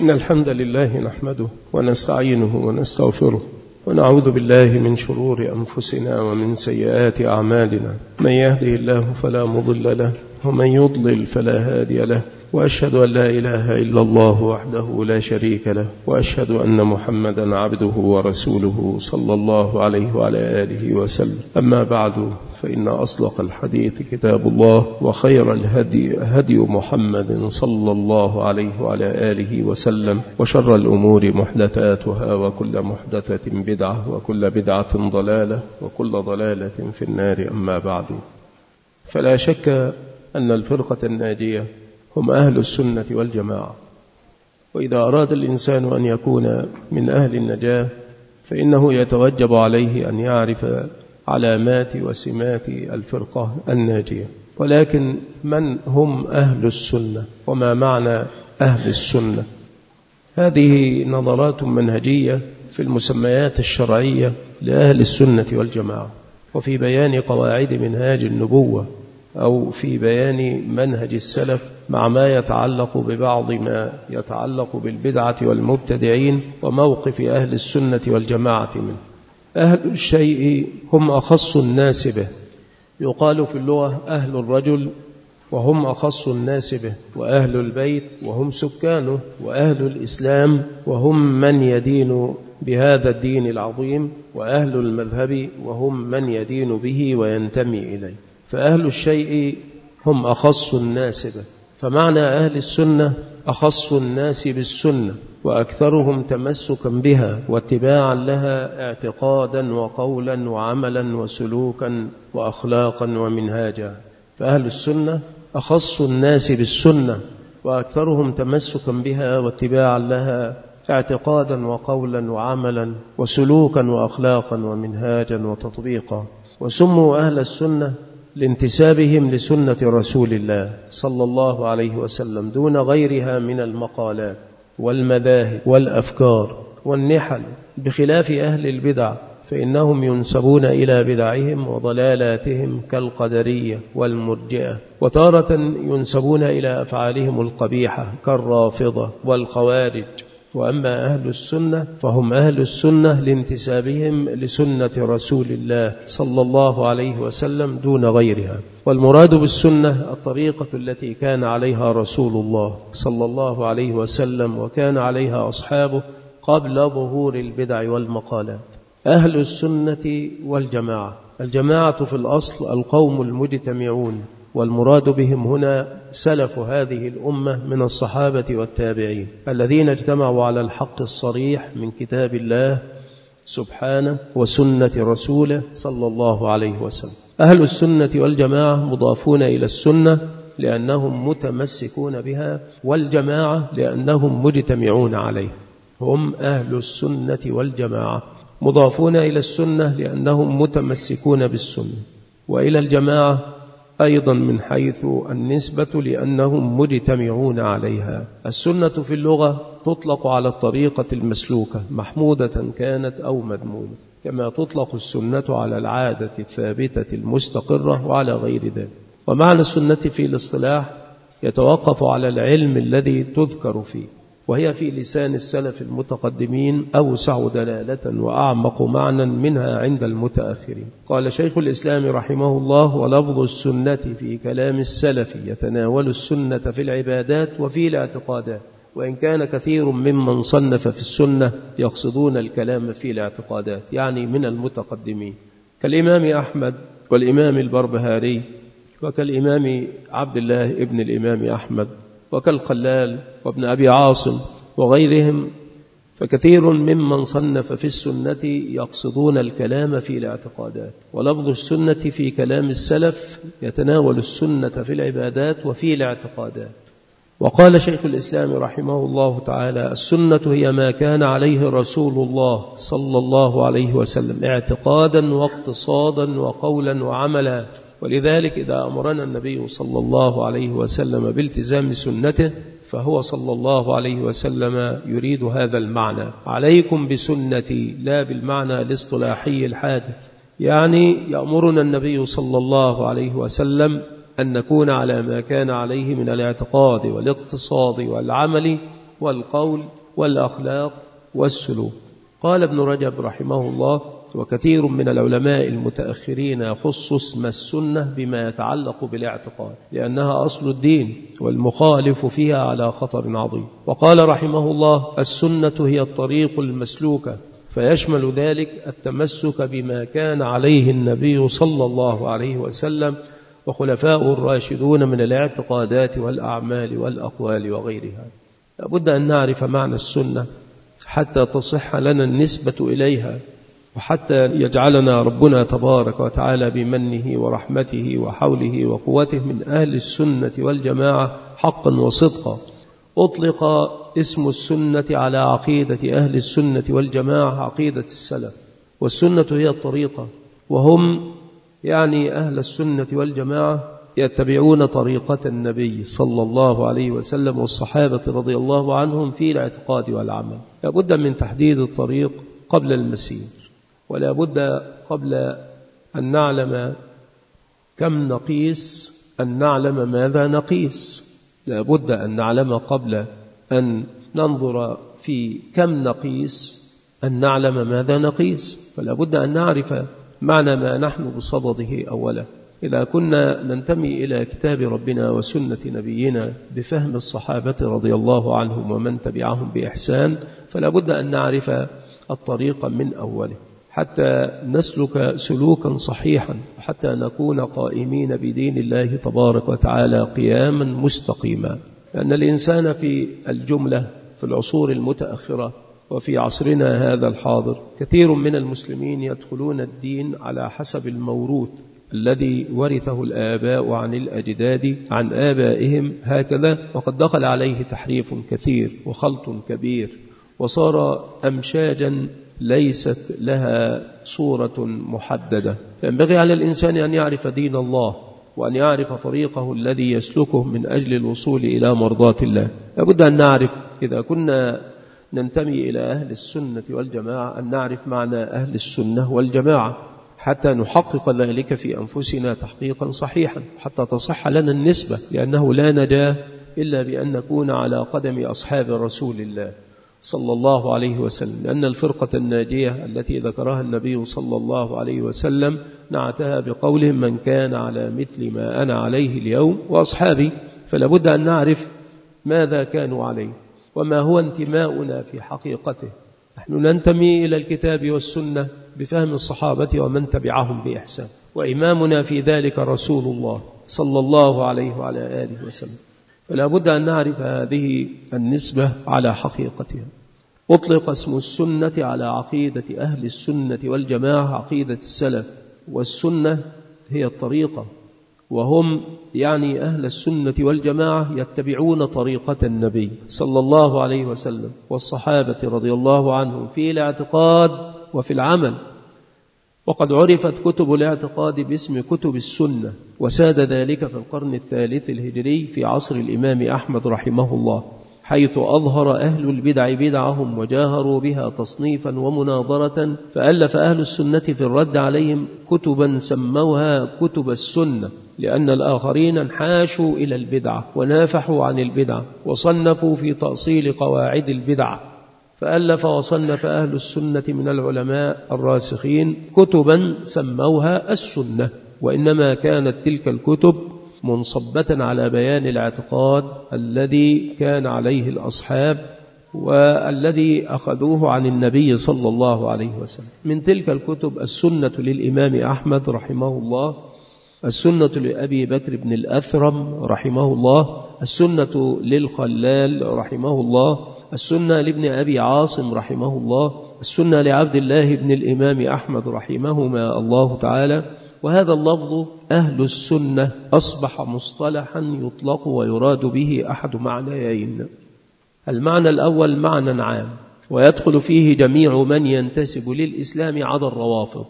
إن الحمد لله نحمده ونستعينه ونستغفره ونعوذ بالله من شرور أنفسنا ومن سيئات أعمالنا. من يهده الله فلا مضل له ومن يضلل فلا هادي له، وأشهد أن لا إله إلا الله وحده لا شريك له، وأشهد أن محمدا عبده ورسوله صلى الله عليه وعلى آله وسلم. أما بعد، فإن أصدق الحديث كتاب الله، وخير الهدي هدي محمد صلى الله عليه وعلى آله وسلم، وشر الأمور محدثاتها، وكل محدثة بدعة، وكل بدعة ضلالة، وكل ضلالة في النار. أما بعد، فلا شك أن الفرقة الناجية هم أهل السنة والجماعة. وإذا أراد الإنسان أن يكون من أهل النجاة فإنه يتوجب عليه أن يعرف علامات وسمات الفرقة الناجية. ولكن من هم أهل السنة؟ وما معنى أهل السنة؟ هذه نظرات منهجية في المسميات الشرعية لأهل السنة والجماعة، وفي بيان قواعد منهاج النبوة، أو في بيان منهج السلف، مع ما يتعلق ببعض ما يتعلق بالبدعة والمبتدعين، وموقف أهل السنة والجماعة منه. أهل الشيء هم أخص الناس به. يقال في اللغة أهل الرجل وهم أخص الناس به، وأهل البيت وهم سكانه، وأهل الإسلام وهم من يدين بهذا الدين العظيم، وأهل المذهب وهم من يدين به وينتمي إليه. فأهل الشيء هم أخص الناس به. فمعنى أهل السنة أخص الناس بالسنة، وأكثرهم تمسكا بها واتباعا لها، اعتقادا وقولا وعملا وسلوكا وأخلاقا ومنهاجا. فأهل السنة أخص الناس بالسنة، وأكثرهم تمسكا بها واتباعا لها، اعتقادا وقولا وعملا وسلوكا وأخلاقا ومنهاجا وتطبيقا. وسموا أهل السنة لانتسابهم لسنة رسول الله صلى الله عليه وسلم دون غيرها من المقالات والمذاهب والأفكار والنحل، بخلاف أهل البدع فإنهم ينسبون إلى بدعهم وضلالاتهم كالقدرية والمرجئة، وتارة ينسبون إلى أفعالهم القبيحة كالرافضة والخوارج. وأما أهل السنة فهم أهل السنة لانتسابهم لسنة رسول الله صلى الله عليه وسلم دون غيرها. والمراد بالسنة الطريقة التي كان عليها رسول الله صلى الله عليه وسلم وكان عليها أصحابه قبل ظهور البدع والمقالات. أهل السنة والجماعة، الجماعة في الأصل القوم المجتمعون، والمراد بهم هنا سلف هذه الأمة من الصحابة والتابعين الذين اجتمعوا على الحق الصريح من كتاب الله سبحانه وسنة رسوله صلى الله عليه وسلم. أهل السنة والجماعة مضافون إلى السنة لأنهم متمسكون بها، والجماعة لأنهم مجتمعون عليها. هم أهل السنة والجماعة مضافون إلى السنة لأنهم متمسكون بالسنة، وإلى الجماعة أيضا من حيث النسبة لأنهم مجتمعون عليها. السنة في اللغة تطلق على الطريقة المسلوكة محمودة كانت أو مذمومة، كما تطلق السنة على العادة الثابتة المستقرة وعلى غير ذلك. ومعنى السنة في الاصطلاح يتوقف على العلم الذي تذكر فيه، وهي في لسان السلف المتقدمين أوسع دلالة وأعمق معنى منها عند المتأخرين. قال شيخ الإسلام رحمه الله: ولفظ السنة في كلام السلف يتناول السنة في العبادات وفي الاعتقادات، وإن كان كثير ممن صنف في السنة يقصدون الكلام في الاعتقادات، يعني من المتقدمين كالإمام أحمد والإمام البربهاري، وكالإمام عبد الله ابن الإمام أحمد، وكالخلال وابن أبي عاصم وغيرهم. فكثير ممن صنف في السنة يقصدون الكلام في الاعتقادات. ولفظ السنة في كلام السلف يتناول السنة في العبادات وفي الاعتقادات. وقال شيخ الإسلام رحمه الله تعالى: السنة هي ما كان عليه رسول الله صلى الله عليه وسلم اعتقادا واقتصادا وقولا وعملا. ولذلك إذا أمرنا النبي صلى الله عليه وسلم بالتزام سنته فهو صلى الله عليه وسلم يريد هذا المعنى: عليكم بسنتي، لا بالمعنى الاصطلاحي الحادث. يعني يأمرنا النبي صلى الله عليه وسلم أن نكون على ما كان عليه من الاعتقاد والاقتصاد والعمل والقول والأخلاق والسلوك. قال ابن رجب رحمه الله: وكثير من العلماء المتأخرين يخص اسم السنة بما يتعلق بالاعتقاد، لأنها أصل الدين والمخالف فيها على خطر عظيم. وقال رحمه الله: السنة هي الطريق المسلوكة، فيشمل ذلك التمسك بما كان عليه النبي صلى الله عليه وسلم وخلفاء الراشدون من الاعتقادات والأعمال والأقوال وغيرها. لابد أن نعرف معنى السنة حتى تصح لنا النسبة إليها، وحتى يجعلنا ربنا تبارك وتعالى بمنه ورحمته وحوله وقوته من أهل السنة والجماعة حقا وصدقا. أطلق اسم السنة على عقيدة أهل السنة والجماعة عقيدة السلف، والسنة هي الطريقة، وهم يعني أهل السنة والجماعة يتبعون طريقة النبي صلى الله عليه وسلم والصحابة رضي الله عنهم في الاعتقاد والعمل. لابد من تحديد الطريق قبل المسير، ولا بد قبل أن نعلم كم نقيس أن نعلم ماذا نقيس. لا بد أن نعلم قبل أن ننظر في كم نقيس أن نعلم ماذا نقيس، فلا بد أن نعرف معنى ما نحن بصدده أولا. إذا كنا ننتمي إلى كتاب ربنا وسنة نبينا بفهم الصحابة رضي الله عنهم ومن تبعهم بإحسان، فلا بد أن نعرف الطريق من أوله حتى نسلك سلوكا صحيحا، حتى نكون قائمين بدين الله تبارك وتعالى قياما مستقيما. لأن الإنسان في الجملة في العصور المتأخرة وفي عصرنا هذا الحاضر كثير من المسلمين يدخلون الدين على حسب الموروث الذي ورثه الآباء عن الأجداد عن آبائهم هكذا، وقد دخل عليه تحريف كثير وخلط كبير، وصار أمشاجا ليست لها صورة محددة. فينبغي على الإنسان أن يعرف دين الله وأن يعرف طريقه الذي يسلكه من أجل الوصول إلى مرضاة الله. لابد أن نعرف إذا كنا ننتمي إلى أهل السنة والجماعة أن نعرف معنى أهل السنة والجماعة حتى نحقق ذلك في أنفسنا تحقيقا صحيحا، حتى تصح لنا النسبة، لأنه لا نجاة إلا بأن نكون على قدم أصحاب رسول الله صلى الله عليه وسلم. لأن الفرقة الناجية التي ذكرها النبي صلى الله عليه وسلم نعتها بقولهم: من كان على مثل ما أنا عليه اليوم وأصحابي. فلا بد أن نعرف ماذا كانوا عليه وما هو انتماؤنا في حقيقته. نحن ننتمي إلى الكتاب والسنة بفهم الصحابة ومن تبعهم بإحسان، وإمامنا في ذلك رسول الله صلى الله عليه وعلى آله وسلم. فلا بد أن نعرف هذه النسبة على حقيقتها. أطلق اسم السنة على عقيدة أهل السنة والجماعة عقيدة السلف، والسنة هي الطريقة، وهم يعني أهل السنة والجماعة يتبعون طريقة النبي صلى الله عليه وسلم والصحابة رضي الله عنهم في الاعتقاد وفي العمل. وقد عرفت كتب الاعتقاد باسم كتب السنة، وساد ذلك في القرن الثالث الهجري في عصر الإمام أحمد رحمه الله، حيث أظهر أهل البدع بدعهم وجاهروا بها تصنيفا ومناظرة، فألف أهل السنة في الرد عليهم كتبا سموها كتب السنة، لأن الآخرين انحاشوا إلى البدعة ونافحوا عن البدعة وصنفوا في تأصيل قواعد البدعة. فألف وصنف أهل السنة من العلماء الراسخين كتبا سموها السنة، وإنما كانت تلك الكتب منصبة على بيان الاعتقاد الذي كان عليه الأصحاب والذي أخذوه عن النبي صلى الله عليه وسلم. من تلك الكتب السنة للإمام أحمد رحمه الله، السنة لأبي بكر بن الأثرم رحمه الله، السنة للخلال رحمه الله، السنة لابن أبي عاصم رحمه الله، السنة لعبد الله بن الإمام أحمد رحمهما الله تعالى. وهذا اللفظ أهل السنة أصبح مصطلحا يطلق ويراد به أحد معنيين: المعنى الأول معنى عام ويدخل فيه جميع من ينتسب للإسلام عدا الروافض،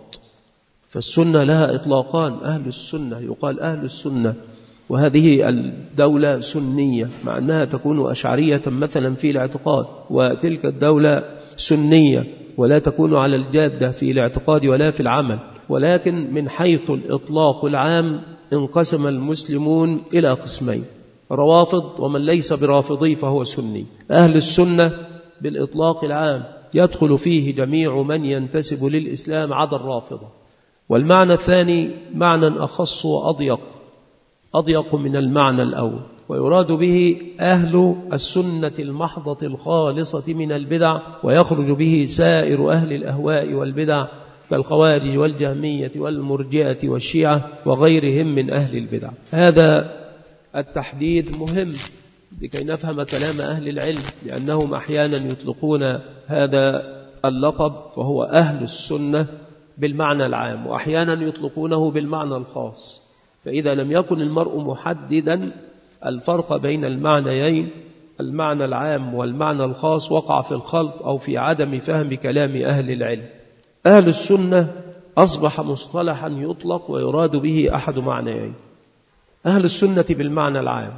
فالسنة لها إطلاقان: أهل السنة يقال أهل السنة، وهذه الدولة سنية مع أنها تكون أشعرية مثلا في الاعتقاد، وتلك الدولة سنية ولا تكون على الجادة في الاعتقاد ولا في العمل. ولكن من حيث الإطلاق العام انقسم المسلمون إلى قسمين: روافض، ومن ليس برافضي فهو سني. أهل السنة بالإطلاق العام يدخل فيه جميع من ينتسب للإسلام عدا الرافضة. والمعنى الثاني معنى أخص وأضيق من المعنى الأول، ويراد به أهل السنة المحضة الخالصة من البدع، ويخرج به سائر أهل الأهواء والبدع كالخوارج والجهمية والمرجئة والشيعة وغيرهم من أهل البدع. هذا التحديد مهم لكي نفهم كلام أهل العلم، لأنهم أحيانا يطلقون هذا اللقب فهو أهل السنة بالمعنى العام، وأحيانا يطلقونه بالمعنى الخاص. فإذا لم يكن المرء محددا الفرق بين المعنيين، المعنى العام والمعنى الخاص، وقع في الخلط أو في عدم فهم كلام أهل العلم. أهل السنة أصبح مصطلحا يطلق ويراد به أحد معنيين: أهل السنة بالمعنى العام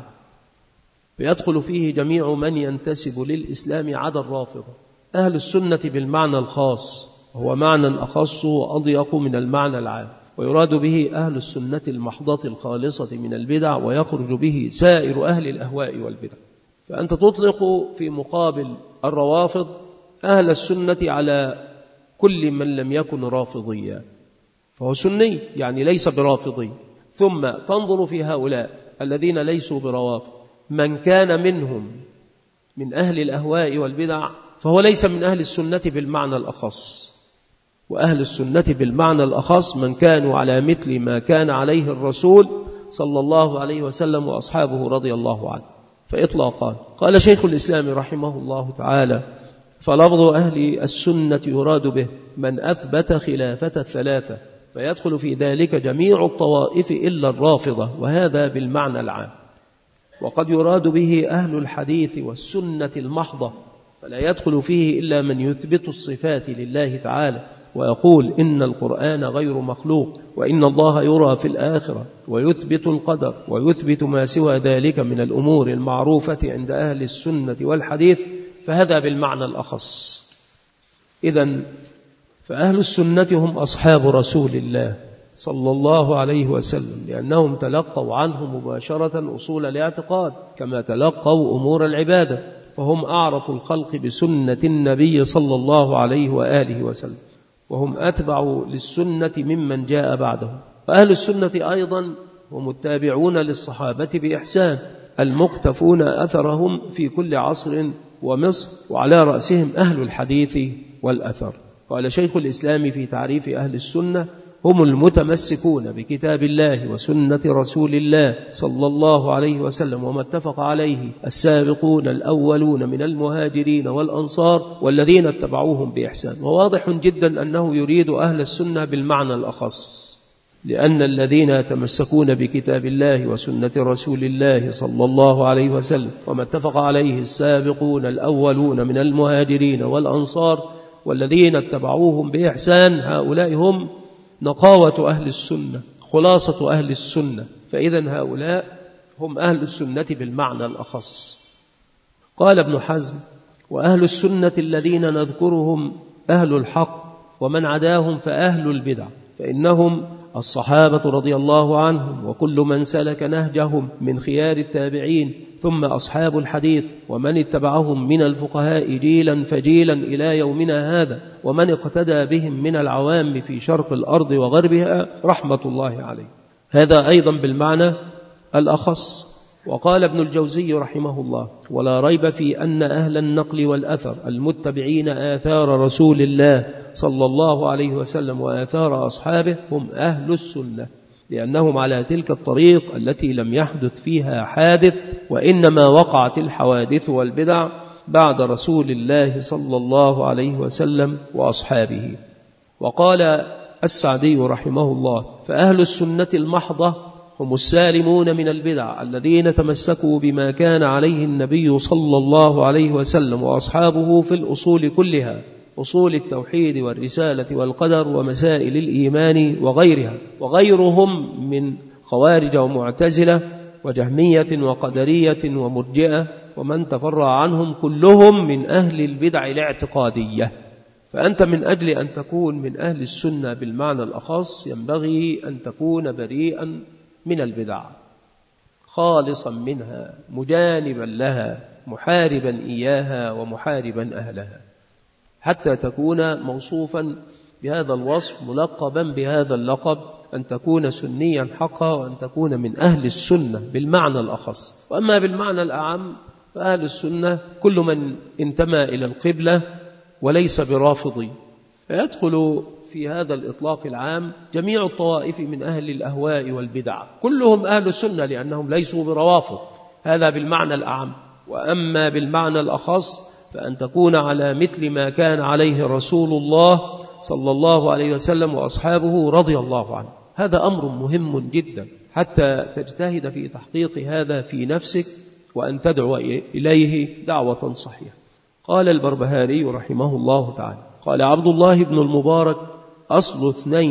فيدخل فيه جميع من ينتسب للإسلام عدا الرافضة. أهل السنة بالمعنى الخاص هو معنى أخص وأضيق من المعنى العام، ويراد به أهل السنة المحضة الخالصة من البدع، ويخرج به سائر أهل الأهواء والبدع. فأنت تطلق في مقابل الروافض أهل السنة على كل من لم يكن رافضيا فهو سني، يعني ليس برافضي. ثم تنظر في هؤلاء الذين ليسوا بروافض، من كان منهم من أهل الأهواء والبدع فهو ليس من أهل السنة بالمعنى الأخص. وأهل السنة بالمعنى الأخص من كانوا على مثل ما كان عليه الرسول صلى الله عليه وسلم وأصحابه رضي الله عنه. فإطلاقان. قال شيخ الإسلام رحمه الله تعالى: فلفظ أهل السنة يراد به من أثبت خلافة الثلاثة، فيدخل في ذلك جميع الطوائف إلا الرافضة، وهذا بالمعنى العام. وقد يراد به أهل الحديث والسنة المحضة، فلا يدخل فيه إلا من يثبت الصفات لله تعالى ويقول إن القرآن غير مخلوق، وإن الله يرى في الآخرة، ويثبت القدر، ويثبت ما سوى ذلك من الأمور المعروفة عند أهل السنة والحديث، فهذا بالمعنى الأخص. إذن فأهل السنة هم أصحاب رسول الله صلى الله عليه وسلم، لأنهم تلقوا عنه مباشرة أصول الاعتقاد كما تلقوا أمور العبادة، فهم أعرف الخلق بسنة النبي صلى الله عليه وآله وسلم، وهم أتبع للسنة ممن جاء بعده. فأهل السنة أيضا هم التابعون للصحابة بإحسان، المقتفون أثرهم في كل عصر ومصر، وعلى رأسهم أهل الحديث والأثر. قال شيخ الإسلام في تعريف أهل السنة: هم المتمسكون بكتاب الله وسنة رسول الله صلى الله عليه وسلم وما اتفق عليه السابقون الأولون من المهاجرين والأنصار والذين اتبعوهم بإحسان. وواضح جدا أنه يريد أهل السنة بالمعنى الأخص، لأن الذين يتمسكون بكتاب الله وسنة رسول الله صلى الله عليه وسلم وما اتفق عليه السابقون الأولون من المهاجرين والأنصار والذين اتبعوهم بإحسان، هؤلاء هم نقاوة أهل السنة، خلاصة أهل السنة. فإذا هؤلاء هم أهل السنة بالمعنى الأخص. قال ابن حزم: وأهل السنة الذين نذكرهم أهل الحق، ومن عداهم فأهل البدع، فإنهم الصحابة رضي الله عنهم وكل من سلك نهجهم من خيار التابعين، ثم أصحاب الحديث ومن اتبعهم من الفقهاء جيلا فجيلا إلى يومنا هذا، ومن اقتدى بهم من العوام في شرق الأرض وغربها رحمة الله عليه. هذا أيضا بالمعنى الأخص. وقال ابن الجوزي رحمه الله: ولا ريب في أن أهل النقل والأثر المتبعين آثار رسول الله صلى الله عليه وسلم وآثار أصحابه هم أهل السنة، لأنهم على تلك الطريق التي لم يحدث فيها حادث، وإنما وقعت الحوادث والبدع بعد رسول الله صلى الله عليه وسلم وأصحابه. وقال السعدي رحمه الله: فأهل السنة المحضة هم السالمون من البدع الذين تمسكوا بما كان عليه النبي صلى الله عليه وسلم وأصحابه في الأصول كلها، أصول التوحيد والرسالة والقدر ومسائل الإيمان وغيرها، وغيرهم من خوارج ومعتزلة وجهمية وقدرية ومرجئة ومن تفرع عنهم، كلهم من أهل البدع الاعتقادية. فأنت من أجل أن تكون من أهل السنة بالمعنى الأخص ينبغي أن تكون بريئا من البدع، خالصا منها مجانبا لها محاربا إياها ومحاربا أهلها، حتى تكون موصوفا بهذا الوصف ملقبا بهذا اللقب، أن تكون سنيا حقا وأن تكون من أهل السنة بالمعنى الأخص. وأما بالمعنى الأعم فأهل السنة كل من انتمى إلى القبلة وليس برافضي، فيدخل في هذا الإطلاق العام جميع الطوائف من أهل الأهواء والبدع، كلهم أهل السنة لأنهم ليسوا بروافض، هذا بالمعنى الأعم. وأما بالمعنى الأخص فأن تكون على مثل ما كان عليه رسول الله صلى الله عليه وسلم وأصحابه رضي الله عنه. هذا أمر مهم جدا حتى تجتهد في تحقيق هذا في نفسك وأن تدعو إليه دعوة صحيحة. قال البربهاري رحمه الله تعالى: قال عبد الله بن المبارك: أصل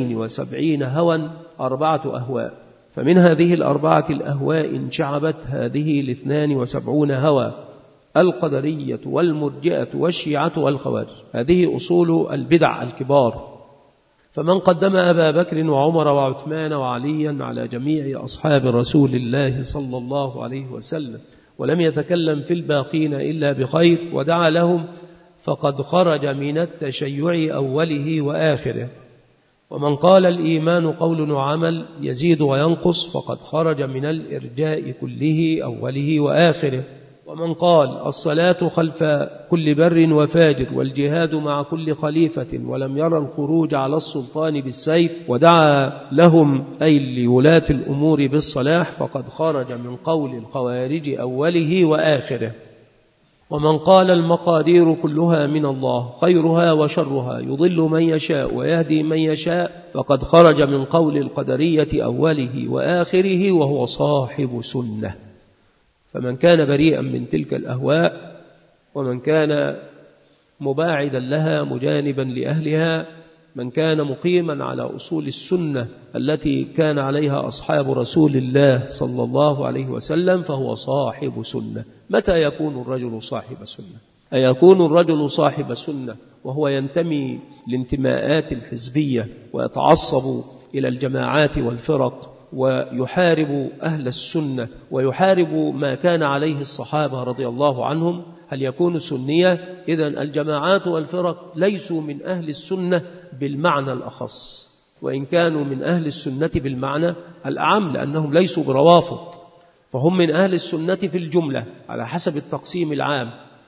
72 هوى 4 أهواء، فمن هذه 4 الأهواء انشعبت هذه 72 هوى: القدرية والمرجئة والشيعة والخوارج. هذه أصول البدع الكبار. فمن قدم أبا بكر وعمر وعثمان وعليا على جميع أصحاب رسول الله صلى الله عليه وسلم ولم يتكلم في الباقين إلا بخير ودعا لهم فقد خرج من التشيع أوله وآخره. ومن قال الإيمان قول وعمل يزيد وينقص فقد خرج من الإرجاء كله أوله وآخره. ومن قال الصلاة خلف كل بر وفاجر والجهاد مع كل خليفة ولم يرى الخروج على السلطان بالسيف ودعا لهم أي لولاة الأمور بالصلاح فقد خرج من قول الخوارج أوله وآخره. ومن قال المقادير كلها من الله خيرها وشرها يضل من يشاء ويهدي من يشاء فقد خرج من قول القدرية أوله وآخره وهو صاحب سنة. فمن كان بريئا من تلك الأهواء ومن كان مباعدا لها مجانبا لأهلها، من كان مقيما على أصول السنة التي كان عليها أصحاب رسول الله صلى الله عليه وسلم فهو صاحب سنة. متى يكون الرجل صاحب سنة؟ أيكون الرجل صاحب سنة وهو ينتمي لانتماءات الحزبية ويتعصب إلى الجماعات والفرق ويحارب أهل السنة ويحارب ما كان عليه الصحابة رضي الله عنهم؟ هل يكون سنية؟ إذن الجماعات والفرق ليسوا من أهل السنة بالمعنى الأخص، وإن كانوا من أهل السنة بالمعنى الأعم لأنهم ليسوا بروافض، فهم من أهل السنة في الجملة على حسب التقسيم العام.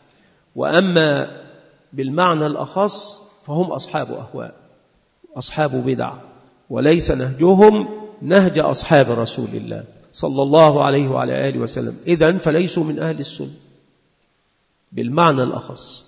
وأما بالمعنى الأخص فهم أصحاب أهواء أصحاب بدع، وليس نهجهم نهج أصحاب رسول الله صلى الله عليه وعلى آله وسلم. إذن فليسوا من أهل السنة بالمعنى الأخص،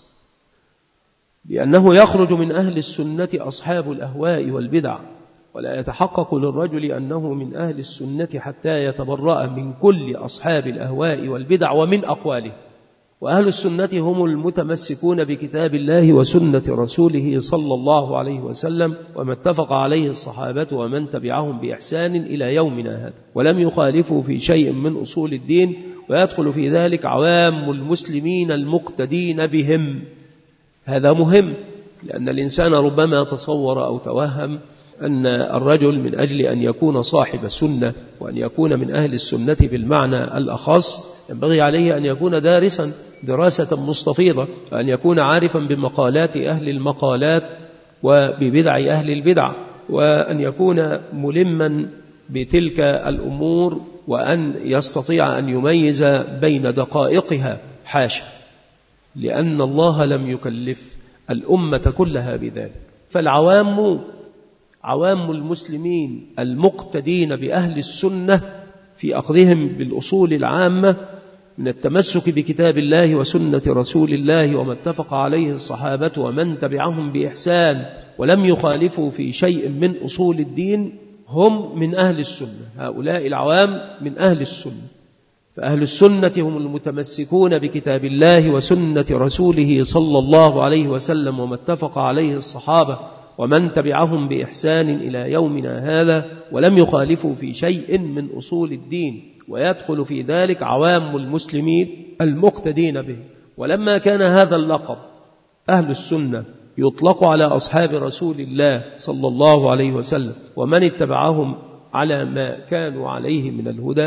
لأنه يخرج من أهل السنة أصحاب الأهواء والبدع، ولا يتحقق للرجل أنه من أهل السنة حتى يتبرأ من كل أصحاب الأهواء والبدع ومن أقواله. وأهل السنة هم المتمسكون بكتاب الله وسنة رسوله صلى الله عليه وسلم وما اتفق عليه الصحابة ومن تبعهم بإحسان إلى يومنا هذا، ولم يخالفوا في شيء من أصول الدين، ويدخل في ذلك عوام المسلمين المقتدين بهم. هذا مهم، لأن الإنسان ربما تصور أو توهم أن الرجل من أجل أن يكون صاحب سنة وأن يكون من أهل السنة بالمعنى الأخص ينبغي عليه أن يكون دارسا دراسة مستفيضة، وأن يكون عارفا بمقالات أهل المقالات وببدع أهل البدع، وأن يكون ملما بتلك الأمور، وأن يستطيع أن يميز بين دقائقها. حاشا، لأن الله لم يكلف الأمة كلها بذلك. فالعوام عوام المسلمين المقتدين بأهل السنة في أخذهم بالأصول العامة من التمسك بكتاب الله وسنة رسول الله وما اتفق عليه الصحابة ومن تبعهم بإحسان ولم يخالفوا في شيء من أصول الدين، هم من أهل السنة. هؤلاء العوام من أهل السنة. فأهل السنة هم المتمسكون بكتاب الله وسنة رسوله صلى الله عليه وسلم وما اتفق عليه الصحابة ومن تبعهم بإحسان إلى يومنا هذا ولم يخالفوا في شيء من أصول الدين، ويدخل في ذلك عوام المسلمين المقتدين به. ولما كان هذا اللقب أهل السنة يطلق على أصحاب رسول الله صلى الله عليه وسلم ومن اتبعهم على ما كانوا عليه من الهدى،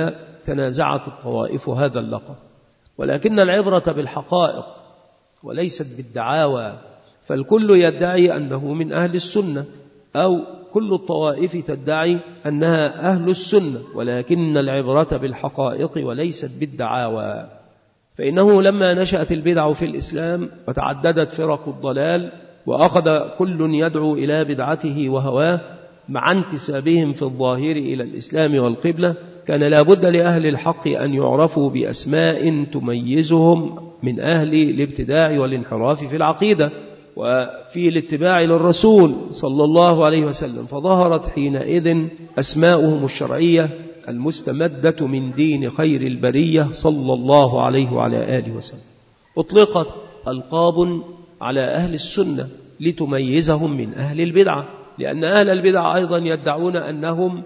تنازعت الطوائف هذا اللقب، ولكن العبرة بالحقائق وليست بالدعاوى، فالكل يدعي أنه من أهل السنة، أو كل الطوائف تدعي أنها أهل السنة، ولكن العبرة بالحقائق وليست بالدعاوى. فإنه لما نشأت البدع في الإسلام وتعددت فرق الضلال وأخذ كل يدعو إلى بدعته وهواه مع انتسابهم في الظاهر إلى الإسلام والقبلة، كان لا بد لأهل الحق أن يعرفوا بأسماء تميزهم من أهل الابتداع والانحراف في العقيدة وفي الاتباع للرسول صلى الله عليه وسلم، فظهرت حينئذ أسماؤهم الشرعية المستمدة من دين خير البرية صلى الله عليه وعلى آله وسلم. أطلقت ألقاب على أهل السنة لتميزهم من أهل البدعة، لأن أهل البدعة أيضا يدعون أنهم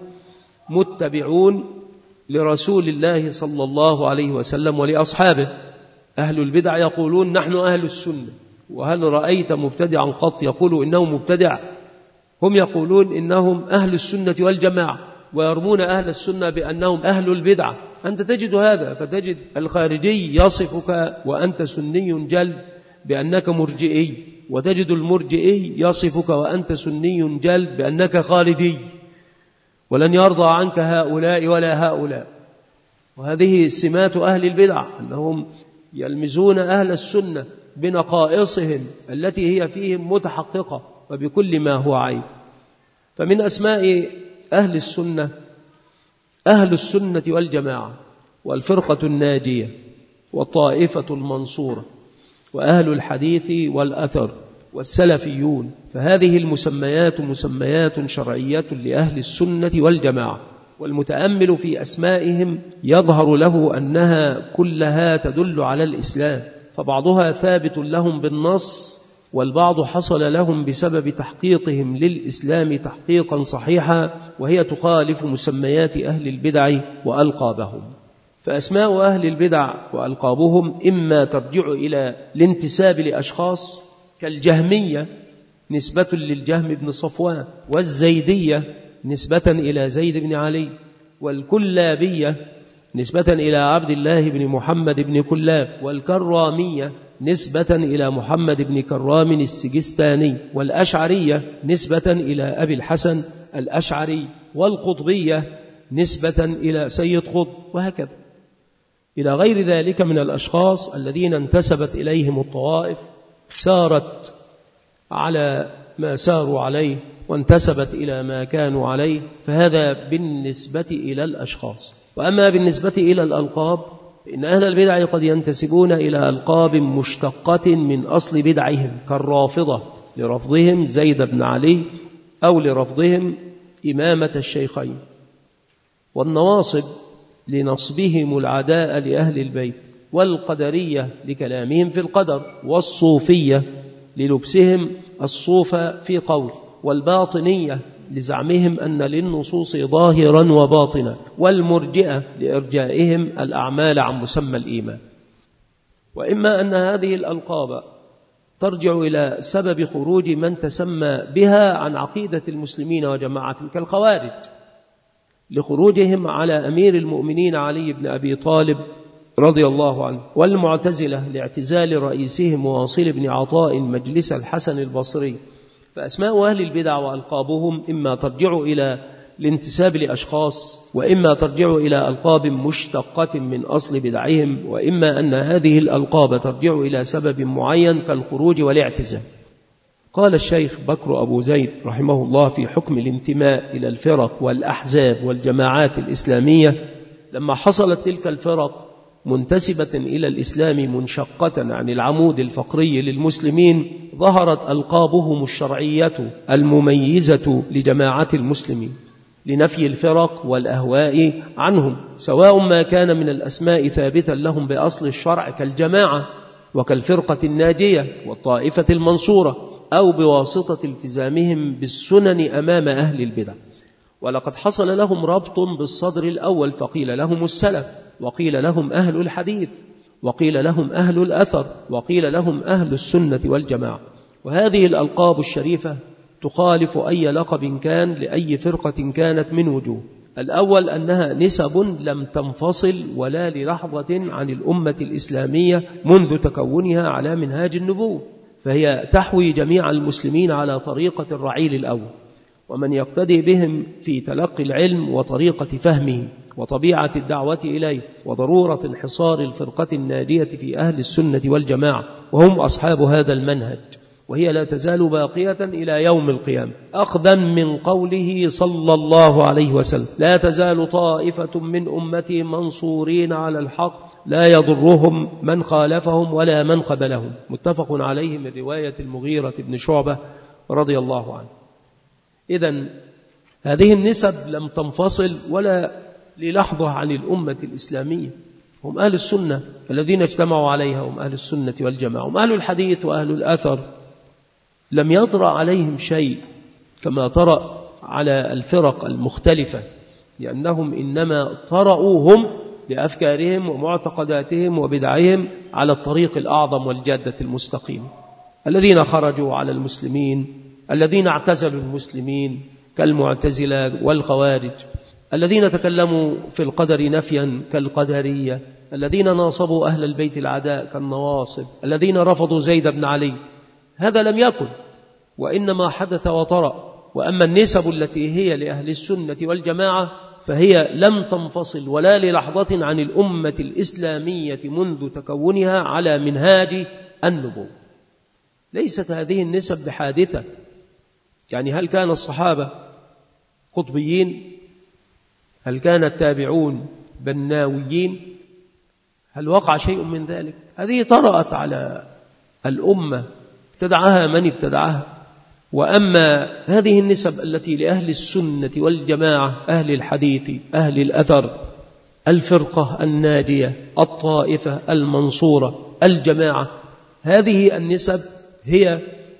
متبعون لرسول الله صلى الله عليه وسلم ولأصحابه. أهل البدع يقولون نحن أهل السنة، وهل رأيت مبتدعا قط يقول إنه مبتدع؟ هم يقولون إنهم أهل السنة والجماعة، ويرمون أهل السنة بأنهم أهل البدعة. أنت تجد هذا، فتجد الخارجي يصفك وأنت سني جلد بأنك مرجئي، وتجد المرجئي يصفك وأنت سني جلد بأنك خارجي، ولن يرضى عنك هؤلاء ولا هؤلاء. وهذه سمات أهل البدع، أنهم يلمزون أهل السنة بنقائصهم التي هي فيهم متحققة وبكل ما هو عيب. فمن أسماء أهل السنة أهل السنة والجماعة، والفرقة الناجية، والطائفة المنصورة، وأهل الحديث والأثر، والسلفيون. فهذه المسميات مسميات شرعية لأهل السنة والجماعة، والمتأمل في أسمائهم يظهر له أنها كلها تدل على الإسلام، فبعضها ثابت لهم بالنص، والبعض حصل لهم بسبب تحقيقهم للإسلام تحقيقا صحيحا، وهي تخالف مسميات أهل البدع وألقابهم. فأسماء أهل البدع وألقابهم إما ترجع إلى الانتساب لأشخاص كالجهمية نسبة للجهم بن صفوان، والزيدية نسبة إلى زيد بن علي، والكلابية نسبة إلى عبد الله بن محمد بن كلاب، والكرامية نسبة إلى محمد بن كرام السجستاني، والأشعرية نسبة إلى أبي الحسن الأشعري، والقطبية نسبة إلى سيد قطب، وهكذا إلى غير ذلك من الأشخاص الذين انتسبت إليهم الطوائف، سارت على ما ساروا عليه وانتسبت إلى ما كانوا عليه. فهذا بالنسبة إلى الأشخاص. وأما بالنسبة إلى الألقاب، إن أهل البدع قد ينتسبون إلى ألقاب مشتقة من أصل بدعهم، كالرافضة لرفضهم زيد بن علي، أو لرفضهم إمامة الشيخين، والنواصب لنصبهم العداء لأهل البيت، والقدرية لكلامهم في القدر، والصوفية للبسهم الصوف في قول، والباطنية لزعمهم أن للنصوص ظاهرا وباطنا، والمرجئة لإرجائهم الأعمال عن مسمى الإيمان. وإما أن هذه الألقاب ترجع إلى سبب خروج من تسمى بها عن عقيدة المسلمين وجماعتهم كالخوارج، لخروجهم على أمير المؤمنين علي بن أبي طالب رضي الله عنه، والمعتزلة لاعتزال رئيسهم واصل بن عطاء مجلس الحسن البصري. فأسماء أهل البدع وألقابهم إما ترجع إلى الانتساب لأشخاص، وإما ترجع إلى ألقاب مشتقة من أصل بدعهم، وإما أن هذه الألقاب ترجع إلى سبب معين كالخروج والاعتزال. قال الشيخ بكر أبو زيد رحمه الله في حكم الانتماء إلى الفرق والأحزاب والجماعات الإسلامية: لما حصلت تلك الفرق منتسبة إلى الإسلام منشقة عن العمود الفقري للمسلمين، ظهرت ألقابهم الشرعية المميزة لجماعة المسلمين لنفي الفرق والأهواء عنهم، سواء ما كان من الأسماء ثابتا لهم بأصل الشرع كالجماعة وكالفرقة الناجية والطائفة المنصورة، أو بواسطة التزامهم بالسنن أمام أهل البدع. ولقد حصل لهم ربط بالصدر الأول، فقيل لهم السلف، وقيل لهم أهل الحديث، وقيل لهم أهل الأثر، وقيل لهم أهل السنة والجماعة. وهذه الألقاب الشريفة تخالف أي لقب كان لأي فرقة كانت من وجوه، الأول أنها نسب لم تنفصل ولا للحظة عن الأمة الإسلامية منذ تكونها على منهاج النبوة، فهي تحوي جميع المسلمين على طريقة الرعيل الأول، ومن يقتدي بهم في تلقي العلم وطريقة فهمه وطبيعة الدعوة إليه وضرورة انحصار الفرقة الناجية في أهل السنة والجماعة، وهم أصحاب هذا المنهج، وهي لا تزال باقية إلى يوم القيامة، أخذا من قوله صلى الله عليه وسلم: لا تزال طائفة من أمتي منصورين على الحق لا يضرهم من خالفهم ولا من خذلهم، متفق عليه من رواية المغيرة بن شعبة رضي الله عنه. إذن هذه النسب لم تنفصل ولا للحظة عن الأمة الإسلامية، هم أهل السنة الذين اجتمعوا عليها، هم أهل السنة والجماعة، هم أهل الحديث وأهل الأثر، لم يطرأ عليهم شيء كما طرأ على الفرق المختلفة، لأنهم إنما طرأوا هم بأفكارهم ومعتقداتهم وبدعهم على الطريق الأعظم والجادة المستقيم، الذين خرجوا على المسلمين، الذين اعتزلوا المسلمين كالمعتزلة والخوارج، الذين تكلموا في القدر نفيا كالقدرية، الذين ناصبوا أهل البيت العداء كالنواصب، الذين رفضوا زيد بن علي. هذا لم يكن، وإنما حدث وطرأ. وأما النسب التي هي لأهل السنة والجماعة فهي لم تنفصل ولا للحظة عن الأمة الإسلامية منذ تكونها على منهاج النبوة. ليست هذه النسب بحادثة، يعني هل كان الصحابة قطبيين؟ هل كان التابعون بناويين؟ هل وقع شيء من ذلك؟ هذه طرأت على الأمة، ابتدعها من ابتدعها. وأما هذه النسب التي لأهل السنة والجماعة، أهل الحديث، أهل الأثر، الفرقة الناجية، الطائفة المنصورة، الجماعة، هذه النسب هي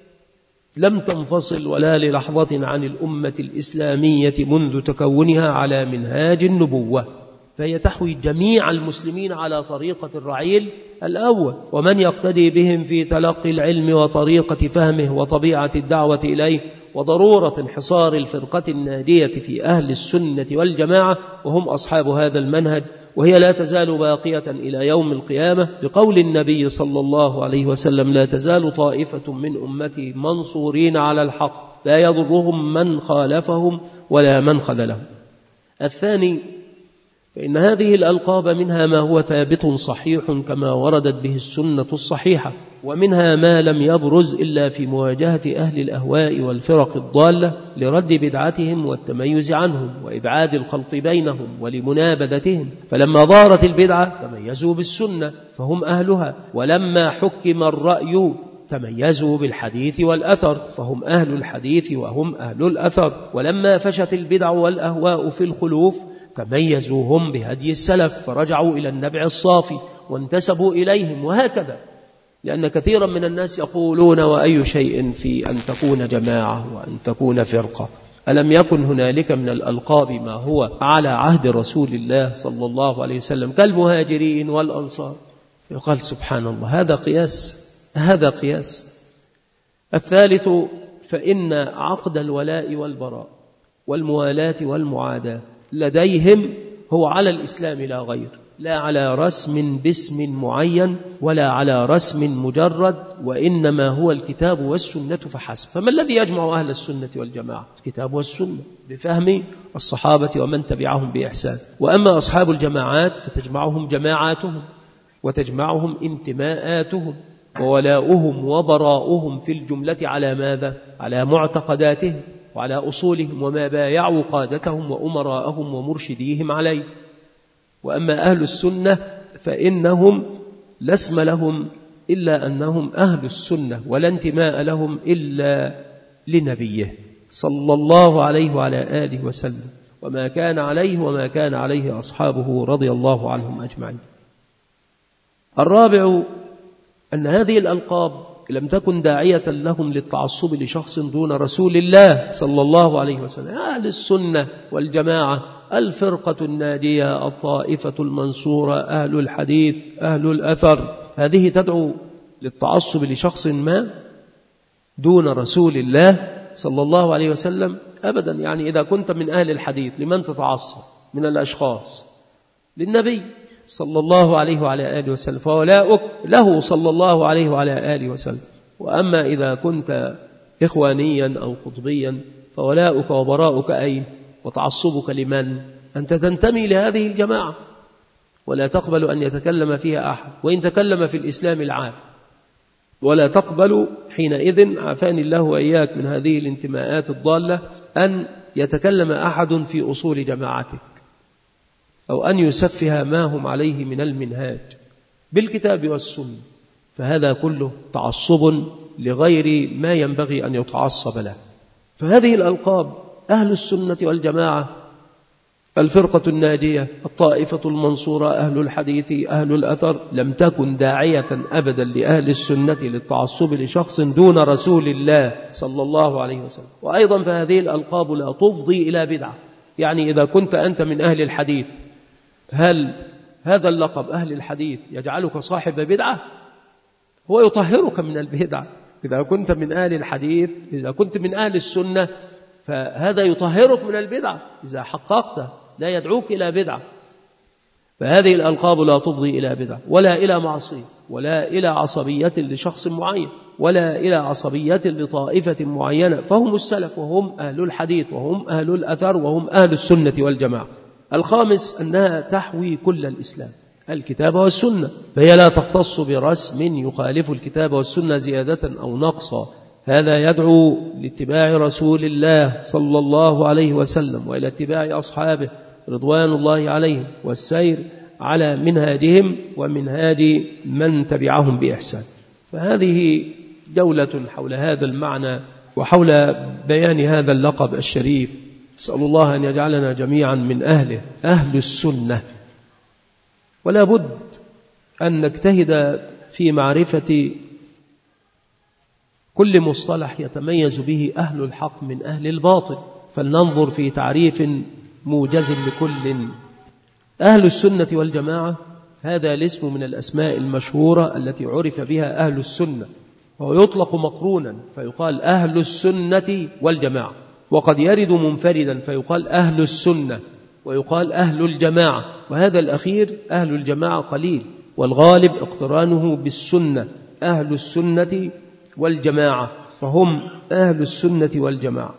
لم تنفصل ولا للحظة عن الأمة الإسلامية منذ تكونها على منهاج النبوة، فهي تحوي جميع المسلمين على طريقة الرعيل الأول، ومن يقتدي بهم في تلقي العلم وطريقة فهمه وطبيعة الدعوة إليه وضرورة انحصار الفرقة الناجية في أهل السنة والجماعة، وهم أصحاب هذا المنهج، وهي لا تزال باقية إلى يوم القيامة، بقول النبي صلى الله عليه وسلم: لا تزال طائفة من أمتي منصورين على الحق لا يضرهم من خالفهم ولا من خذلهم. الثاني، فإن هذه الألقاب منها ما هو ثابت صحيح كما وردت به السنة الصحيحة، ومنها ما لم يبرز إلا في مواجهة أهل الأهواء والفرق الضالة لرد بدعتهم والتميز عنهم وإبعاد الخلط بينهم ولمنابذتهم، فلما ظهرت البدعة تميزوا بالسنة فهم أهلها، ولما حكم الرأي تميزوا بالحديث والأثر فهم أهل الحديث وهم أهل الأثر، ولما فشت البدع والأهواء في الخلوف تميزوا هم بهدي السلف فرجعوا إلى النبع الصافي وانتسبوا إليهم، وهكذا. لأن كثيرا من الناس يقولون: وأي شيء في أن تكون جماعة وأن تكون فرقة؟ ألم يكن هنالك من الألقاب ما هو على عهد رسول الله صلى الله عليه وسلم كالمهاجرين والأنصار؟ يقال: سبحان الله، هذا قياس. الثالث، فإن عقد الولاء والبراء والموالاة والمعاداة لديهم هو على الإسلام لا غير، لا على رسم باسم معين ولا على رسم مجرد، وإنما هو الكتاب والسنة فحسب. فما الذي يجمع أهل السنة والجماعة؟ الكتاب والسنة بفهم الصحابة ومن تبعهم بإحسان. وأما أصحاب الجماعات فتجمعهم جماعاتهم وتجمعهم انتماءاتهم، وولاؤهم وبراؤهم في الجملة على ماذا؟ على معتقداتهم وعلى أصولهم وما بايعوا قادتهم وأمراءهم ومرشديهم عليه. وأما أهل السنة فإنهم لا اسم لهم إلا أنهم أهل السنة، ولا انتماء لهم إلا لنبيه صلى الله عليه وعلى آله وسلم، وما كان عليه وما كان عليه أصحابه رضي الله عنهم أجمعين. الرابع، أن هذه الألقاب لم تكن داعية لهم للتعصب لشخص دون رسول الله صلى الله عليه وسلم. أهل السنة والجماعة، الفرقة الناجية، الطائفة المنصورة، أهل الحديث، أهل الأثر، هذه تدعو للتعصب لشخص ما دون رسول الله صلى الله عليه وسلم أبدا. يعني إذا كنت من أهل الحديث لمن تتعصب من الأشخاص؟ للنبي صلى الله عليه وعلى آله وسلم، فولاؤك له صلى الله عليه وعلى آله وسلم. وأما إذا كنت إخوانيا أو قطبيا فولاؤك وبراؤك أين؟ وتعصبك لمن؟ أنت تنتمي لهذه الجماعة ولا تقبل أن يتكلم فيها أحد، وإن تكلم في الإسلام العام، ولا تقبل حينئذ عافاني الله وإياك من هذه الانتماءات الضالة أن يتكلم أحد في أصول جماعتك أو أن يسفها ما هم عليه من المنهاج بالكتاب والسنة، فهذا كله تعصب لغير ما ينبغي أن يتعصب له. فهذه الألقاب أهل السنة والجماعة، الفرقة الناجية، الطائفة المنصورة، أهل الحديث، أهل الأثر، لم تكن داعية أبدا لأهل السنة للتعصب لشخص دون رسول الله صلى الله عليه وسلم. وأيضا فهذه الألقاب لا تفضي إلى بدعة. يعني إذا كنت أنت من أهل الحديث، هل هذا اللقب أهل الحديث يجعلك صاحب بدعة؟ هو يطهرك من البدعة. إذا كنت من أهل الحديث، إذا كنت من أهل السنة، فهذا يطهرك من البدعة إذا حققت، لا يدعوك إلى بدعة. فهذه الألقاب لا تفضي إلى بدعة ولا إلى معصية ولا إلى عصبية لشخص معين ولا إلى عصبية لطائفة معينة، فهم السلف وهم أهل الحديث وهم أهل الأثر وهم أهل السنة والجماعة. الخامس أنها تحوي كل الإسلام، الكتاب والسنة، فهي لا تختص برسم يخالف الكتاب والسنة زيادة أو نقصا. هذا يدعو لاتباع رسول الله صلى الله عليه وسلم وإلى اتباع أصحابه رضوان الله عليهم والسير على منهاجهم ومنهاج من تبعهم بإحسان. فهذه جولة حول هذا المعنى وحول بيان هذا اللقب الشريف. أسأل الله أن يجعلنا جميعا من أهله، أهل السنة. ولا بد أن نجتهد في معرفة كل مصطلح يتميز به أهل الحق من أهل الباطل، فلننظر في تعريف موجز لكل. أهل السنة والجماعة هذا الاسم من الأسماء المشهورة التي عرف بها أهل السنة، وهو يطلق مقرونا فيقال أهل السنة والجماعة، وقد يرد منفردا فيقال أهل السنة ويقال أهل الجماعة، وهذا الأخير أهل الجماعة قليل، والغالب اقترانه بالسنة، أهل السنة والجماعة، فهم أهل السنة والجماعة.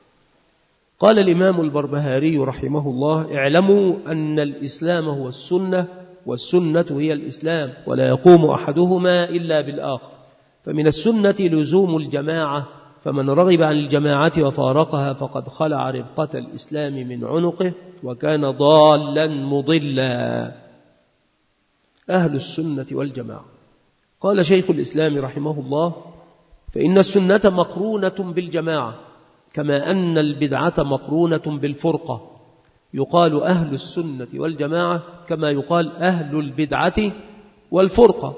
قال الإمام البربهاري رحمه الله: اعلموا أن الإسلام هو السنة والسنة هي الإسلام، ولا يقوم أحدهما إلا بالآخر، فمن السنة لزوم الجماعة، فمن رغب عن الجماعة وفارقها فقد خلع ربقة الإسلام من عنقه وكان ضالا مضلا. أهل السنة والجماعة. قال شيخ الإسلام رحمه الله: فإن السنة مقرونة بالجماعة كما أن البدعة مقرونة بالفرقة، يقال أهل السنة والجماعة كما يقال أهل البدعة والفرقة.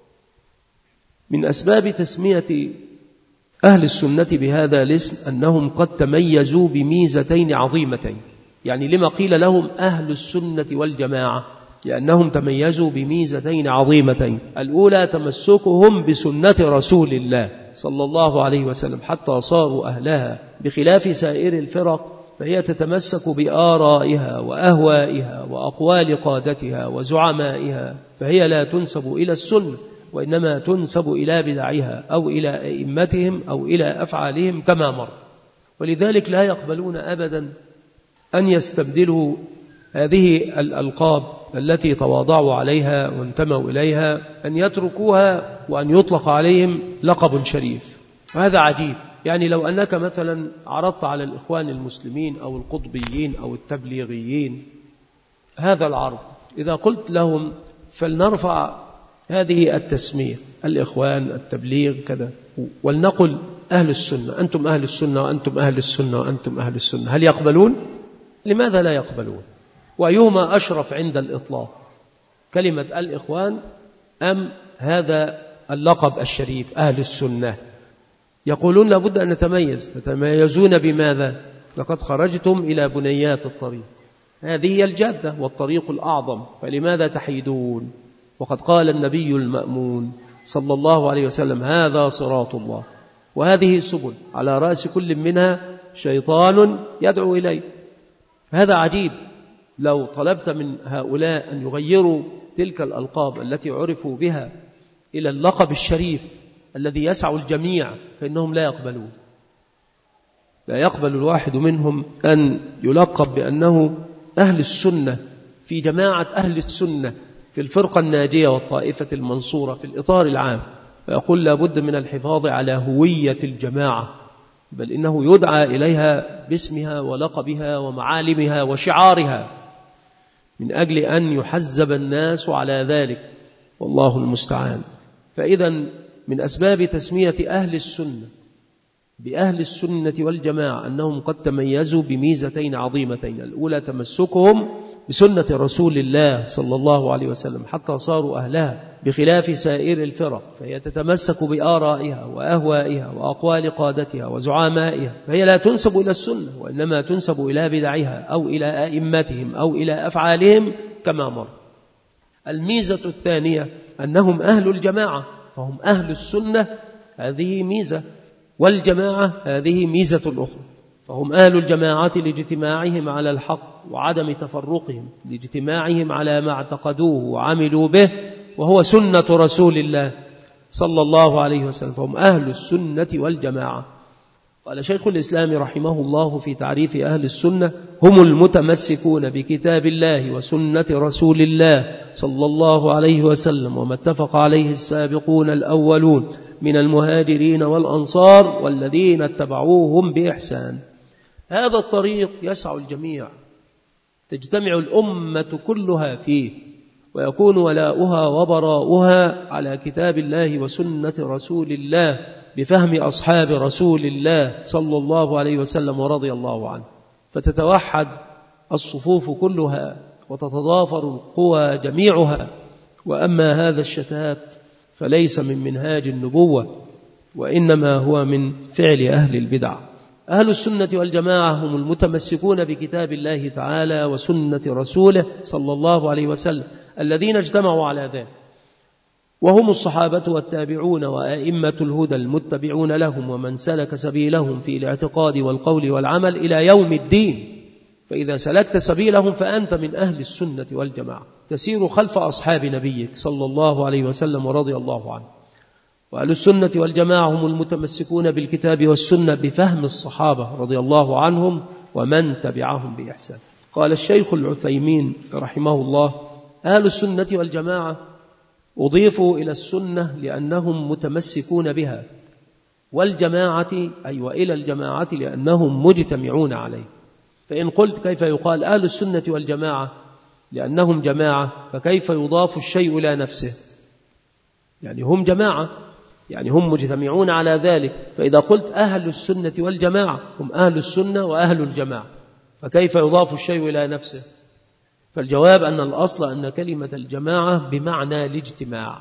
من أسباب تسمية أهل السنة بهذا الاسم أنهم قد تميزوا بميزتين عظيمتين. يعني لما قيل لهم أهل السنة والجماعة؟ لأنهم تميزوا بميزتين عظيمتين. الأولى تمسكهم بسنة رسول الله صلى الله عليه وسلم حتى صاروا أهلها، بخلاف سائر الفرق فهي تتمسك بآرائها وأهوائها وأقوال قادتها وزعمائها، فهي لا تنسب إلى السنة وإنما تنسب إلى بدعها أو إلى أئمتهم أو إلى أفعالهم كما مر. ولذلك لا يقبلون أبدا أن يستبدلوا هذه الألقاب التي تواضعوا عليها وانتموا إليها، أن يتركوها وأن يطلق عليهم لقب شريف. وهذا عجيب. يعني لو أنك مثلا عرضت على الإخوان المسلمين أو القطبيين أو التبليغيين هذا العرض، إذا قلت لهم فلنرفع هذه التسمية، الإخوان، التبليغ، كذا، ولنقل أهل السنة، أنتم أهل السنة وأنتم أهل السنة وأنتم أهل السنة، هل يقبلون؟ لماذا لا يقبلون؟ وأيهما أشرف عند الإطلاق، كلمة الإخوان أم هذا اللقب الشريف أهل السنة؟ يقولون لابد أن نتميز. تتميزون بماذا؟ لقد خرجتم إلى بنيات الطريق، هذه هي الجادة والطريق الأعظم، فلماذا تحيدون؟ وقد قال النبي المأمون صلى الله عليه وسلم: هذا صراط الله وهذه سبل على رأس كل منها شيطان يدعو إليه. هذا عجيب، لو طلبت من هؤلاء أن يغيروا تلك الألقاب التي عرفوا بها إلى اللقب الشريف الذي يسع الجميع فإنهم لا يقبلون. لا يقبل الواحد منهم أن يلقب بأنه أهل السنة في جماعة أهل السنة في الفرقة الناجية والطائفة المنصورة في الإطار العام، فيقول لابد من الحفاظ على هوية الجماعة، بل إنه يدعى إليها باسمها ولقبها ومعالمها وشعارها من أجل أن يحزب الناس على ذلك، والله المستعان. فإذا من أسباب تسمية أهل السنة بأهل السنة والجماعة أنهم قد تميزوا بميزتين عظيمتين: الأولى تمسكهم بسنة رسول الله صلى الله عليه وسلم حتى صاروا أهلها، بخلاف سائر الفرق فهي تتمسك بآرائها وأهوائها وأقوال قادتها وزعمائها، فهي لا تنسب إلى السنة وإنما تنسب إلى بدعها أو إلى أئمتهم أو إلى أفعالهم كما مر. الميزة الثانية أنهم أهل الجماعة، فهم أهل السنة، هذه ميزة، والجماعة هذه ميزة أخرى. فهم أهل الجماعة لاجتماعهم على الحق وعدم تفرقهم، لاجتماعهم على ما اعتقدوه وعملوا به وهو سنة رسول الله صلى الله عليه وسلم، فهم أهل السنة والجماعة. قال شيخ الإسلام رحمه الله في تعريف أهل السنة: هم المتمسكون بكتاب الله وسنة رسول الله صلى الله عليه وسلم وما اتفق عليه السابقون الأولون من المهاجرين والأنصار والذين اتبعوهم بإحسان. هذا الطريق يسع الجميع، تجتمع الأمة كلها فيه، ويكون ولاؤها وبراؤها على كتاب الله وسنة رسول الله بفهم أصحاب رسول الله صلى الله عليه وسلم ورضي الله عنه، فتتوحد الصفوف كلها وتتضافر القوى جميعها. وأما هذا الشتات فليس من منهاج النبوة، وإنما هو من فعل أهل البدع. أهل السنة والجماعة هم المتمسكون بكتاب الله تعالى وسنة رسوله صلى الله عليه وسلم الذين اجتمعوا على ذلك، وهم الصحابة والتابعون وأئمة الهدى المتبعون لهم ومن سلك سبيلهم في الاعتقاد والقول والعمل إلى يوم الدين. فإذا سلكت سبيلهم فأنت من أهل السنة والجماعة، تسير خلف أصحاب نبيك صلى الله عليه وسلم ورضي الله عنه. وأهل السنة والجماعة هم المتمسكون بالكتاب والسنة بفهم الصحابة رضي الله عنهم ومن تبعهم بإحسان. قال الشيخ العثيمين رحمه الله: أهل السنة والجماعة أضيفوا إلى السنة لأنهم متمسكون بها، والجماعة أي وإلى الجماعة لأنهم مجتمعون عليه. فإن قلت كيف يقال أهل السنة والجماعة لأنهم جماعة، فكيف يضاف الشيء إلى نفسه؟ يعني هم جماعة، يعني هم مجتمعون على ذلك. فإذا قلت أهل السنة والجماعة هم أهل السنة وأهل الجماعة، فكيف يضاف الشيء إلى نفسه؟ فالجواب أن الأصل أن كلمة الجماعة بمعنى الاجتماع،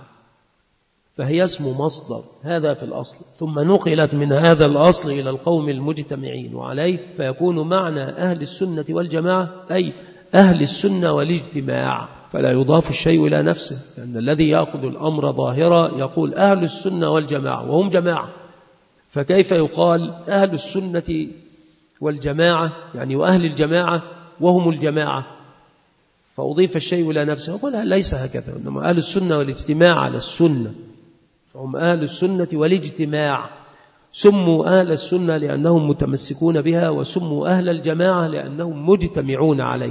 فهي اسم مصدر، هذا في الأصل، ثم نقلت من هذا الأصل إلى القوم المجتمعين وعليه، فيكون معنى أهل السنة والجماعة أي أهل السنة والاجتماع، فلا يضاف الشيء إلى نفسه، لأن الذي يأخذ الأمر ظاهرا يقول أهل السنة والجماعة وهم جماعة، فكيف يقال أهل السنة والجماعة يعني وأهل الجماعة وهم الجماعة، فأضيف الشيء إلى نفسه؟ يقول ليس هكذا، إنما أهل السنة والاجتماع على السنة، فهم أهل السنة والاجتماع. سموا أهل السنة لأنهم متمسكون بها، وسموا أهل الجماعة لأنهم مجتمعون عليه.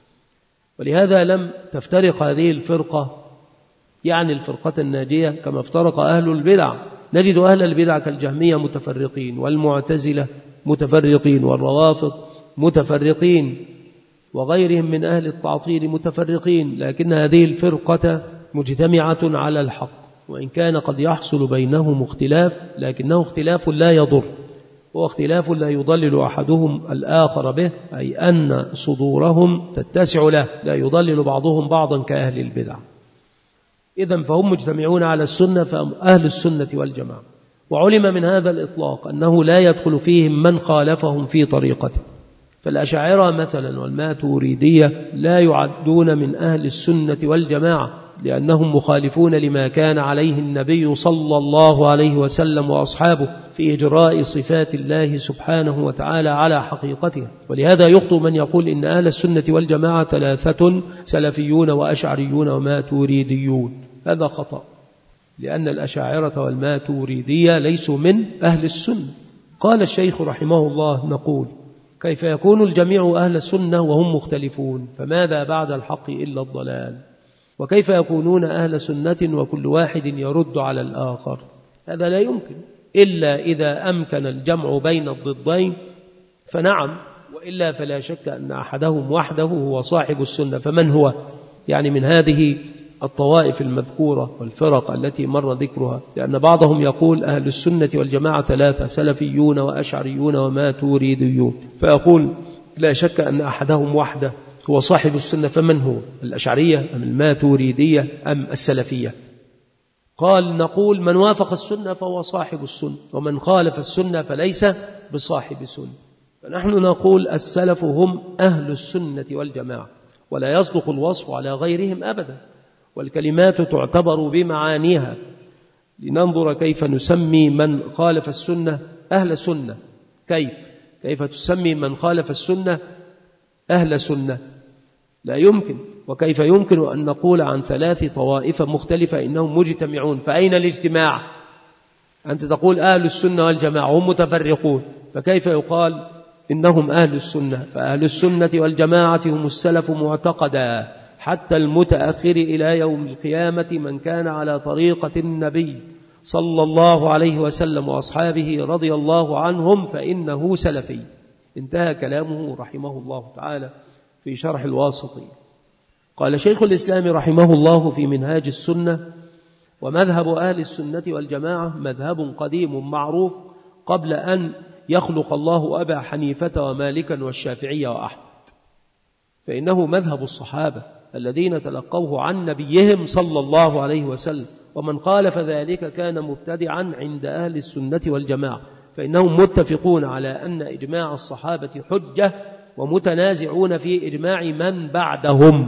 ولهذا لم تفترق هذه الفرقة، يعني الفرقة الناجية، كما افترق أهل البدع. نجد أهل البدع كالجهمية متفرقين، والمعتزلة متفرقين، والروافض متفرقين، وغيرهم من أهل التعطيل متفرقين، لكن هذه الفرقة مجتمعة على الحق، وإن كان قد يحصل بينهم اختلاف، لكنه اختلاف لا يضر، هو اختلاف لا يضلل أحدهم الآخر به، أي أن صدورهم تتسع له، لا يضلل بعضهم بعضا كأهل البدع. إذن فهم مجتمعون على السنة، فهم أهل السنة والجماعة. وعلم من هذا الإطلاق أنه لا يدخل فيهم من خالفهم في طريقته، فالأشاعرة مثلا والماتريدية لا يعدون من أهل السنة والجماعة، لأنهم مخالفون لما كان عليه النبي صلى الله عليه وسلم وأصحابه في إجراء صفات الله سبحانه وتعالى على حقيقتها. ولهذا يخطئ من يقول إن أهل السنة والجماعة 3 سلفيون وأشعريون وماتوريديون. هذا خطأ، لأن الأشاعرة والماتوريدية ليسوا من أهل السنة. قال الشيخ رحمه الله: نقول كيف يكون الجميع أهل السنة وهم مختلفون؟ فماذا بعد الحق إلا الضلال؟ وكيف يكونون أهل سنة وكل واحد يرد على الآخر؟ هذا لا يمكن إلا إذا أمكن الجمع بين الضدين، فنعم، وإلا فلا شك أن أحدهم وحده هو صاحب السنة. فمن هو؟ يعني من هذه الطوائف المذكورة والفرق التي مر ذكرها، لأن بعضهم يقول أهل السنة والجماعة 3 سلفيون وأشعريون وماتوريديون، فيقول لا شك أن أحدهم وحده هو صاحب السنة. فمن هو؟ الأشعرية أم الماتوريدية أم السلفية؟ قال: نقول من وافق السنة فهو صاحب السنة، ومن خالف السنة فليس بصاحب السنة. فنحن نقول السلف هم أهل السنة والجماعة، ولا يصدق الوصف على غيرهم أبدا، والكلمات تعتبر بمعانيها. لننظر كيف نسمي من خالف السنة أهل سنة. كيف تسمي من خالف السنة أهل سنة؟ لا يمكن. وكيف يمكن أن نقول عن 3 طوائف مختلفة إنهم مجتمعون؟ فأين الاجتماع؟ أنت تقول أهل السنة والجماعة هم متفرقون، فكيف يقال إنهم أهل السنة؟ فأهل السنة والجماعة هم السلف معتقدا حتى المتأخر إلى يوم القيامة، من كان على طريقة النبي صلى الله عليه وسلم وأصحابه رضي الله عنهم فإنه سلفي. انتهى كلامه رحمه الله تعالى في شرح الواسطية. قال شيخ الإسلام رحمه الله في منهاج السنة: ومذهب أهل السنة والجماعة مذهب قديم معروف قبل أن يخلق الله أبا حنيفة ومالكا والشافعي وأحمد، فإنه مذهب الصحابة الذين تلقوه عن نبيهم صلى الله عليه وسلم، ومن خالف ذلك كان مبتدعا عند أهل السنة والجماعة، فإنهم متفقون على أن إجماع الصحابة حجة، ومتنازعون في إجماع من بعدهم.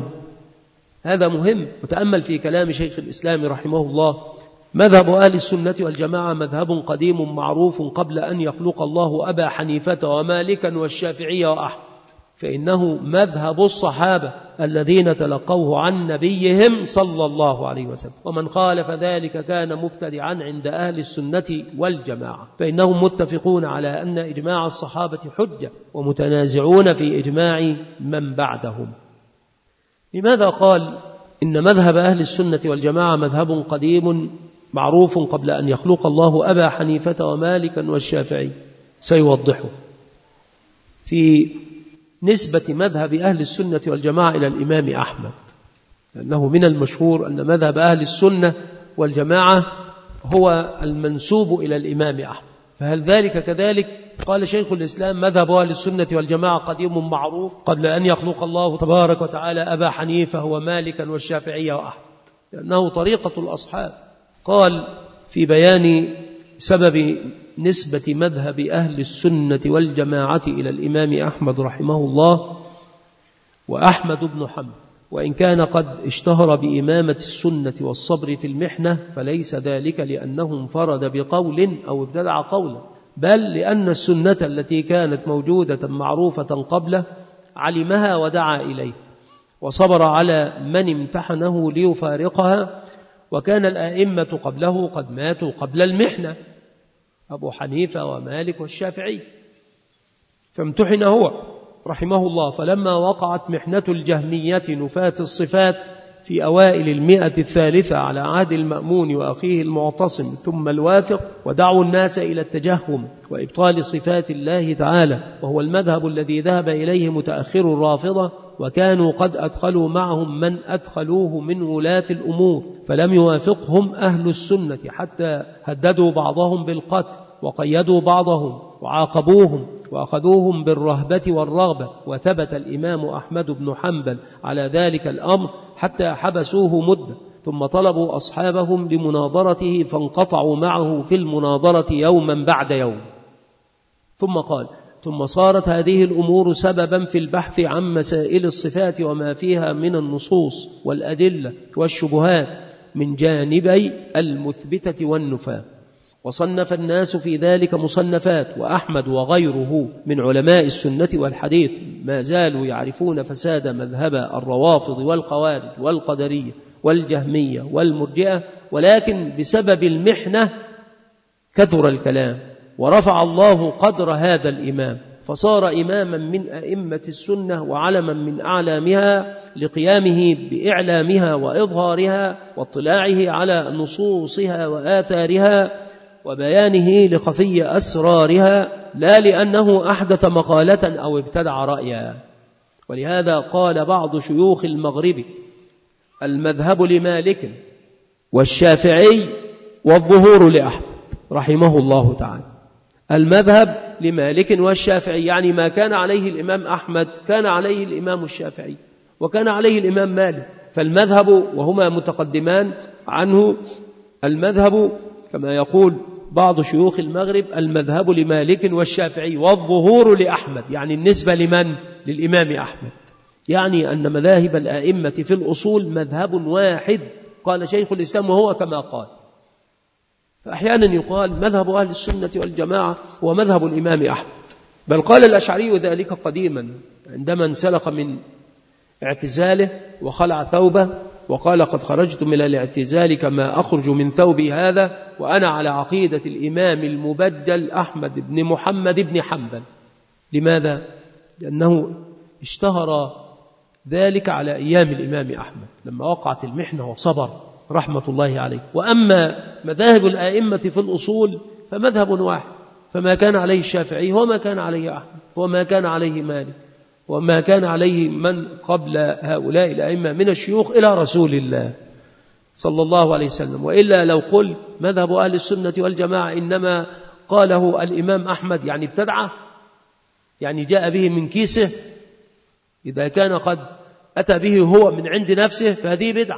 هذا مهم. وتأمل في كلام شيخ الإسلام رحمه الله: مذهب أهل السنة والجماعة مذهب قديم معروف قبل أن يخلق الله أبا حنيفة ومالكا والشافعي وأحمد، فإنه مذهب الصحابة الذين تلقوه عن نبيهم صلى الله عليه وسلم، ومن خالف ذلك كان مبتدعا عند أهل السنة والجماعة، فإنهم متفقون على أن إجماع الصحابة حجة، ومتنازعون في إجماع من بعدهم. لماذا قال إن مذهب أهل السنة والجماعة مذهب قديم معروف قبل أن يخلق الله أبا حنيفة ومالكا والشافعي؟ سيوضحه في نسبة مذهب أهل السنة والجماعة إلى الإمام أحمد، لأنه من المشهور أن مذهب أهل السنة والجماعة هو المنسوب إلى الإمام أحمد. فهل ذلك كذلك؟ قال شيخ الإسلام: مذهب أهل السنة والجماعة قديم معروف قبل أن يخلق الله تبارك وتعالى أبا حنيفة ومالكا والشافعي وأحمد، لأنه طريقة الأصحاب. قال في بيان سبب نسبة مذهب أهل السنة والجماعة إلى الإمام أحمد رحمه الله: وأحمد بن حنبل وإن كان قد اشتهر بإمامة السنة والصبر في المحنة، فليس ذلك لأنه انفرد بقول أو ابتدع قولا، بل لأن السنة التي كانت موجودة معروفة قبله علمها ودعا إليه، وصبر على من امتحنه ليفارقها. وكان الآئمة قبله قد ماتوا قبل المحنة، أبو حنيفة ومالك والشافعي، فامتحن هو رحمه الله. فلما وقعت محنة الجهمية نفاة الصفات في أوائل 103 على عهد المأمون وأخيه المعتصم ثم الواثق، ودعوا الناس إلى التجهم وإبطال صفات الله تعالى، وهو المذهب الذي ذهب إليه متأخر الرافضة، وكانوا قد أدخلوا معهم من أدخلوه من ولاة الأمور، فلم يوافقهم أهل السنة حتى هددوا بعضهم بالقتل، وقيدوا بعضهم وعاقبوهم وأخذوهم بالرهبة والرغبة. وثبت الإمام أحمد بن حنبل على ذلك الأمر حتى حبسوه مدة، ثم طلبوا أصحابهم لمناظرته فانقطعوا معه في المناظرة يوما بعد يوم. ثم قال: ثم صارت هذه الأمور سببا في البحث عن مسائل الصفات وما فيها من النصوص والأدلة والشبهات من جانبي المثبتة والنفاة. وصنف الناس في ذلك مصنفات، وأحمد وغيره من علماء السنة والحديث ما زالوا يعرفون فساد مذهب الروافض والخوارج والقدرية والجهمية والمرجئة، ولكن بسبب المحنة كثر الكلام، ورفع الله قدر هذا الإمام فصار إماما من أئمة السنة وعلما من أعلامها لقيامه بإعلامها وإظهارها واطلاعه على نصوصها وآثارها وبيانه لخفي أسرارها، لا لأنه أحدث مقالة أو ابتدع رأيا. ولهذا قال بعض شيوخ المغرب: المذهب لمالك والشافعي والظهور لأحمد، رحمه الله تعالى. المذهب لمالك والشافعي يعني ما كان عليه الإمام أحمد كان عليه الإمام الشافعي وكان عليه الإمام مالك، فالمذهب وهما متقدمان عنه. المذهب كما يقول بعض شيوخ المغرب: المذهب لمالك والشافعي والظهور لأحمد، يعني النسبة لمن؟ للإمام أحمد، يعني أن مذاهب الآئمة في الأصول مذهب واحد، قال شيخ الإسلام وهو كما قال. فأحيانا يقال مذهب أهل السنة والجماعة هو مذهب الإمام أحمد، بل قال الأشعري ذلك قديما عندما انسلخ من اعتزاله وخلع ثوبه وقال: قد خرجت من الاعتزال كما أخرج من ثوبي هذا وأنا على عقيدة الإمام المبجل أحمد بن محمد بن حنبل. لماذا؟ لأنه اشتهر ذلك على أيام الإمام أحمد لما وقعت المحنة وصبر رحمة الله عليه. وأما مذاهب الآئمة في الأصول فمذهب واحد، فما كان عليه الشافعي هو ما كان عليه أحمد وما كان عليه مالك وما كان عليه من قبل هؤلاء الأئمة من الشيوخ إلى رسول الله صلى الله عليه وسلم. وإلا لو قل مذهب أهل السنة والجماعة إنما قاله الإمام أحمد يعني ابتدعه، يعني جاء به من كيسه، إذا كان قد أتى به هو من عند نفسه فهذه بدعة،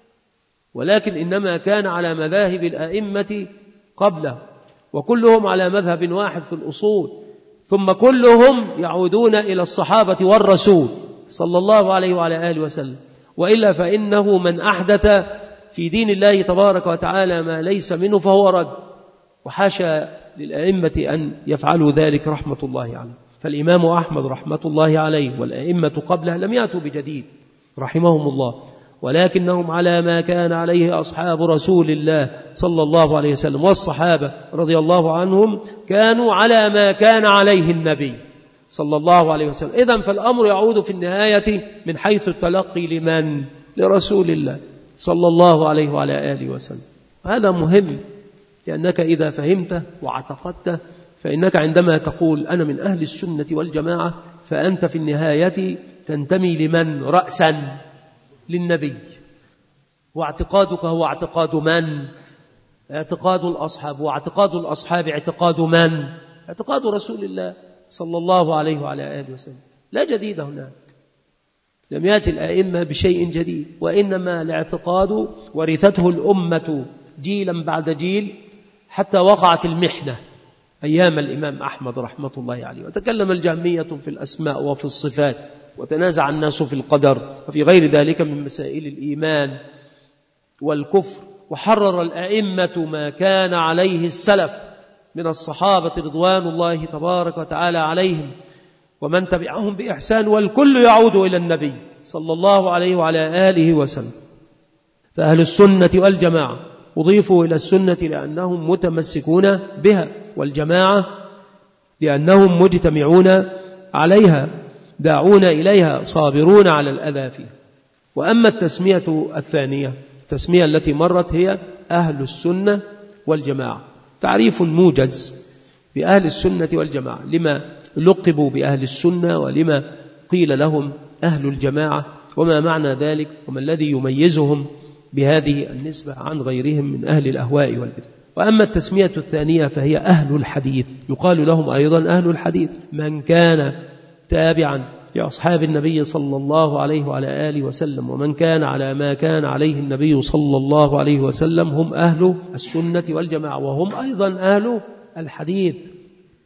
ولكن إنما كان على مذاهب الأئمة قبله، وكلهم على مذهب واحد في الأصول، ثم كلهم يعودون إلى الصحابة والرسول صلى الله عليه وعلى آله وسلم. وإلا فإنه من أحدث في دين الله تبارك وتعالى ما ليس منه فهو رد، وحاشا للأئمة أن يفعلوا ذلك رحمة الله عليه. فالإمام أحمد رحمة الله عليه والأئمة قبله لم يأتوا بجديد رحمهم الله، ولكنهم على ما كان عليه أصحاب رسول الله صلى الله عليه وسلم، والصحابة رضي الله عنهم كانوا على ما كان عليه النبي صلى الله عليه وسلم. إذن فالأمر يعود في النهاية من حيث التلقي لمن؟ لرسول الله صلى الله عليه وعلى آله وسلم. هذا مهم، لأنك إذا فهمته واعتقدته فإنك عندما تقول أنا من أهل السنة والجماعة فأنت في النهاية تنتمي لمن؟ رأسا للنبي. واعتقادك هو اعتقاد من؟ اعتقاد الأصحاب، واعتقاد الأصحاب اعتقاد من؟ اعتقاد رسول الله صلى الله عليه وعلى آله وسلم. لا جديد هناك، لم يأتي الأئمة بشيء جديد، وإنما الاعتقاد ورثته الأمة جيلا بعد جيل حتى وقعت المحنة أيام الإمام أحمد رحمة الله عليه، وتكلم الجهمية في الأسماء وفي الصفات، وتنازع الناس في القدر وفي غير ذلك من مسائل الإيمان والكفر، وحرر الأئمة ما كان عليه السلف من الصحابة رضوان الله تبارك وتعالى عليهم ومن تبعهم بإحسان، والكل يعود إلى النبي صلى الله عليه وعلى آله وسلم. فأهل السنة والجماعة أضيفوا إلى السنة لأنهم متمسكون بها، والجماعة لأنهم مجتمعون عليها داعون إليها صابرون على الأذى فيها. وأما التسمية الثانية، التسمية التي مرت هي أهل السنة والجماعة، تعريف موجز بأهل السنة والجماعة، لما لقبوا بأهل السنة ولما قيل لهم أهل الجماعة، وما معنى ذلك، وما الذي يميزهم بهذه النسبة عن غيرهم من أهل الأهواء والبدع. وأما التسمية الثانية فهي أهل الحديث، يقال لهم أيضا أهل الحديث من كان تابعا لأصحاب النبي صلى الله عليه وعلى آله وسلم، ومن كان على ما كان عليه النبي صلى الله عليه وسلم، هم أهل السنة والجماعة، وهم أيضا أهل الحديث.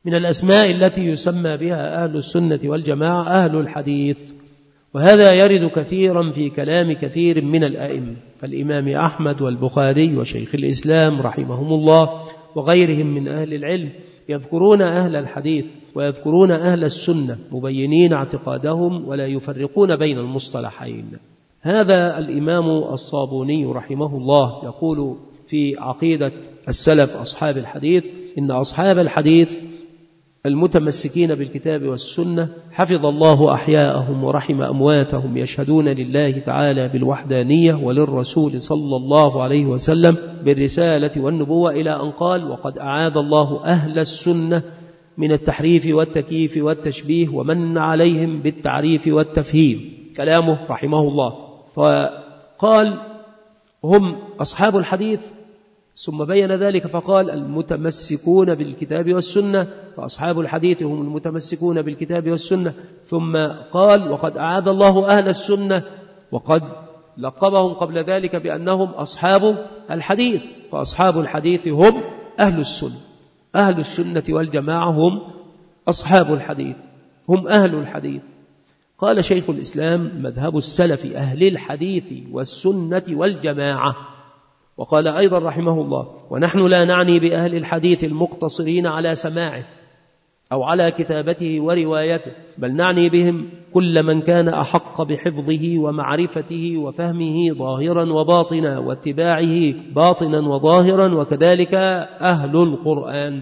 من الأسماء التي يسمى بها أهل السنة والجماعة أهل الحديث، وهذا يرد كثيرا في كلام كثير من الأئمة كالإمام أحمد والبخاري وشيخ الإسلام رحمهم الله وغيرهم من أهل العلم، يذكرون أهل الحديث ويذكرون أهل السنة مبينين اعتقادهم ولا يفرقون بين المصطلحين. هذا الإمام الصابوني رحمه الله يقول في عقيدة السلف أصحاب الحديث: إن أصحاب الحديث المتمسكين بالكتاب والسنة حفظ الله أحياءهم ورحم أمواتهم، يشهدون لله تعالى بالوحدانية وللرسول صلى الله عليه وسلم بالرسالة والنبوة، إلى أن قال: وقد أعاذ الله أهل السنة من التحريف والتكييف والتشبيه ومن عليهم بالتعريف والتفهيم. كلامه رحمه الله. فقال: هم أصحاب الحديث، ثم بين ذلك فقال: المتمسكون بالكتاب والسنة، فأصحاب الحديث هم المتمسكون بالكتاب والسنة، ثم قال: وقد أعاذ الله أهل السنة، وقد لقبهم قبل ذلك بأنهم أصحاب الحديث، فأصحاب الحديث هم أهل السنة. أهل السنة والجماعة هم أصحاب الحديث، هم أهل الحديث. قال شيخ الإسلام: مذهب السلف أهل الحديث والسنة والجماعة. وقال أيضا رحمه الله: ونحن لا نعني بأهل الحديث المقتصرين على سماعه أو على كتابته وروايته، بل نعني بهم كل من كان أحق بحفظه ومعرفته وفهمه ظاهرا وباطنا واتباعه باطنا وظاهرا، وكذلك أهل القرآن.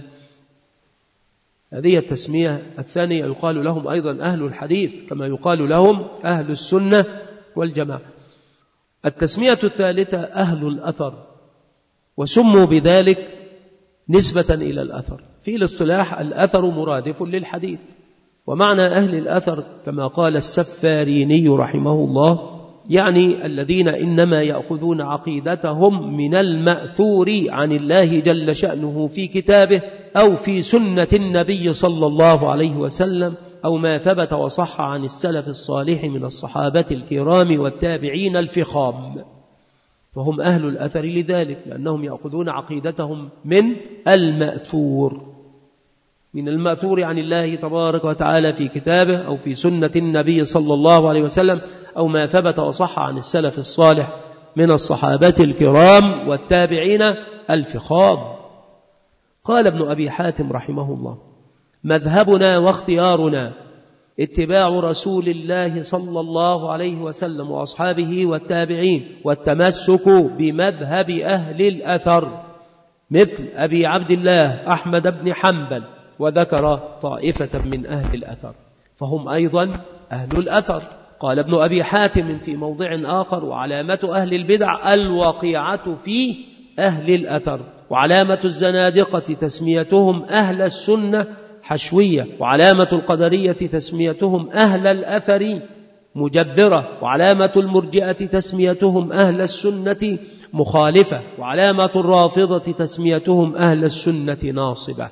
هذه التسمية الثانية يقال لهم أيضا أهل الحديث كما يقال لهم أهل السنة والجماعة. التسمية الثالثة أهل الأثر، وسموا بذلك نسبة إلى الأثر. في الاصطلاح الأثر مرادف للحديث، ومعنى أهل الأثر كما قال السفاريني رحمه الله يعني الذين إنما يأخذون عقيدتهم من المأثور عن الله جل شأنه في كتابه أو في سنة النبي صلى الله عليه وسلم أو ما ثبت وصح عن السلف الصالح من الصحابة الكرام والتابعين الفخام، فهم أهل الأثر لذلك، لأنهم يأخذون عقيدتهم من المأثور، من المأثور عن الله تبارك وتعالى في كتابه أو في سنة النبي صلى الله عليه وسلم أو ما ثبت وصح عن السلف الصالح من الصحابة الكرام والتابعين الفخام. قال ابن أبي حاتم رحمه الله: مذهبنا واختيارنا اتباع رسول الله صلى الله عليه وسلم وأصحابه والتابعين، والتمسك بمذهب أهل الأثر مثل أبي عبد الله أحمد بن حنبل، وذكر طائفة من أهل الأثر فهم أيضا أهل الأثر. قال ابن أبي حاتم في موضع آخر: وعلامة أهل البدع الوقيعة في أهل الأثر، وعلامة الزنادقة تسميتهم أهل السنة حشوية، وعلامة القدرية تسميتهم أهل الأثر مجبرة، وعلامة المرجئة تسميتهم أهل السنة مخالفة، وعلامة الرافضة تسميتهم أهل السنة ناصبة.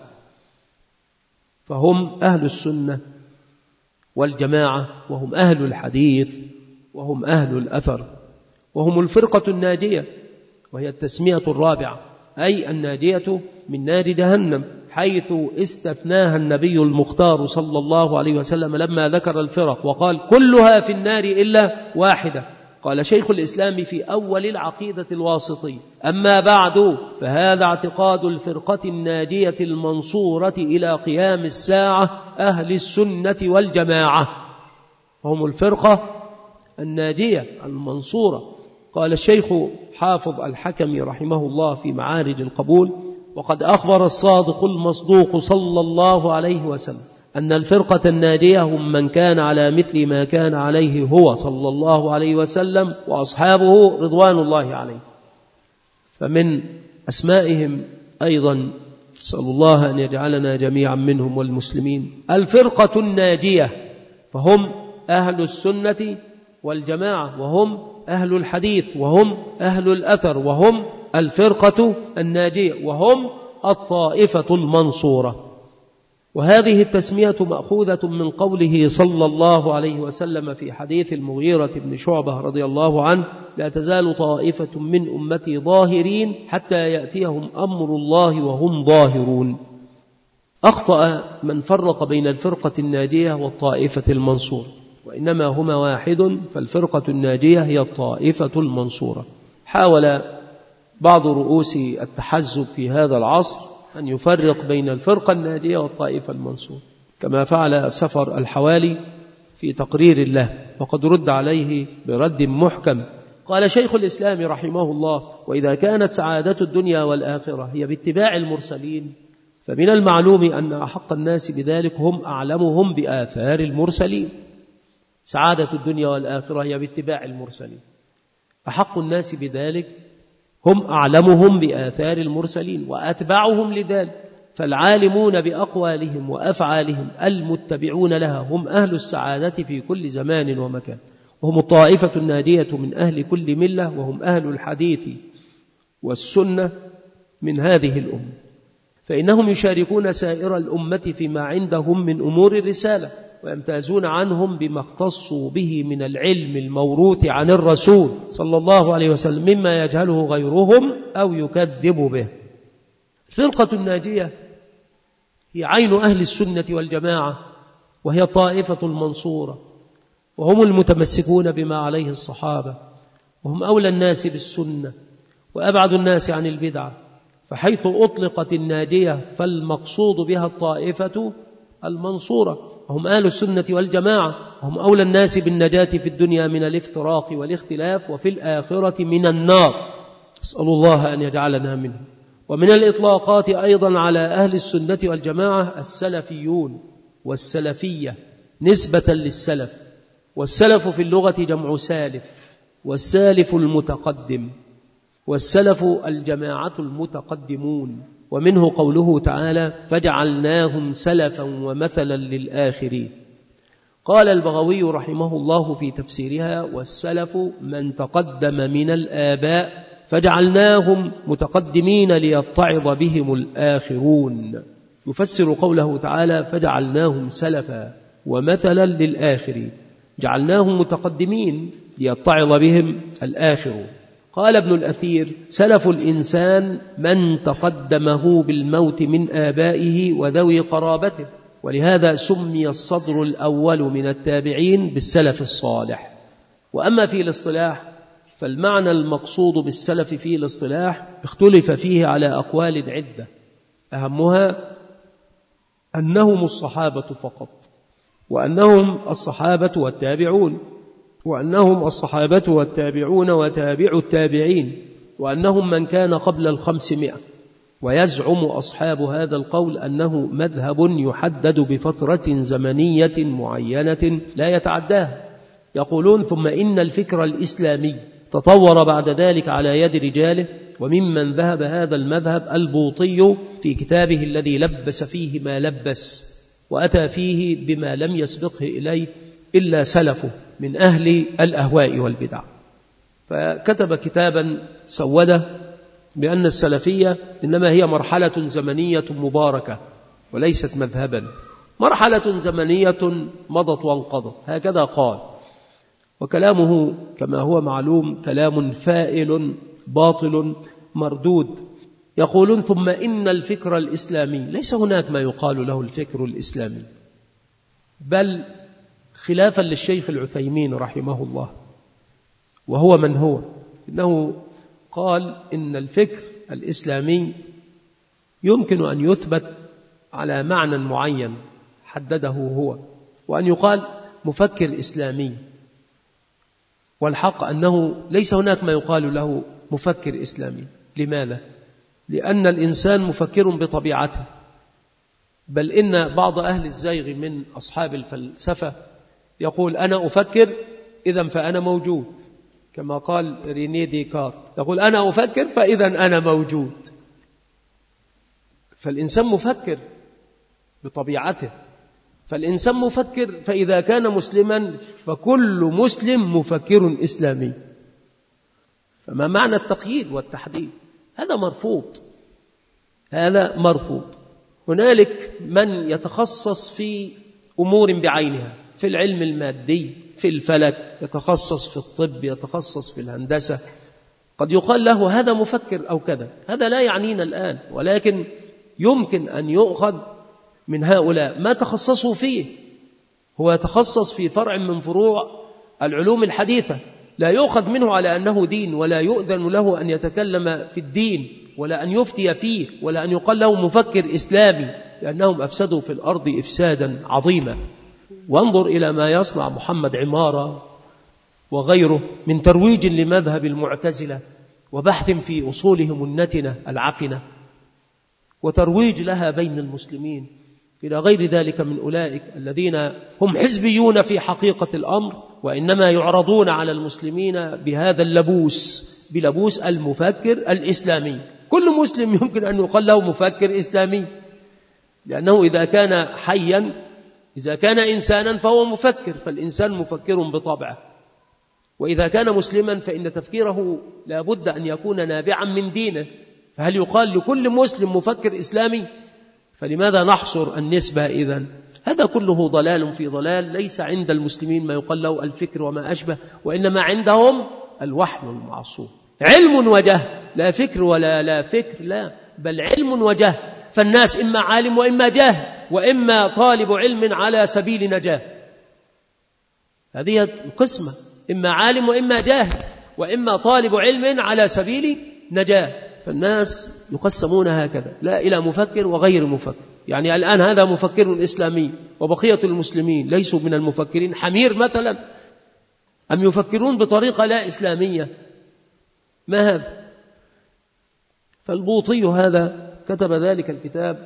فهم أهل السنة والجماعة، وهم أهل الحديث، وهم أهل الأثر، وهم الفرقة الناجية، وهي التسمية الرابعة، أي الناجية من نار جهنم، حيث استثناها النبي المختار صلى الله عليه وسلم لما ذكر الفرق وقال: كلها في النار إلا واحدة. قال شيخ الإسلام في أول العقيدة الواسطي: أما بعد فهذا اعتقاد الفرقة الناجية المنصورة إلى قيام الساعة أهل السنة والجماعة، هم الفرقة الناجية المنصورة. قال الشيخ حافظ الحكمي رحمه الله في معارج القبول: وقد أخبر الصادق المصدوق صلى الله عليه وسلم أن الفرقة الناجية هم من كان على مثل ما كان عليه هو صلى الله عليه وسلم وأصحابه رضوان الله عليه. فمن أسمائهم أيضا، نسأل الله أن يجعلنا جميعا منهم والمسلمين، الفرقة الناجية، فهم أهل السنة والجماعة، وهم أهل الحديث، وهم أهل الأثر، وهم الفرقة الناجية، وهم الطائفة المنصورة. وهذه التسمية مأخوذة من قوله صلى الله عليه وسلم في حديث المغيرة بن شعبة رضي الله عنه: لا تزال طائفة من أمتي ظاهرين حتى يأتيهم أمر الله وهم ظاهرون. أخطأ من فرق بين الفرقة الناجية والطائفة المنصورة، وإنما هما واحد، فالفرقة الناجية هي الطائفة المنصورة. حاول بعض رؤوس التحزب في هذا العصر أن يفرق بين الفرقة الناجية والطائفة المنصورة، كما فعل سفر الحوالي في تقرير له، وقد رد عليه برد محكم. قال شيخ الإسلام رحمه الله: وإذا كانت سعادة الدنيا والآخرة هي باتباع المرسلين، فمن المعلوم أن أحق الناس بذلك هم أعلمهم بآثار المرسلين. سعادة الدنيا والآخرة هي باتباع المرسلين، أحق الناس بذلك هم أعلمهم بآثار المرسلين وأتبعهم لذلك، فالعالمون بأقوالهم وأفعالهم المتبعون لها هم أهل السعادة في كل زمان ومكان، وهم الطائفة الناجية من أهل كل ملة، وهم أهل الحديث والسنة من هذه الأمة، فإنهم يشاركون سائر الأمة فيما عندهم من أمور الرسالة، ويمتازون عنهم بما اختصوا به من العلم الموروث عن الرسول صلى الله عليه وسلم مما يجهله غيرهم أو يكذب به. الفرقة الناجية هي عين أهل السنة والجماعة، وهي الطائفة المنصورة، وهم المتمسكون بما عليه الصحابة، وهم أولى الناس بالسنة وأبعد الناس عن البدعة، فحيث أطلقت الناجية فالمقصود بها الطائفة المنصورة، وهم أهل السنة والجماعة، وهم أولى الناس بالنجاة في الدنيا من الافتراق والاختلاف، وفي الآخرة من النار، أسأل الله أن يجعلنا منهم. ومن الإطلاقات أيضا على أهل السنة والجماعة السلفيون والسلفية نسبة للسلف، والسلف في اللغة جمع سالف، والسالف المتقدم، والسلف الجماعة المتقدمون، ومنه قوله تعالى: فجعلناهم سلفا ومثلا للآخرين. قال البغوي رحمه الله في تفسيرها: والسلف من تقدم من الآباء فجعلناهم متقدمين ليتعظ بهم الآخرون. يفسر قوله تعالى: فجعلناهم سلفا ومثلا للآخرين، جعلناهم متقدمين ليتعظ بهم الآخرون. قال ابن الأثير: سلف الإنسان من تقدمه بالموت من آبائه وذوي قرابته، ولهذا سمي الصدر الأول من التابعين بالسلف الصالح. وأما في الاصطلاح فالمعنى المقصود بالسلف في الاصطلاح اختلف فيه على أقوال عدة، أهمها أنهم الصحابة فقط، وأنهم الصحابة والتابعون، وأنهم الصحابة والتابعون وتابع التابعين، وأنهم من كان قبل 500. ويزعم أصحاب هذا القول أنه مذهب يحدد بفترة زمنية معينة لا يتعداها. يقولون: ثم إن الفكر الإسلامي تطور بعد ذلك على يد رجاله، وممن ذهب هذا المذهب البوطي في كتابه الذي لبس فيه ما لبس، وأتى فيه بما لم يسبقه إليه إلا سلفه من أهل الأهواء والبدع، فكتب كتابا سوده بأن السلفية إنما هي مرحلة زمنية مباركة وليست مذهبا، مرحلة زمنية مضت وانقضت، هكذا قال. وكلامه كما هو معلوم كلام فائل باطل مردود. يقولون: ثم إن الفكر الإسلامي، ليس هناك ما يقال له الفكر الإسلامي، بل خلافا للشيخ العثيمين رحمه الله، وهو من هو، إنه قال إن الفكر الإسلامي يمكن أن يثبت على معنى معين حدده هو، وأن يقال مفكر إسلامي، والحق أنه ليس هناك ما يقال له مفكر إسلامي. لماذا؟ لأن الإنسان مفكر بطبيعته، بل إن بعض أهل الزيغ من أصحاب الفلسفة يقول: أنا أفكر إذن فأنا موجود، كما قال رينيه ديكارت، يقول: أنا أفكر فإذن أنا موجود. فالإنسان مفكر بطبيعته، فالإنسان مفكر، فإذا كان مسلما فكل مسلم مفكر إسلامي. فما معنى التقييد والتحديد؟ هذا مرفوض، هذا مرفوض. هنالك من يتخصص في أمور بعينها، في العلم المادي، في الفلك، يتخصص في الطب، يتخصص في الهندسة، قد يقال له هذا مفكر أو كذا، هذا لا يعنينا الآن، ولكن يمكن أن يؤخذ من هؤلاء ما تخصصوا فيه، هو يتخصص في فرع من فروع العلوم الحديثة، لا يؤخذ منه على أنه دين، ولا يؤذن له أن يتكلم في الدين، ولا أن يفتي فيه، ولا أن يقال له مفكر إسلامي، لأنهم أفسدوا في الأرض إفسادا عظيما. وانظر إلى ما يصنع محمد عمارة وغيره من ترويج لمذهب المعتزلة وبحث في أصولهم النتنة العفنة وترويج لها بين المسلمين، إلى غير ذلك من أولئك الذين هم حزبيون في حقيقة الأمر، وإنما يعرضون على المسلمين بهذا اللبوس، بلبوس المفكر الإسلامي. كل مسلم يمكن أن يقال له مفكر إسلامي، لأنه إذا كان حيا، إذا كان إنسانا فهو مفكر، فالإنسان مفكر بطبعه. وإذا كان مسلما فإن تفكيره لا بد أن يكون نابعا من دينه، فهل يقال لكل مسلم مفكر إسلامي؟ فلماذا نحصر النسبة إذن؟ هذا كله ضلال في ضلال. ليس عند المسلمين ما يقال له الفكر وما أشبه، وإنما عندهم الوحي المعصوم، علم وجهل، لا فكر ولا لا فكر، لا، بل علم وجهل. فالناس إما عالم وإما جاهل، وإما طالب علم على سبيل نجاة. هذه القسمة، إما عالم وإما جاهل، وإما طالب علم على سبيل نجاة. فالناس يقسمون هكذا، لا إلى مفكر وغير مفكر. يعني الآن هذا مفكر إسلامي، وبقية المسلمين ليسوا من المفكرين، حمير مثلا، أم يفكرون بطريقة لا إسلامية؟ ما هذا؟ فالبوطي هذا كتب ذلك الكتاب،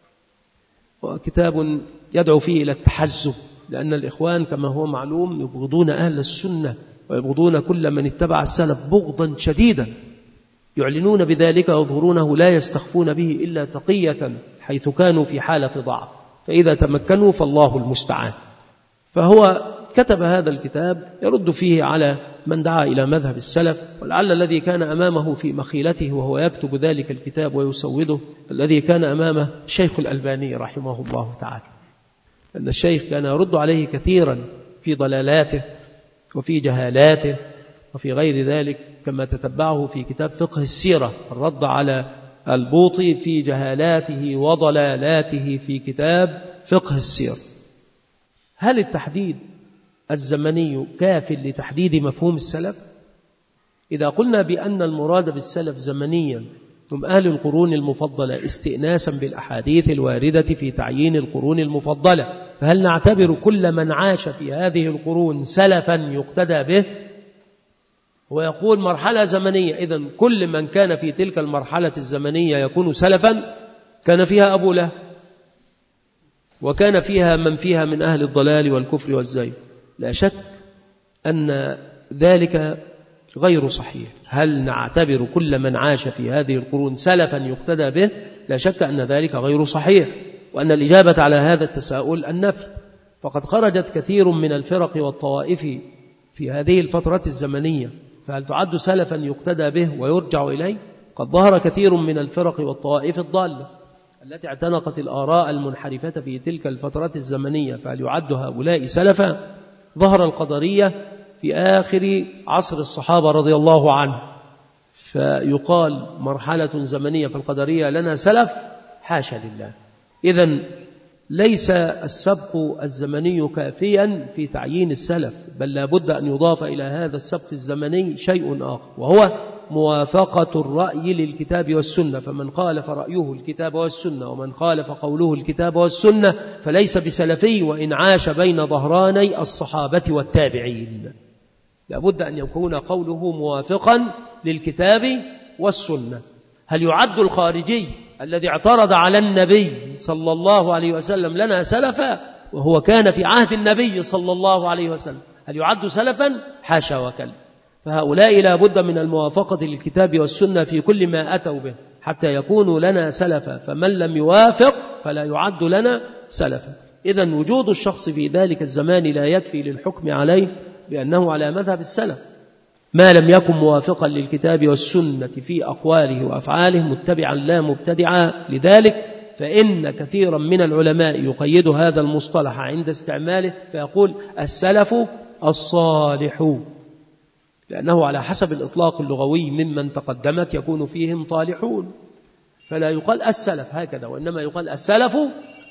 وكتاب يدعو فيه إلى التحزب، لأن الإخوان كما هو معلوم يبغضون أهل السنة ويبغضون كل من اتبع السلف بغضا شديدا، يعلنون بذلك ويظهرونه، لا يستخفون به إلا تقية حيث كانوا في حالة ضعف، فإذا تمكنوا فالله المستعان. فهو كتب هذا الكتاب يرد فيه على من دعا إلى مذهب السلف، ولعل الذي كان أمامه في مخيلته وهو يكتب ذلك الكتاب ويسوده الذي كان أمامه الشيخ الألباني رحمه الله تعالى، أن الشيخ كان يرد عليه كثيرا في ضلالاته وفي جهالاته وفي غير ذلك، كما تتبعه في كتاب فقه السيرة، الرد على البوطي في جهالاته وضلالاته في كتاب فقه السيرة. هل التحديد الزمني كاف لتحديد مفهوم السلف؟ إذا قلنا بأن المراد بالسلف زمنيا هم أهل القرون المفضلة استئناسا بالأحاديث الواردة في تعيين القرون المفضلة، فهل نعتبر كل من عاش في هذه القرون سلفا يقتدى به؟ ويقول مرحلة زمنية، إذن كل من كان في تلك المرحلة الزمنية يكون سلفا. كان فيها أبو لهب، وكان فيها من فيها من أهل الضلال والكفر والزيغ. لا شك أن ذلك غير صحيح. هل نعتبر كل من عاش في هذه القرون سلفا يقتدى به؟ لا شك أن ذلك غير صحيح، وأن الإجابة على هذا التساؤل النفي. فقد خرجت كثير من الفرق والطوائف في هذه الفترة الزمنية، فهل تعد سلفا يقتدى به ويرجع إليه؟ قد ظهر كثير من الفرق والطوائف الضالة التي اعتنقت الآراء المنحرفة في تلك الفترة الزمنية، فهل يعد هؤلاء سلفا؟ ظهر القدرية في آخر عصر الصحابة رضي الله عنه، فيقال مرحلة زمنية في القدرية لنا سلف؟ حاشا لله. إذن ليس السبق الزمني كافيا في تعيين السلف، بل لا بد أن يضاف إلى هذا السبق الزمني شيء آخر، وهو موافقة الرأي للكتاب والسنة. فمن خالف رأيه الكتاب والسنة ومن خالف قوله الكتاب والسنة فليس بسلفي وإن عاش بين ظهراني الصحابة والتابعين. لا بد أن يكون قوله موافقا للكتاب والسنة. هل يعد الخارجي الذي اعترض على النبي صلى الله عليه وسلم لنا سلفا وهو كان في عهد النبي صلى الله عليه وسلم؟ هل يعد سلفا؟ حاشا وكلا. فهؤلاء لا بد من الموافقة للكتاب والسنة في كل ما أتوا به حتى يكونوا لنا سلفا، فمن لم يوافق فلا يعد لنا سلفا. إذن وجود الشخص في ذلك الزمان لا يكفي للحكم عليه بأنه على مذهب السلف ما لم يكن موافقا للكتاب والسنة في أقواله وأفعاله متبعا لا مبتدعا. لذلك فإن كثيرا من العلماء يقيد هذا المصطلح عند استعماله فيقول السلف الصالح، لأنه على حسب الإطلاق اللغوي ممن تقدمك يكون فيهم طالحون، فلا يقال السلف هكذا، وإنما يقال السلف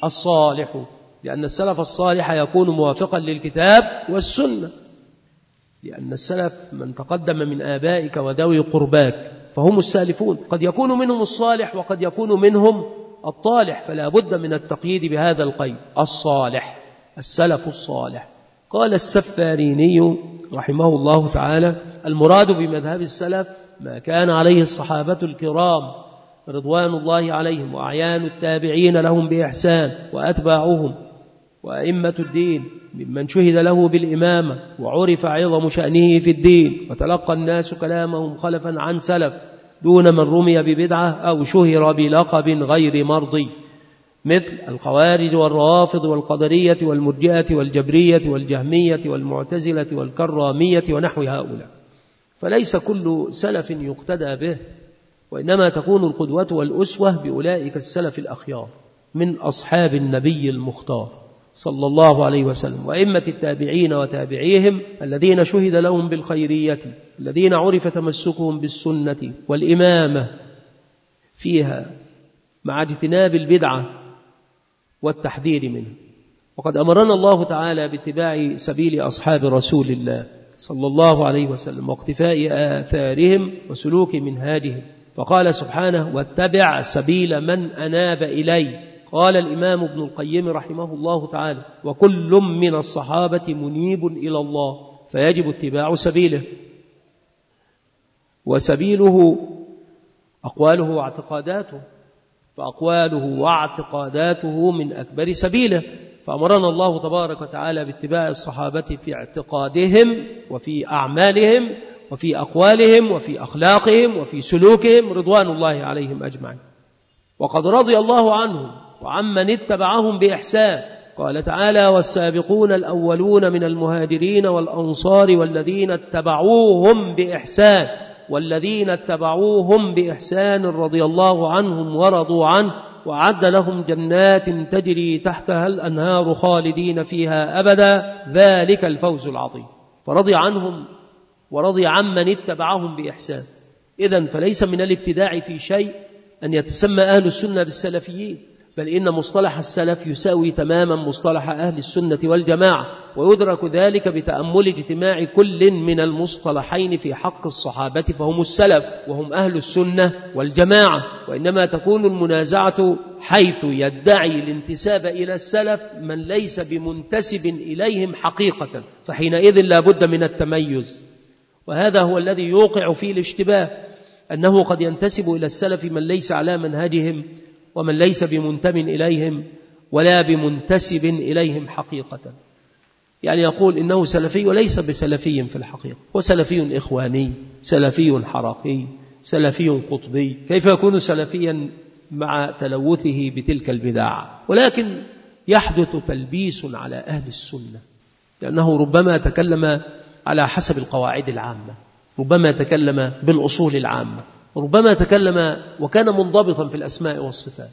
الصالح، لأن السلف الصالح يكون موافقا للكتاب والسنة، لأن السلف من تقدم من آبائك وذوي قرباك فهم السالفون، قد يكون منهم الصالح وقد يكون منهم الطالح، فلا بد من التقييد بهذا القيد الصالح، السلف الصالح. قال السفاريني رحمه الله تعالى: المراد بمذهب السلف ما كان عليه الصحابة الكرام رضوان الله عليهم وأعيان التابعين لهم بإحسان وأتباعهم وأئمة الدين ممن شهد له بالإمامة وعرف عظم شأنه في الدين وتلقى الناس كلامهم خلفا عن سلف دون من رمي ببدعة أو شهر بلقب غير مرضي، مثل الخوارج والروافض والقدرية والمرجئة والجبرية والجهمية والمعتزلة والكرامية ونحو هؤلاء. فليس كل سلف يقتدى به، وإنما تكون القدوة والأسوة بأولئك السلف الأخيار من أصحاب النبي المختار صلى الله عليه وسلم وأئمة التابعين وتابعيهم الذين شهد لهم بالخيرية، الذين عرف تمسكهم بالسنة والإمامة فيها مع اجتناب البدعة والتحذير منه. وقد أمرنا الله تعالى باتباع سبيل أصحاب رسول الله صلى الله عليه وسلم واقتفاء آثارهم وسلوك منهاجهم، فقال سبحانه: واتبع سبيل من أناب إلي. قال الإمام ابن القيم رحمه الله تعالى: وكل من الصحابة منيب إلى الله، فيجب اتباع سبيله، وسبيله أقواله واعتقاداته، فأقواله واعتقاداته من أكبر سبيله. فأمرنا الله تبارك وتعالى باتباع الصحابة في اعتقادهم وفي أعمالهم وفي أقوالهم وفي أخلاقهم وفي سلوكهم رضوان الله عليهم أجمعين. وقد رضي الله عنهم وعمن اتبعهم بإحسان. قال تعالى: والسابقون الأولون من المهاجرين والأنصار والذين اتبعوهم بإحسان والذين اتبعوهم بإحسان رضي الله عنهم ورضوا عنه وأعد لهم جنات تجري تحتها الأنهار خالدين فيها أبدا ذلك الفوز العظيم. فرضي عنهم ورضي عمن اتبعهم بإحسان. إذن فليس من الابتداع في شيء أن يتسمى أهل السنة بالسلفيين، بل إن مصطلح السلف يساوي تماما مصطلح أهل السنة والجماعة، ويدرك ذلك بتأمل اجتماع كل من المصطلحين في حق الصحابة، فهم السلف وهم أهل السنة والجماعة. وإنما تكون المنازعة حيث يدعي الانتساب إلى السلف من ليس بمنتسب إليهم حقيقة، فحينئذ لا بد من التميز، وهذا هو الذي يوقع فيه الاشتباه، أنه قد ينتسب إلى السلف من ليس على منهجهم ومن ليس بمنتم إليهم ولا بمنتسب إليهم حقيقة. يعني يقول إنه سلفي وليس بسلفي في الحقيقة، هو سلفي إخواني، سلفي حركي، سلفي قطبي. كيف يكون سلفيا مع تلوثه بتلك البدع؟ ولكن يحدث تلبيس على أهل السنة، لأنه ربما تكلم على حسب القواعد العامة، ربما تكلم بالأصول العامة، ربما تكلم وكان منضبطا في الأسماء والصفات،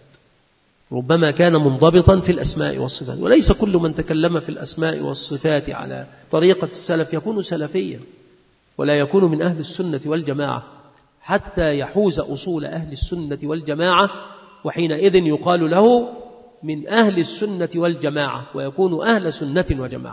ربما كان منضبطا في الأسماء والصفات. وليس كل من تكلم في الأسماء والصفات على طريقة السلف يكون سلفيا، ولا يكون من أهل السنة والجماعة حتى يحوز أصول أهل السنة والجماعة، وحينئذ يقال له من أهل السنة والجماعة ويكون أهل سنة وجماعة.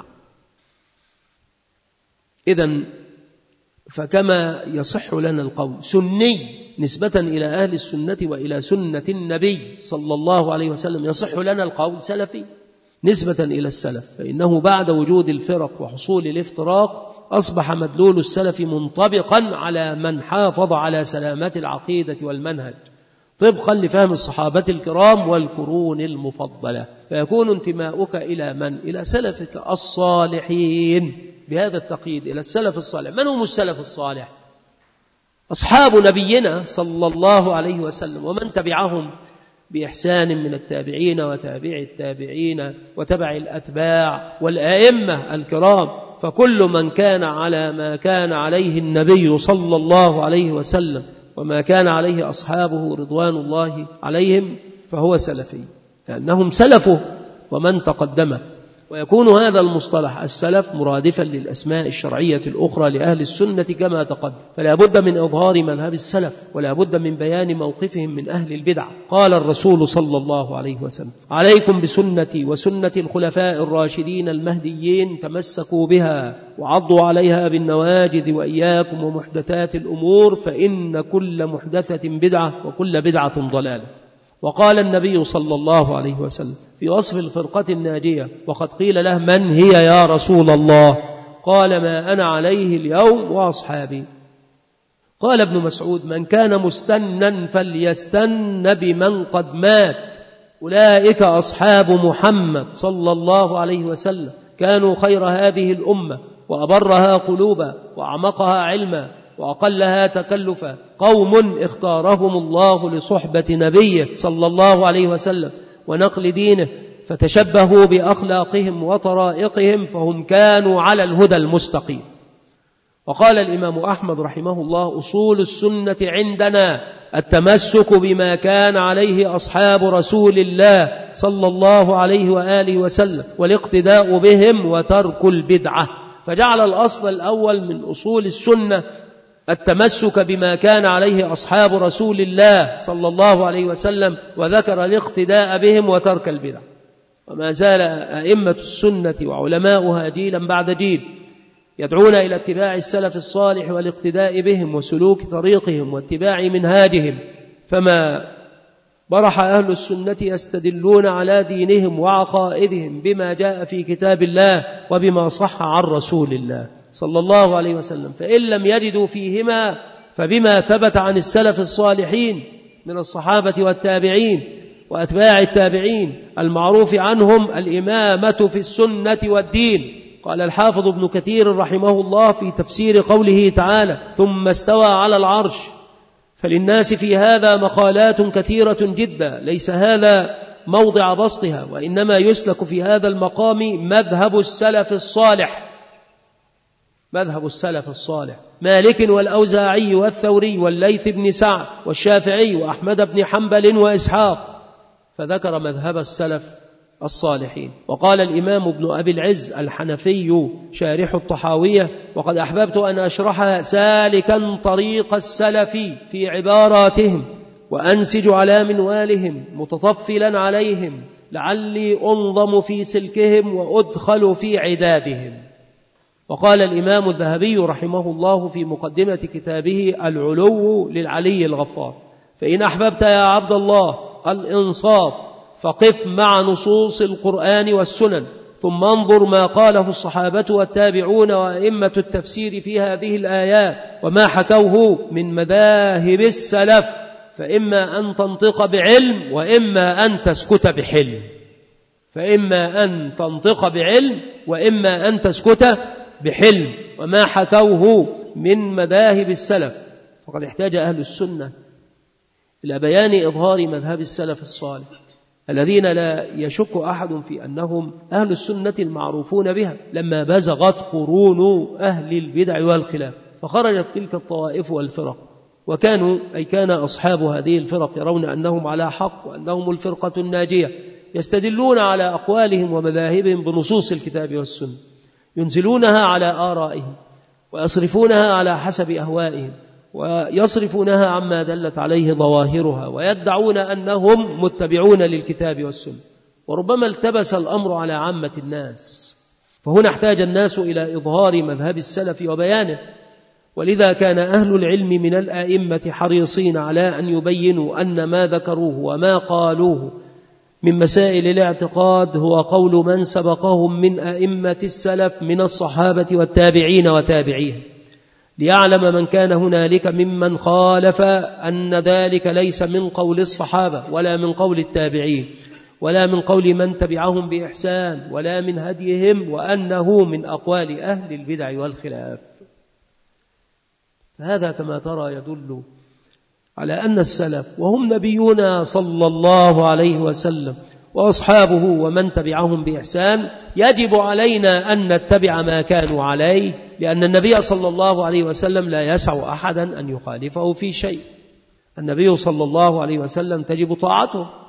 إذن فكما يصح لنا القول سني نسبة إلى أهل السنة وإلى سنة النبي صلى الله عليه وسلم، يصح لنا القول سلفي نسبة إلى السلف، فإنه بعد وجود الفرق وحصول الافتراق أصبح مدلول السلف منطبقا على من حافظ على سلامة العقيدة والمنهج طبقا لفهم الصحابة الكرام والقرون المفضلة، فيكون انتماؤك إلى من؟ إلى سلفك الصالحين بهذا التقييد، إلى السلف الصالح. من هم السلف الصالح؟ أصحاب نبينا صلى الله عليه وسلم ومن تبعهم بإحسان من التابعين وتابع التابعين وتبع الأتباع والآئمة الكرام، فكل من كان على ما كان عليه النبي صلى الله عليه وسلم وما كان عليه أصحابه رضوان الله عليهم فهو سلفي، لأنهم سلفه ومن تقدمه. ويكون هذا المصطلح السلف مرادفا للأسماء الشرعية الأخرى لأهل السنة كما تقدم، فلا بد من إظهار مذهب السلف ولا بد من بيان موقفهم من أهل البدع. قال الرسول صلى الله عليه وسلم: عليكم بسنتي وسنة الخلفاء الراشدين المهديين، تمسكوا بها وعضوا عليها بالنواجذ، وإياكم ومحدثات الأمور، فإن كل محدثة بدعة وكل بدعة ضلالة. وقال النبي صلى الله عليه وسلم في وصف الفرقة الناجية وقد قيل له: من هي يا رسول الله؟ قال: ما أنا عليه اليوم وأصحابي. قال ابن مسعود: من كان مستنا فليستن بمن قد مات، أولئك أصحاب محمد صلى الله عليه وسلم، كانوا خير هذه الأمة وأبرها قلوبا وأعمقها علما وأقلها تكلفا، قوم اختارهم الله لصحبة نبيه صلى الله عليه وسلم ونقل دينه، فتشبهوا بأخلاقهم وطرائقهم، فهم كانوا على الهدى المستقيم. وقال الإمام أحمد رحمه الله: أصول السنة عندنا التمسك بما كان عليه أصحاب رسول الله صلى الله عليه وآله وسلم، والاقتداء بهم وترك البدعة. فجعل الأصل الأول من أصول السنة التمسك بما كان عليه أصحاب رسول الله صلى الله عليه وسلم، وذكر الاقتداء بهم وترك البدع. وما زال أئمة السنة وعلماؤها جيلا بعد جيل يدعون إلى اتباع السلف الصالح والاقتداء بهم وسلوك طريقهم واتباع منهاجهم، فما برح أهل السنة يستدلون على دينهم وعقائدهم بما جاء في كتاب الله وبما صح عن رسول الله صلى الله عليه وسلم، فإن لم يجدوا فيهما فبما ثبت عن السلف الصالحين من الصحابة والتابعين وأتباع التابعين المعروف عنهم الإمامة في السنة والدين. قال الحافظ ابن كثير رحمه الله في تفسير قوله تعالى: ثم استوى على العرش، فللناس في هذا مقالات كثيرة جدا، ليس هذا موضع بسطها، وإنما يسلك في هذا المقام مذهب السلف الصالح، مذهب السلف الصالح، مالك والأوزاعي والثوري والليث بن سعد والشافعي وأحمد بن حنبل وإسحاق، فذكر مذهب السلف الصالحين. وقال الإمام ابن أبي العز الحنفي شارح الطحاوية: وقد أحببت أن أشرحها سالكا طريق السلف في عباراتهم، وأنسج على منوالهم متطفلا عليهم، لعلي أنظم في سلكهم وأدخل في عدادهم. وقال الإمام الذهبي رحمه الله في مقدمة كتابه العلو للعلي الغفار: فإن أحببت يا عبد الله الإنصاف فقف مع نصوص القرآن والسنن، ثم انظر ما قاله الصحابة والتابعون وأئمة التفسير في هذه الآيات وما حكوه من مذاهب السلف، فإما أن تنطق بعلم وإما أن تسكت بحلم، فإما أن تنطق بعلم وإما أن تسكت بحلم، وما حكوه من مذاهب السلف. فقد احتاج أهل السنة إلى بيان إظهار مذهب السلف الصالح الذين لا يشك أحد في أنهم أهل السنة المعروفون بها، لما بزغت قرون أهل البدع والخلاف فخرجت تلك الطوائف والفرق، كان أصحاب هذه الفرق يرون أنهم على حق وأنهم الفرقة الناجية، يستدلون على أقوالهم ومذاهبهم بنصوص الكتاب والسنة، ينزلونها على آرائهم ويصرفونها على حسب أهوائهم، ويصرفونها عما دلت عليه ظواهرها، ويدعون أنهم متبعون للكتاب والسنة. وربما التبس الأمر على عامة الناس، فهنا احتاج الناس إلى إظهار مذهب السلف وبيانه، ولذا كان أهل العلم من الآئمة حريصين على أن يبينوا أن ما ذكروه وما قالوه من مسائل الاعتقاد هو قول من سبقهم من أئمة السلف من الصحابة والتابعين وتابعيهم، ليعلم من كان هنالك ممن خالف أن ذلك ليس من قول الصحابة ولا من قول التابعين ولا من قول من تبعهم بإحسان ولا من هديهم، وأنه من أقوال أهل البدع والخلاف. هذا كما ترى يدل على أن السلف وهم نبينا صلى الله عليه وسلم وأصحابه ومن تبعهم بإحسان يجب علينا أن نتبع ما كانوا عليه، لأن النبي صلى الله عليه وسلم لا يسع أحدا أن يخالفه في شيء. النبي صلى الله عليه وسلم تجب طاعته،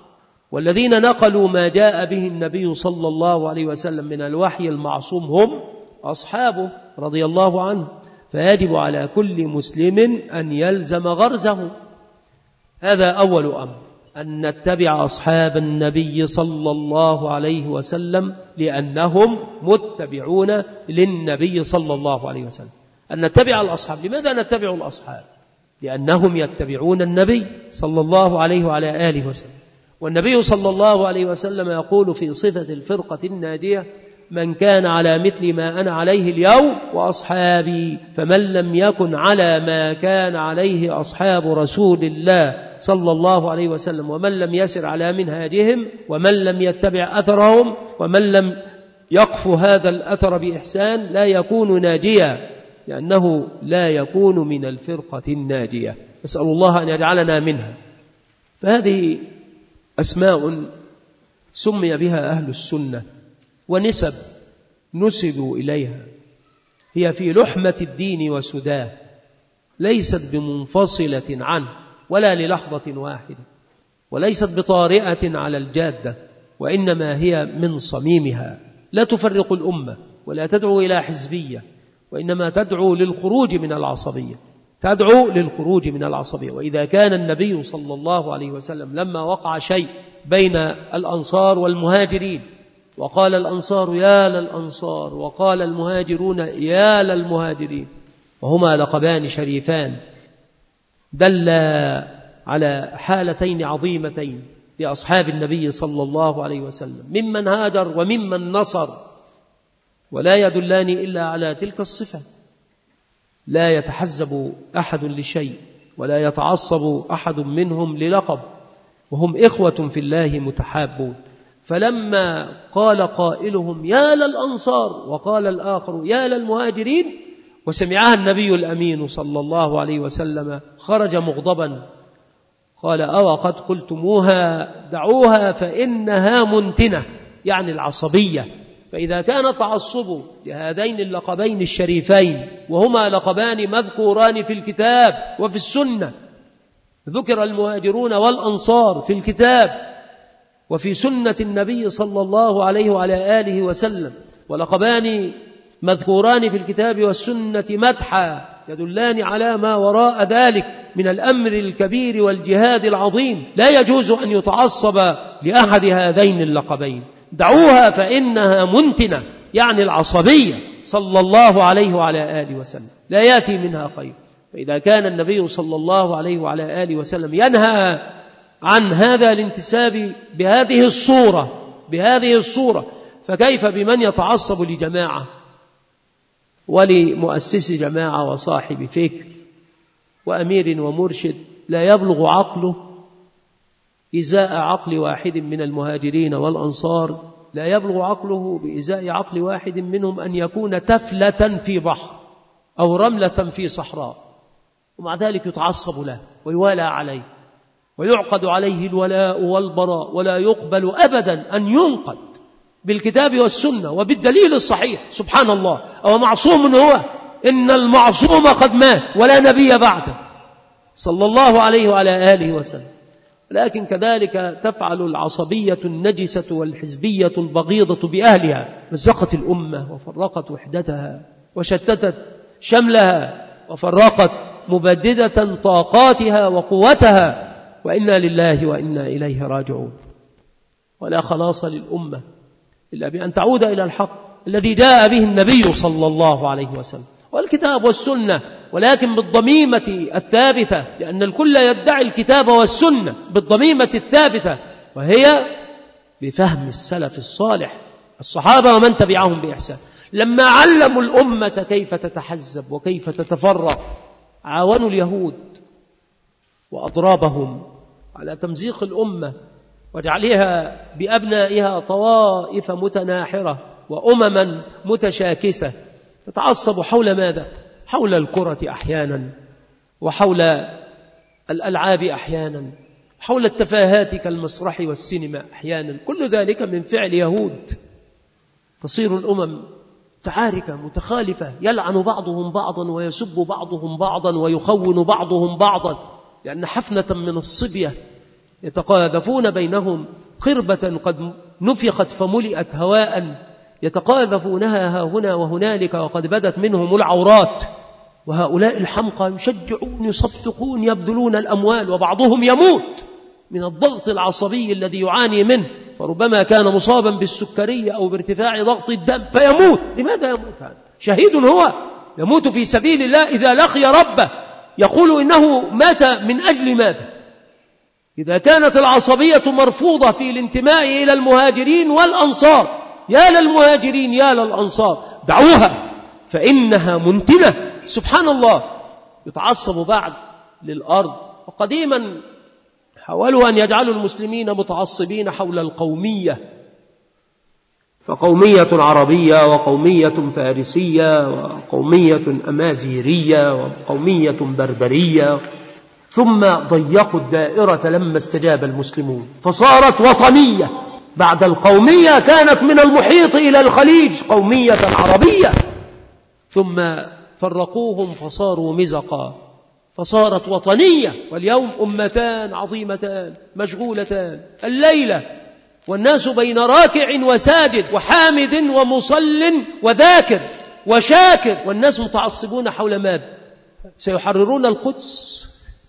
والذين نقلوا ما جاء به النبي صلى الله عليه وسلم من الوحي المعصوم هم أصحابه رضي الله عنه. فيجب على كل مسلم أن يلزم غرزه. هذا أول أمر، أن نتبع أصحاب النبي صلى الله عليه وسلم لأنهم متبعون للنبي صلى الله عليه وسلم. أن نتبع الأصحاب. لماذا نتبع الأصحاب؟ لأنهم يتبعون النبي صلى الله عليه وعلى آله وسلم. والنبي صلى الله عليه وسلم يقول في صفة الفرقة الناجية: من كان على مثل ما أنا عليه اليوم وأصحابي. فمن لم يكن على ما كان عليه أصحاب رسول الله صلى الله عليه وسلم، ومن لم يسر على منهاجهم، ومن لم يتبع أثرهم، ومن لم يقف هذا الأثر بإحسان، لا يكون ناجيا، لأنه لا يكون من الفرقة الناجية. نسأل الله أن يجعلنا منها. فهذه أسماء سمي بها أهل السنة، ونسب نسبوا إليها، هي في لحمة الدين وسداه، ليست بمنفصلة عنه ولا للحظة واحدة، وليست بطارئة على الجادة، وإنما هي من صميمها. لا تفرق الأمة ولا تدعو إلى حزبية، وإنما تدعو للخروج من العصبية، تدعو للخروج من العصبية. وإذا كان النبي صلى الله عليه وسلم لما وقع شيء بين الأنصار والمهاجرين، وقال الأنصار يا للأنصار، وقال المهاجرون يا للمهاجرين، وهما لقبان شريفان دل على حالتين عظيمتين لأصحاب النبي صلى الله عليه وسلم، ممن هاجر وممن نصر، ولا يدلان إلا على تلك الصفة. لا يتحزب أحد لشيء، ولا يتعصب أحد منهم للقب، وهم إخوة في الله متحابون. فلما قال قائلهم يا للأنصار، وقال الآخر يا للمهاجرين، وسمعها النبي الأمين صلى الله عليه وسلم، خرج مغضبا قال: أو قد قلتموها دعوها فإنها منتنة، يعني العصبية. فإذا كان تعصب لهذين اللقبين الشريفين، وهما لقبان مذكوران في الكتاب وفي السنة، ذكر المهاجرون والأنصار في الكتاب وفي سنة النبي صلى الله عليه وعلى آله وسلم، ولقبان مذكوران في الكتاب والسنة مدحا يدلان على ما وراء ذلك من الأمر الكبير والجهاد العظيم، لا يجوز أن يتعصب لأحد هذين اللقبين. دعوها فإنها منتنة، يعني العصبية، صلى الله عليه وعلى آله وسلم، لا يأتي منها خير. فإذا كان النبي صلى الله عليه وعلى آله وسلم ينهى عن هذا الانتساب بهذه الصورة، فكيف بمن يتعصب لجماعة ولمؤسس جماعة وصاحب فكر وأمير ومرشد لا يبلغ عقله إزاء عقل واحد من المهاجرين والأنصار، لا يبلغ عقله بإزاء عقل واحد منهم أن يكون تفلة في بحر أو رملة في صحراء، ومع ذلك يتعصب له ويوالى عليه ويعقد عليه الولاء والبراء، ولا يقبل أبدا أن ينقد بالكتاب والسنة وبالدليل الصحيح. سبحان الله، أو معصوم هو؟ إن المعصوم قد مات ولا نبي بعده، صلى الله عليه وعلى آله وسلم. لكن كذلك تفعل العصبية النجسة والحزبية البغيضة بأهلها، مزقت الأمة وفرقت وحدتها وشتتت شملها وفرقت مبددة طاقاتها وقوتها، وإنا لله وإنا إليه راجعون. ولا خلاص للأمة إلا بأن تعود إلى الحق الذي جاء به النبي صلى الله عليه وسلم والكتاب والسنة، ولكن بالضميمة الثابتة، لأن الكل يدعي الكتاب والسنة بالضميمة الثابتة، وهي بفهم السلف الصالح الصحابة ومن تبعهم بإحسان. لما علموا الأمة كيف تتحزب وكيف تتفرق، عاونوا اليهود وأضرابهم على تمزيق الأمة وجعلها بأبنائها طوائف متناحرة وأمما متشاكسة تتعصب حول ماذا؟ حول الكرة أحيانا، وحول الألعاب أحيانا، حول التفاهات كالمسرح والسينما أحيانا. كل ذلك من فعل يهود. تصير الأمم متعاركة متخالفة، يلعن بعضهم بعضا ويسب بعضهم بعضا ويخون بعضهم بعضا، لأن حفنة من الصبية يتقاذفون بينهم قربة قد نفخت فملئت هواء يتقاذفونها ها هنا وهنالك وقد بدت منهم العورات، وهؤلاء الحمقى يشجعون يصفقون يبذلون الأموال، وبعضهم يموت من الضغط العصبي الذي يعاني منه، فربما كان مصابا بالسكرية أو بارتفاع ضغط الدم فيموت. لماذا يموت هذا؟ شهيد هو، يموت في سبيل الله إذا لقي ربه يقول إنه مات من أجل ماذا؟ إذا كانت العصبية مرفوضة في الانتماء إلى المهاجرين والأنصار، يا للمهاجرين يا للأنصار، دعوها فإنها منتنة. سبحان الله، يتعصب بعد للأرض. وقديما حاولوا أن يجعلوا المسلمين متعصبين حول القومية، فقومية عربية وقومية فارسية وقومية أمازيغية وقومية بربرية، ثم ضيقوا الدائرة لما استجاب المسلمون فصارت وطنية. بعد القومية كانت من المحيط إلى الخليج قومية عربية، ثم فرقوهم فصاروا مزقا فصارت وطنية. واليوم أمتان عظيمتان مشغولتان الليلة، والناس بين راكع وساجد وحامد ومصل وذاكر وشاكر، والناس متعصبون حول ماذا؟ سيحررون القدس،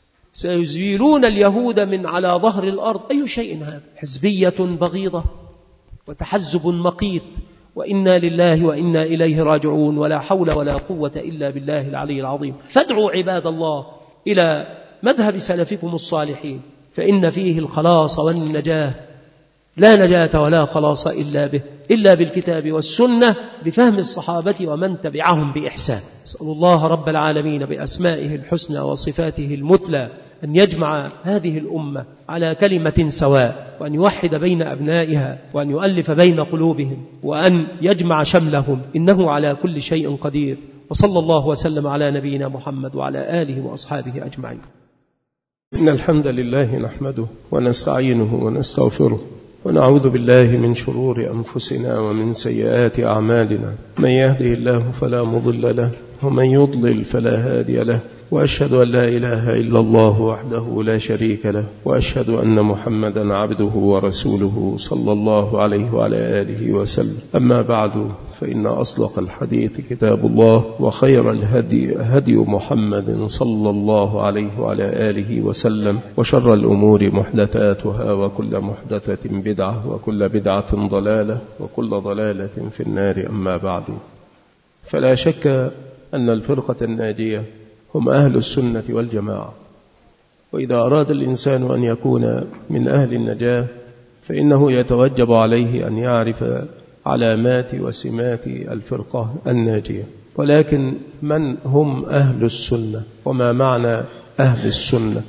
سيزيلون اليهود من على ظهر الأرض. أي شيء هذا؟ حزبية بغيضة وتحزب مقيت، وإنا لله وإنا إليه راجعون، ولا حول ولا قوة إلا بالله العلي العظيم. فادعوا عباد الله إلى مذهب سلفكم الصالحين، فإن فيه الخلاص والنجاة، لا نجاة ولا خلاص إلا به، إلا بالكتاب والسنة بفهم الصحابة ومن تبعهم بإحسان. أسأل الله رب العالمين بأسمائه الحسنى وصفاته المثلى أن يجمع هذه الأمة على كلمة سواء، وأن يوحد بين أبنائها، وأن يؤلف بين قلوبهم، وأن يجمع شملهم، إنه على كل شيء قدير. وصلى الله وسلم على نبينا محمد وعلى آله وأصحابه أجمعين. إن الحمد لله نحمده ونستعينه ونستغفره، ونعوذ بالله من شرور أنفسنا ومن سيئات أعمالنا. من يهده الله فلا مضل له، ومن يضلل فلا هادي له، وأشهد أن لا إله إلا الله وحده لا شريك له، وأشهد أن محمدا عبده ورسوله صلى الله عليه وعلى آله وسلم. أما بعد، فإن أصدق الحديث كتاب الله، وخير الهدي هدي محمد صلى الله عليه وعلى آله وسلم، وشر الأمور محدثاتها، وكل محدثة بدعة، وكل بدعة ضلالة، وكل ضلالة في النار. أما بعد، فلا شك أن الفرقة الناجية هم أهل السنة والجماعة. وإذا أراد الإنسان أن يكون من أهل النجاة فإنه يتوجب عليه أن يعرف علامات وسمات الفرقة الناجية. ولكن من هم أهل السنة؟ وما معنى أهل السنة؟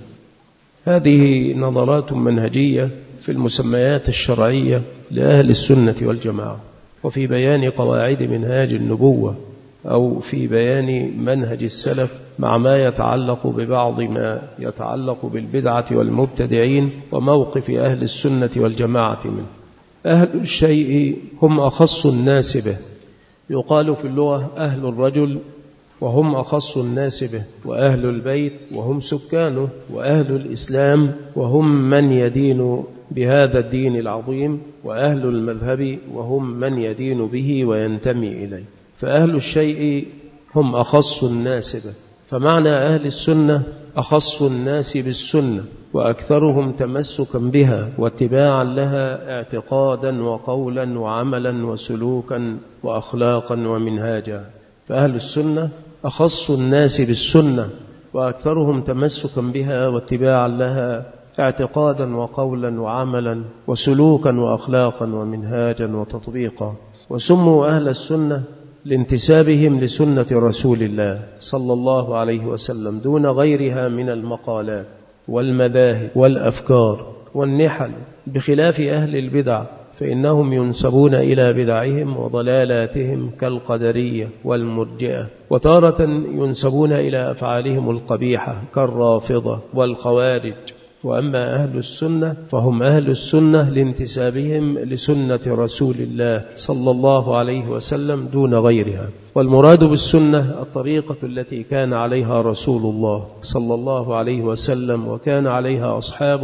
هذه نظرات منهجية في المسميات الشرعية لأهل السنة والجماعة، وفي بيان قواعد منهاج النبوة، أو في بيان منهج السلف، مع ما يتعلق ببعض ما يتعلق بالبدعة والمبتدعين، وموقف أهل السنة والجماعة منه. أهل الشيء هم أخص الناس به، يقال في اللغة أهل الرجل وهم أخص الناس به، وأهل البيت وهم سكانه، وأهل الإسلام وهم من يدين بهذا الدين العظيم، وأهل المذهب وهم من يدين به وينتمي إليه. فأهل الشيء هم أخص الناس به. فمعنى أهل السنة أخص الناس بالسنة، وأكثرهم تمسكا بها واتباعا لها، اعتقادا وقولا وعملا وسلوكا وأخلاقا ومنهاجا. فأهل السنة أخص الناس بالسنة، وأكثرهم تمسكا بها واتباعا لها، اعتقادا وقولا وعملا وسلوكا وأخلاقا ومنهاجا وتطبيقا. وسموا أهل السنة لانتسابهم لسنة رسول الله صلى الله عليه وسلم دون غيرها من المقالات والمذاهب والأفكار والنحل، بخلاف أهل البدع فإنهم ينسبون إلى بدعهم وضلالاتهم كالقدرية والمرجئة، وتارة ينسبون إلى أفعالهم القبيحة كالرافضة والخوارج. وأما أهل السنة فهم أهل السنة لانتسابهم لسنة رسول الله صلى الله عليه وسلم دون غيرها. والمراد بالسنة الطريقة التي كان عليها رسول الله صلى الله عليه وسلم وكان عليها أصحابه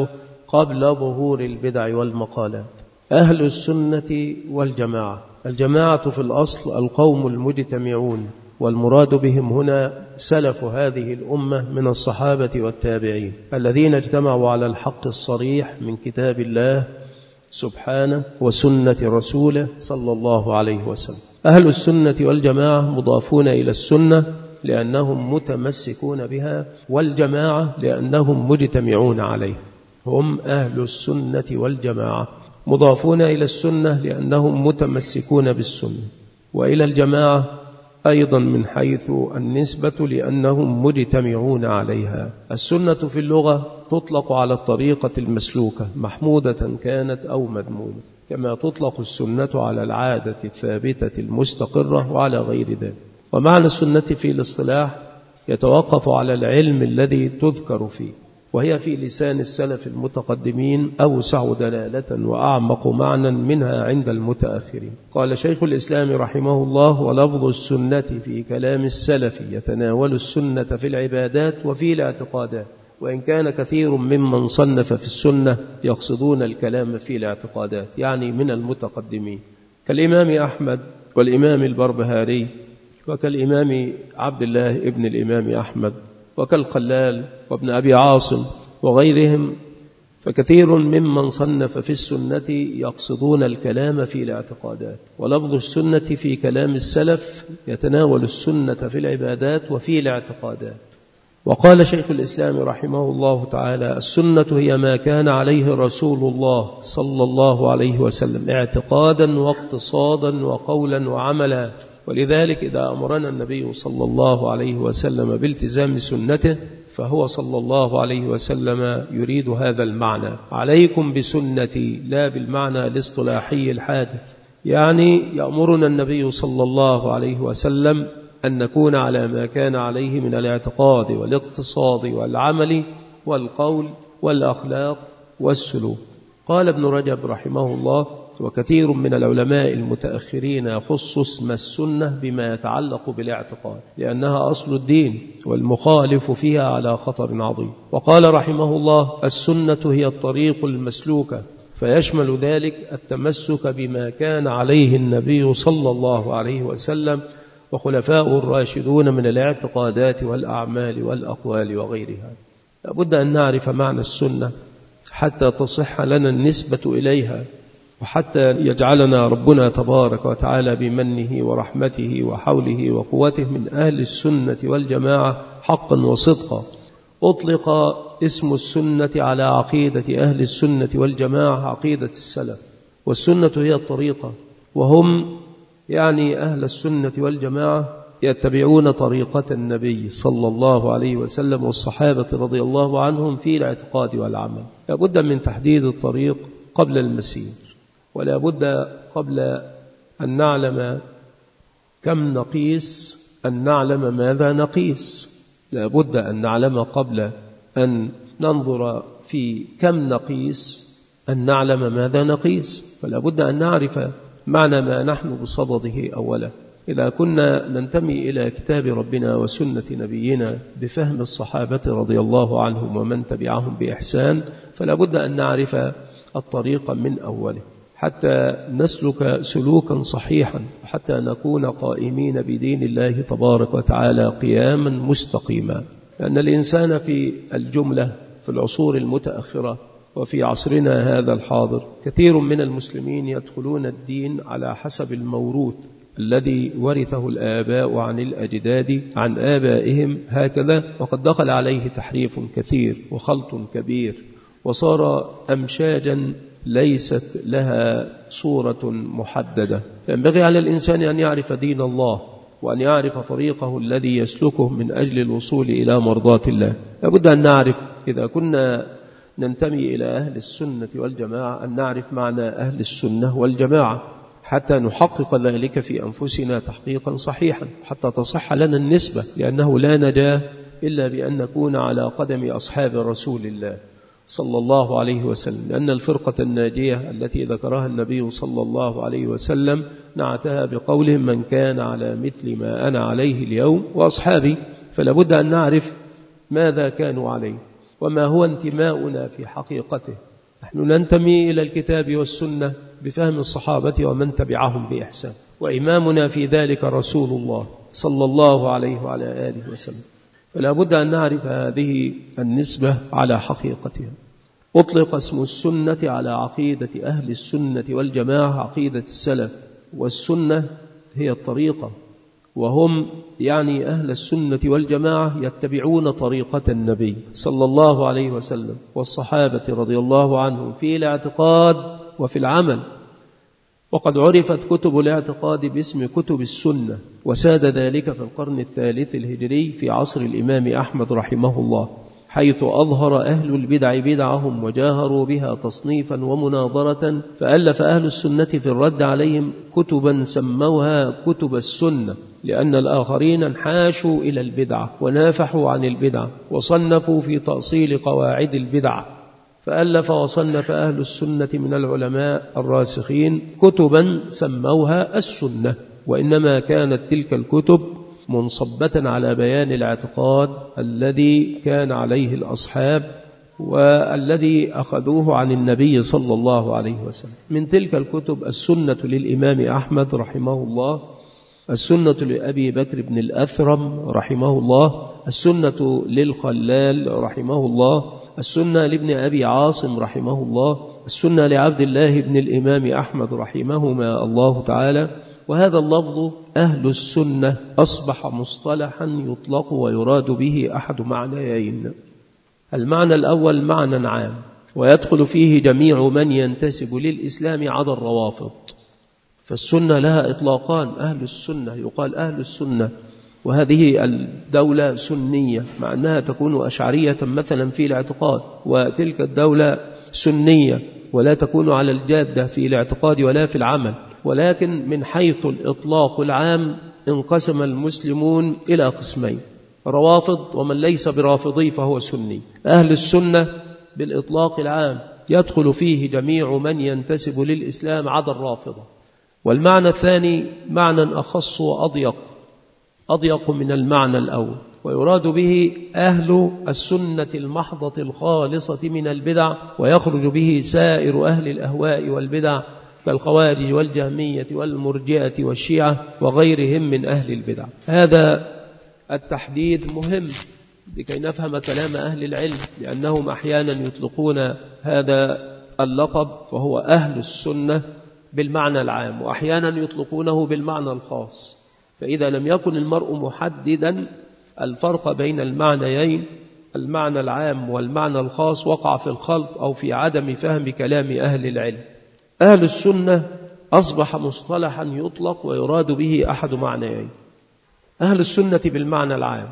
قبل ظهور البدع والمقالات. أهل السنة والجماعة. الجماعة في الأصل القوم المجتمعون، والمراد بهم هنا سلف هذه الأمة من الصحابة والتابعين الذين اجتمعوا على الحق الصريح من كتاب الله سبحانه وسنة رسوله صلى الله عليه وسلم. أهل السنة والجماعة مضافون إلى السنة لأنهم متمسكون بها، والجماعة لأنهم مجتمعون عليها. هم أهل السنة والجماعة مضافون إلى السنة لأنهم متمسكون بالسنة، وإلى الجماعة أيضا من حيث النسبة لأنهم مجتمعون عليها. السنة في اللغة تطلق على الطريقة المسلوكة محمودة كانت أو مذمومة، كما تطلق السنة على العادة الثابتة المستقرة وعلى غير ذلك. ومعنى السنة في الاصطلاح يتوقف على العلم الذي تذكر فيه، وهي في لسان السلف المتقدمين أوسع دلالة وأعمق معنى منها عند المتأخرين. قال شيخ الإسلام رحمه الله: ولفظ السنة في كلام السلف يتناول السنة في العبادات وفي الاعتقادات، وإن كان كثير ممن صنف في السنة يقصدون الكلام في الاعتقادات، يعني من المتقدمين كالإمام أحمد والإمام البربهاري وكالإمام عبد الله ابن الإمام أحمد وكالخلال وابن أبي عاصم وغيرهم. فكثير ممن صنف في السنة يقصدون الكلام في الاعتقادات، ولفظ السنة في كلام السلف يتناول السنة في العبادات وفي الاعتقادات. وقال شيخ الإسلام رحمه الله تعالى: السنة هي ما كان عليه رسول الله صلى الله عليه وسلم اعتقادا واقتصادا وقولا وعملا. ولذلك إذا أمرنا النبي صلى الله عليه وسلم بالتزام سنته فهو صلى الله عليه وسلم يريد هذا المعنى: عليكم بسنتي، لا بالمعنى الاصطلاحي الحادث. يعني يأمرنا النبي صلى الله عليه وسلم أن نكون على ما كان عليه من الاعتقاد والاقتصاد والعمل والقول والأخلاق والسلوك. قال ابن رجب رحمه الله: وكثير من العلماء المتأخرين يخص اسم السنة بما يتعلق بالاعتقاد، لأنها أصل الدين والمخالف فيها على خطر عظيم. وقال رحمه الله: السنة هي الطريق المسلوكة، فيشمل ذلك التمسك بما كان عليه النبي صلى الله عليه وسلم وخلفاء الراشدون من الاعتقادات والأعمال والأقوال وغيرها. لابد أن نعرف معنى السنة حتى تصح لنا النسبة إليها، وحتى يجعلنا ربنا تبارك وتعالى بمنه ورحمته وحوله وقوته من أهل السنة والجماعة حقا وصدقا. أطلق اسم السنة على عقيدة أهل السنة والجماعة عقيدة السلف، والسنة هي الطريقة، وهم يعني أهل السنة والجماعة يتبعون طريقة النبي صلى الله عليه وسلم والصحابة رضي الله عنهم في الاعتقاد والعمل. لابد من تحديد الطريق قبل المسير، ولا بد قبل أن نعلم كم نقيس أن نعلم ماذا نقيس. لا بد أن نعلم قبل أن ننظر في كم نقيس أن نعلم ماذا نقيس. فلا بد أن نعرف معنى ما نحن بصدده أولا. إذا كنا ننتمي إلى كتاب ربنا وسنة نبينا بفهم الصحابة رضي الله عنهم ومن تبعهم بإحسان، فلا بد أن نعرف الطريق من أوله حتى نسلك سلوكا صحيحا، حتى نكون قائمين بدين الله تبارك وتعالى قياما مستقيما. لأن الإنسان في الجملة في العصور المتأخرة وفي عصرنا هذا الحاضر كثير من المسلمين يدخلون الدين على حسب الموروث الذي ورثه الآباء عن الأجداد عن آبائهم هكذا، وقد دخل عليه تحريف كثير وخلط كبير، وصار أمشاجا ليست لها صورة محددة. فينبغي على الإنسان أن يعرف دين الله وأن يعرف طريقه الذي يسلكه من أجل الوصول إلى مرضاة الله. لابد أن نعرف إذا كنا ننتمي إلى أهل السنة والجماعة أن نعرف معنى أهل السنة والجماعة حتى نحقق ذلك في أنفسنا تحقيقا صحيحا، حتى تصح لنا النسبة، لأنه لا نجاة إلا بأن نكون على قدم أصحاب رسول الله صلى الله عليه وسلم. لأن الفرقة الناجية التي ذكرها النبي صلى الله عليه وسلم نعتها بقولهم: من كان على مثل ما أنا عليه اليوم وأصحابي. فلا بد أن نعرف ماذا كانوا عليه وما هو انتماؤنا في حقيقته، نحن ننتمي إلى الكتاب والسنة بفهم الصحابة ومن تبعهم بإحسان، وإمامنا في ذلك رسول الله صلى الله عليه وعلى آله وسلم. فلا بد أن نعرف هذه النسبة على حقيقتها. أطلق اسم السنة على عقيدة أهل السنة والجماعة، عقيدة السلف، والسنة هي الطريقة، وهم يعني أهل السنة والجماعة يتبعون طريقة النبي صلى الله عليه وسلم والصحابة رضي الله عنهم في الاعتقاد وفي العمل. وقد عرفت كتب الاعتقاد باسم كتب السنة، وساد ذلك في القرن الثالث الهجري في عصر الإمام أحمد رحمه الله، حيث أظهر أهل البدع بدعهم وجاهروا بها تصنيفا ومناظرة، فألف أهل السنة في الرد عليهم كتبا سموها كتب السنة، لأن الآخرين انحاشوا إلى البدعة ونافحوا عن البدعة وصنفوا في تأصيل قواعد البدعة. فألف وصنف أهل السنة من العلماء الراسخين كتبا سموها السنة، وإنما كانت تلك الكتب منصبة على بيان الاعتقاد الذي كان عليه الأصحاب والذي أخذوه عن النبي صلى الله عليه وسلم. من تلك الكتب السنة للإمام أحمد رحمه الله، السنة لأبي بكر بن الأثرم رحمه الله، السنة للخلال رحمه الله، السنة لابن أبي عاصم رحمه الله، السنة لعبد الله بن الإمام أحمد رحمهما الله تعالى. وهذا اللفظ أهل السنة أصبح مصطلحا يطلق ويراد به أحد معنيين. المعنى الأول معنى عام، ويدخل فيه جميع من ينتسب للإسلام عدا الروافض. فالسنة لها إطلاقان، أهل السنة يقال أهل السنة، وهذه الدولة سنية، مع أنها تكون أشعرية مثلا في الاعتقاد، وتلك الدولة سنية ولا تكون على الجادة في الاعتقاد ولا في العمل. ولكن من حيث الإطلاق العام انقسم المسلمون إلى قسمين: روافض ومن ليس برافضي فهو سني. أهل السنة بالإطلاق العام يدخل فيه جميع من ينتسب للإسلام عدا الرافضة. والمعنى الثاني معنى أخص أضيق من المعنى الأول، ويراد به أهل السنة المحضة الخالصة من البدع، ويخرج به سائر أهل الأهواء والبدع كالخوارج والجهمية والمرجئة والشيعة وغيرهم من أهل البدع. هذا التحديد مهم لكي نفهم كلام أهل العلم، لأنهم أحيانا يطلقون هذا اللقب وهو أهل السنة بالمعنى العام، وأحيانا يطلقونه بالمعنى الخاص. فإذا لم يكن المرء محددا الفرق بين المعنيين، المعنى العام والمعنى الخاص، وقع في الخلط أو في عدم فهم كلام أهل العلم. أهل السنة أصبح مصطلحا يطلق ويراد به أحد معنيين: أهل السنة بالمعنى العام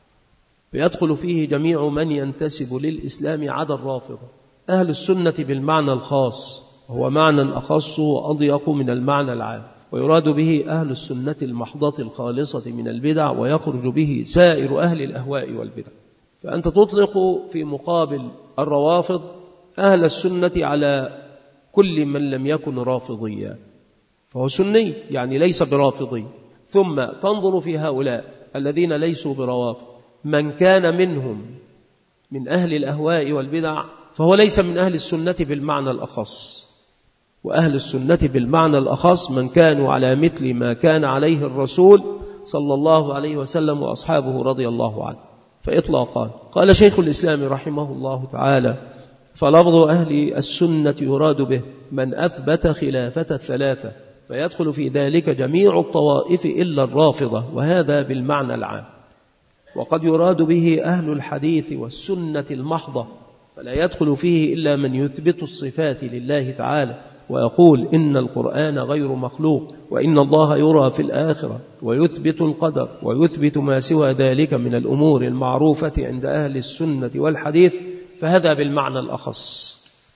فيدخل فيه جميع من ينتسب للإسلام عدا الرافضة. أهل السنة بالمعنى الخاص هو معنى أخص وأضيق من المعنى العام، ويراد به أهل السنة المحضة الخالصة من البدع، ويخرج به سائر أهل الأهواء والبدع. فأنت تطلق في مقابل الروافض أهل السنة على كل من لم يكن رافضيا فهو سني، يعني ليس برافضي. ثم تنظر في هؤلاء الذين ليسوا بروافض، من كان منهم من أهل الأهواء والبدع فهو ليس من أهل السنة بالمعنى الأخص. وأهل السنة بالمعنى الأخص من كانوا على مثل ما كان عليه الرسول صلى الله عليه وسلم وأصحابه رضي الله عنه. فإطلاقان. قال شيخ الإسلام رحمه الله تعالى: فلفظ أهل السنة يراد به من أثبت خلافة الثلاثة، فيدخل في ذلك جميع الطوائف إلا الرافضة، وهذا بالمعنى العام. وقد يراد به أهل الحديث والسنة المحضة، فلا يدخل فيه إلا من يثبت الصفات لله تعالى ويقول إن القرآن غير مخلوق، وإن الله يرى في الآخرة، ويثبت القدر، ويثبت ما سوى ذلك من الأمور المعروفة عند أهل السنة والحديث، فهذا بالمعنى الأخص.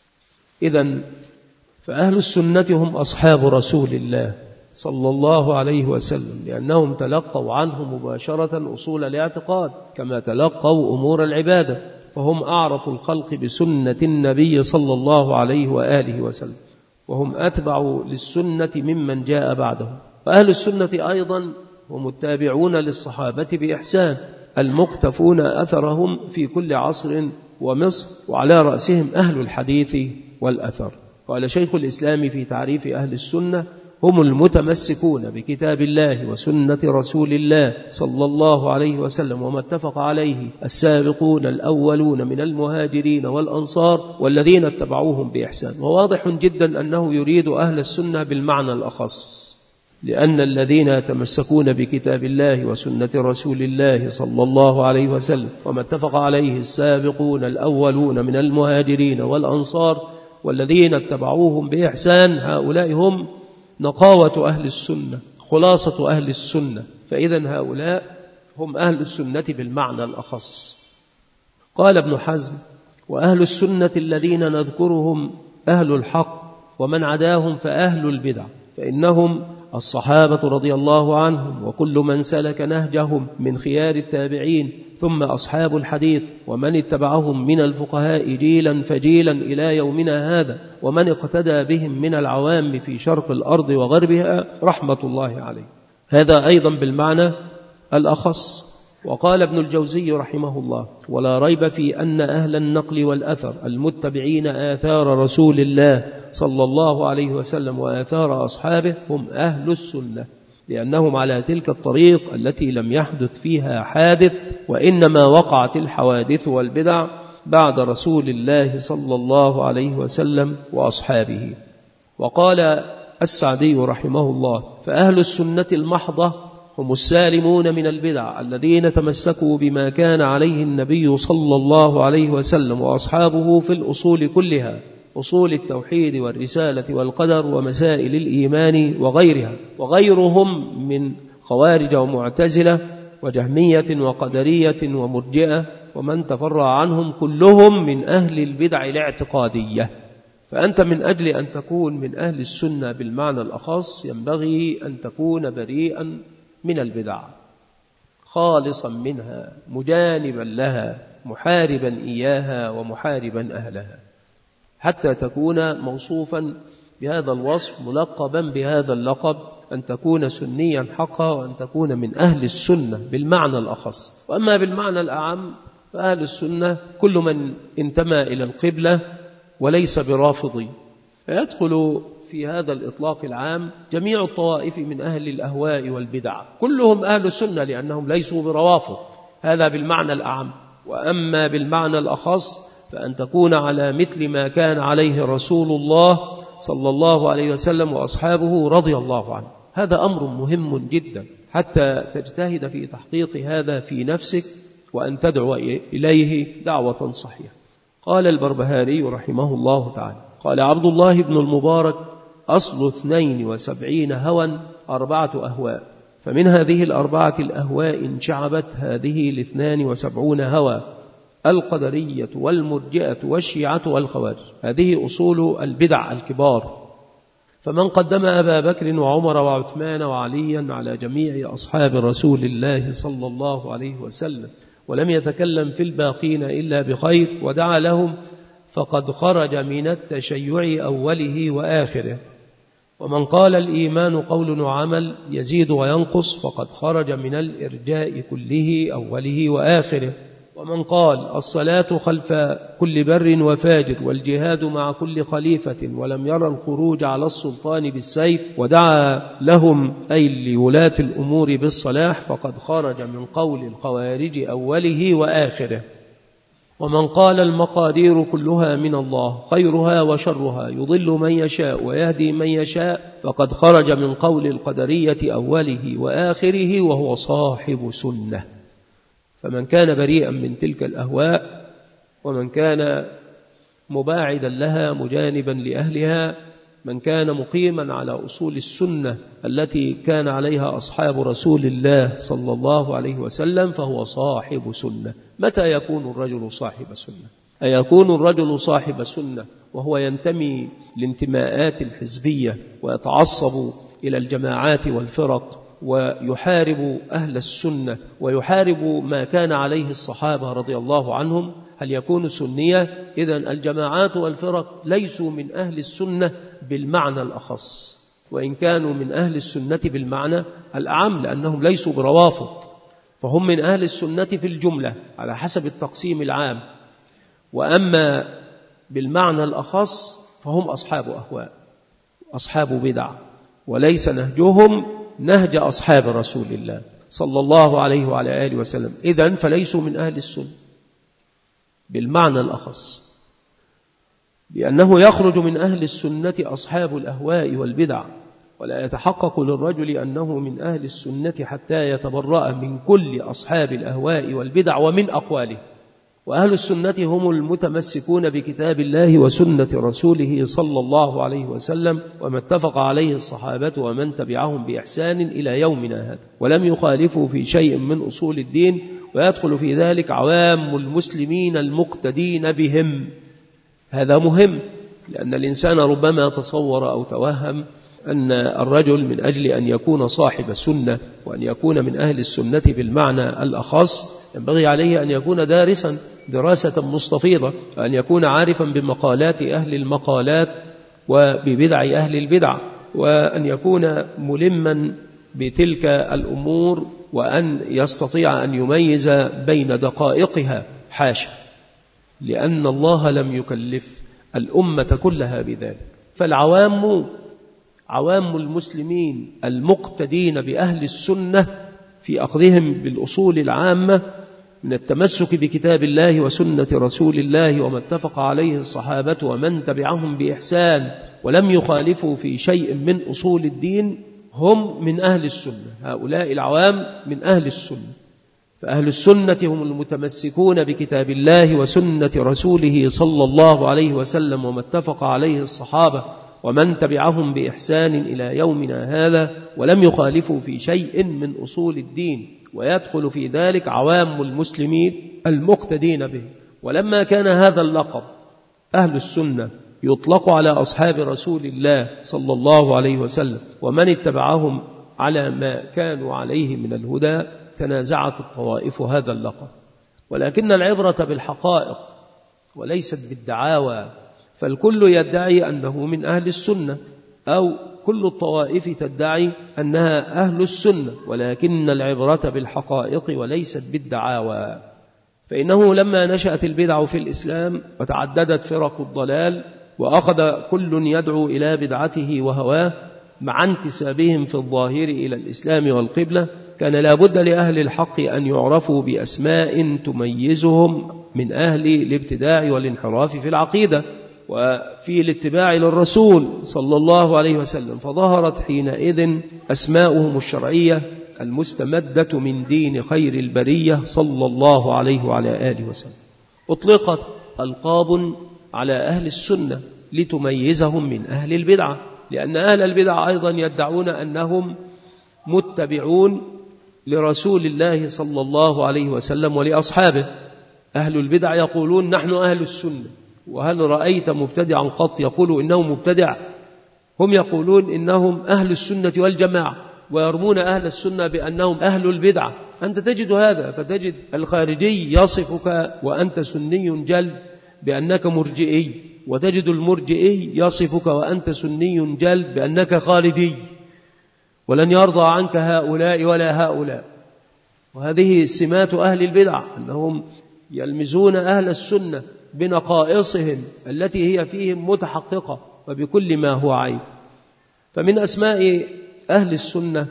إذن فأهل السنة هم أصحاب رسول الله صلى الله عليه وسلم، لأنهم تلقوا عنه مباشرة أصول الاعتقاد كما تلقوا أمور العبادة، فهم أعرف الخلق بسنة النبي صلى الله عليه وآله وسلم، وهم أتبع للسنة ممن جاء بعدهم. وأهل السنة أيضا هم التابعون للصحابة بإحسان، المقتفون أثرهم في كل عصر ومصر، وعلى رأسهم أهل الحديث والأثر. قال شيخ الإسلام في تعريف أهل السنة: هم المتمسكون بكتاب الله وسنة رسول الله صلى الله عليه وسلم وما اتفق عليه السابقون الأولون من المهاجرين والأنصار والذين اتبعوهم بإحسان. وواضح جدا أنه يريد أهل السنة بالمعنى الأخص، لأن الذين يتمسكون بكتاب الله وسنة رسول الله صلى الله عليه وسلم وما اتفق عليه السابقون الأولون من المهاجرين والأنصار والذين اتبعوهم بإحسان، هؤلاء هم نقاوة أهل السنة، خلاصة أهل السنة. فإذا هؤلاء هم أهل السنة بالمعنى الأخص. قال ابن حزم: وأهل السنة الذين نذكرهم أهل الحق، ومن عداهم فأهل البدع، فإنهم الصحابة رضي الله عنهم وكل من سلك نهجهم من خيار التابعين، ثم أصحاب الحديث ومن اتبعهم من الفقهاء جيلا فجيلا إلى يومنا هذا، ومن اقتدى بهم من العوام في شرق الأرض وغربها رحمة الله عليه. هذا أيضا بالمعنى الأخص. وقال ابن الجوزي رحمه الله: ولا ريب في أن أهل النقل والأثر المتبعين آثار رسول الله صلى الله عليه وسلم وآثار أصحابه هم أهل السنة، لأنهم على تلك الطريق التي لم يحدث فيها حادث، وإنما وقعت الحوادث والبدع بعد رسول الله صلى الله عليه وسلم وأصحابه. وقال السعدي رحمه الله: فأهل السنة المحضة هم السالمون من البدع الذين تمسكوا بما كان عليه النبي صلى الله عليه وسلم وأصحابه في الأصول كلها، أصول التوحيد والرسالة والقدر ومسائل الإيمان وغيرها، وغيرهم من خوارج ومعتزلة وجهمية وقدرية ومرجئة ومن تفرع عنهم، كلهم من أهل البدع الاعتقادية. فأنت من أجل أن تكون من أهل السنة بالمعنى الأخص ينبغي أن تكون بريئا من البدع، خالصا منها، مجانبا لها، محاربا إياها ومحاربا أهلها، حتى تكون موصوفا بهذا الوصف، ملقبا بهذا اللقب، أن تكون سنيا حقا، وأن تكون من أهل السنة بالمعنى الأخص. وأما بالمعنى الأعم فأهل السنة كل من انتمى إلى القبلة وليس برافضي، فيدخل في هذا الإطلاق العام جميع الطوائف من أهل الأهواء والبدع، كلهم أهل السنة لأنهم ليسوا بروافض. هذا بالمعنى الأعم. وأما بالمعنى الأخص فأن تكون على مثل ما كان عليه رسول الله صلى الله عليه وسلم وأصحابه رضي الله عنه. هذا أمر مهم جدا حتى تجتهد في تحقيق هذا في نفسك وأن تدعو إليه دعوة صحيحة. قال البربهاري رحمه الله تعالى: قال عبد الله بن المبارك: أصل 72 هوى 4 أهواء، فمن هذه 4 الأهواء انشعبت هذه 72 هوى: القدرية والمرجئة والشيعة والخوارج. هذه أصول البدع الكبار. فمن قدم أبا بكر وعمر وعثمان وعليا على جميع أصحاب رسول الله صلى الله عليه وسلم ولم يتكلم في الباقين إلا بخير ودعا لهم فقد خرج من التشيع أوله وآخره. ومن قال الإيمان قول وعمل يزيد وينقص فقد خرج من الإرجاء كله أوله وآخره. ومن قال الصلاة خلف كل بر وفاجر والجهاد مع كل خليفة ولم يرى الخروج على السلطان بالسيف ودعا لهم أي لولاة الأمور بالصلاح فقد خرج من قول الخوارج أوله وآخره. ومن قال المقادير كلها من الله خيرها وشرها يضل من يشاء ويهدي من يشاء فقد خرج من قول القدرية أوله وآخره وهو صاحب سنة. فمن كان بريئا من تلك الأهواء ومن كان مباعدا لها مجانبا لأهلها، من كان مقيما على أصول السنة التي كان عليها أصحاب رسول الله صلى الله عليه وسلم فهو صاحب سنة. متى يكون الرجل صاحب سنة؟ أيكون الرجل صاحب سنة وهو ينتمي لانتماءات الحزبية ويتعصب إلى الجماعات والفرق ويحارب أهل السنة ويحارب ما كان عليه الصحابة رضي الله عنهم؟ هل يكون سنية؟ إذن الجماعات والفرق ليسوا من أهل السنة بالمعنى الأخص، وإن كانوا من أهل السنة بالمعنى الأعم لأنهم ليسوا بروافض، فهم من أهل السنة في الجملة على حسب التقسيم العام. وأما بالمعنى الأخص فهم أصحاب أهواء، أصحاب بدع، وليس نهجهم نهج أصحاب رسول الله صلى الله عليه وعلى آله وسلم. إذن فليسوا من أهل السنة بالمعنى الأخص، لأنه يخرج من أهل السنة أصحاب الأهواء والبدع، ولا يتحقق للرجل أنه من أهل السنة حتى يتبرأ من كل أصحاب الأهواء والبدع ومن أقواله. وأهل السنة هم المتمسكون بكتاب الله وسنة رسوله صلى الله عليه وسلم وما اتفق عليه الصحابة ومن تبعهم بإحسان إلى يومنا هذا، ولم يخالفوا في شيء من أصول الدين، ويدخل في ذلك عوام المسلمين المقتدين بهم. هذا مهم، لأن الإنسان ربما تصور أو توهم أن الرجل من أجل أن يكون صاحب سنة وأن يكون من أهل السنة بالمعنى الأخص ينبغي عليه أن يكون دارسا دراسة مستفيضة، وأن يكون عارفا بمقالات أهل المقالات وببدع أهل البدع، وأن يكون ملما بتلك الأمور، وأن يستطيع أن يميز بين دقائقها. حاشا، لأن الله لم يكلف الأمة كلها بذلك. فالعوام عوام المسلمين المقتدين بأهل السنة في أخذهم بالأصول العامة من التمسك بكتاب الله وسنة رسول الله وما اتفق عليه الصحابة ومن تبعهم بإحسان ولم يخالفوا في شيء من أصول الدين، هم من أهل السنة. هؤلاء العوام من أهل السنة. فأهل السنة هم المتمسكون بكتاب الله وسنة رسوله صلى الله عليه وسلم وما اتفق عليه الصحابة ومن تبعهم بإحسان إلى يومنا هذا ولم يخالفوا في شيء من أصول الدين، ويدخل في ذلك عوام المسلمين المقتدين به. ولما كان هذا اللقب أهل السنة يطلق على أصحاب رسول الله صلى الله عليه وسلم ومن اتبعهم على ما كانوا عليه من الهدى، تنازعت الطوائف هذا اللقب. ولكن العبرة بالحقائق وليست بالدعاوى، فالكل يدعي أنه من أهل السنة، أو كل الطوائف تدعي أنها أهل السنة، ولكن العبرة بالحقائق وليست بالدعاوى. فإنه لما نشأت البدع في الإسلام وتعددت فرق الضلال وأخذ كل يدعو إلى بدعته وهواه مع انتسابهم في الظاهر إلى الإسلام والقبلة، كان لا بد لأهل الحق أن يعرفوا بأسماء تميزهم من أهل الابتداع والانحراف في العقيدة وفي الاتباع للرسول صلى الله عليه وسلم. فظهرت حينئذ أسماؤهم الشرعية المستمدة من دين خير البرية صلى الله عليه وعلى آله وسلم. أطلقت ألقاب على أهل السنة لتميزهم من أهل البدعة، لأن أهل البدعة أيضا يدعون أنهم متبعون لرسول الله صلى الله عليه وسلم ولأصحابه. أهل البدع يقولون نحن أهل السنة، وهل رأيت مبتدعا قط يقول إنه مبتدع؟ هم يقولون إنهم أهل السنة والجماعة، ويرمون أهل السنة بأنهم أهل البدعة. أنت تجد هذا، فتجد الخارجي يصفك وأنت سني جلد بأنك مرجئي، وتجد المرجئي يصفك وأنت سني جلد بأنك خارجي، ولن يرضى عنك هؤلاء ولا هؤلاء. وهذه سمات أهل البدع، أنهم يلمزون أهل السنة بنقائصهم التي هي فيهم متحققة وبكل ما هو عيب. فمن أسماء أهل السنة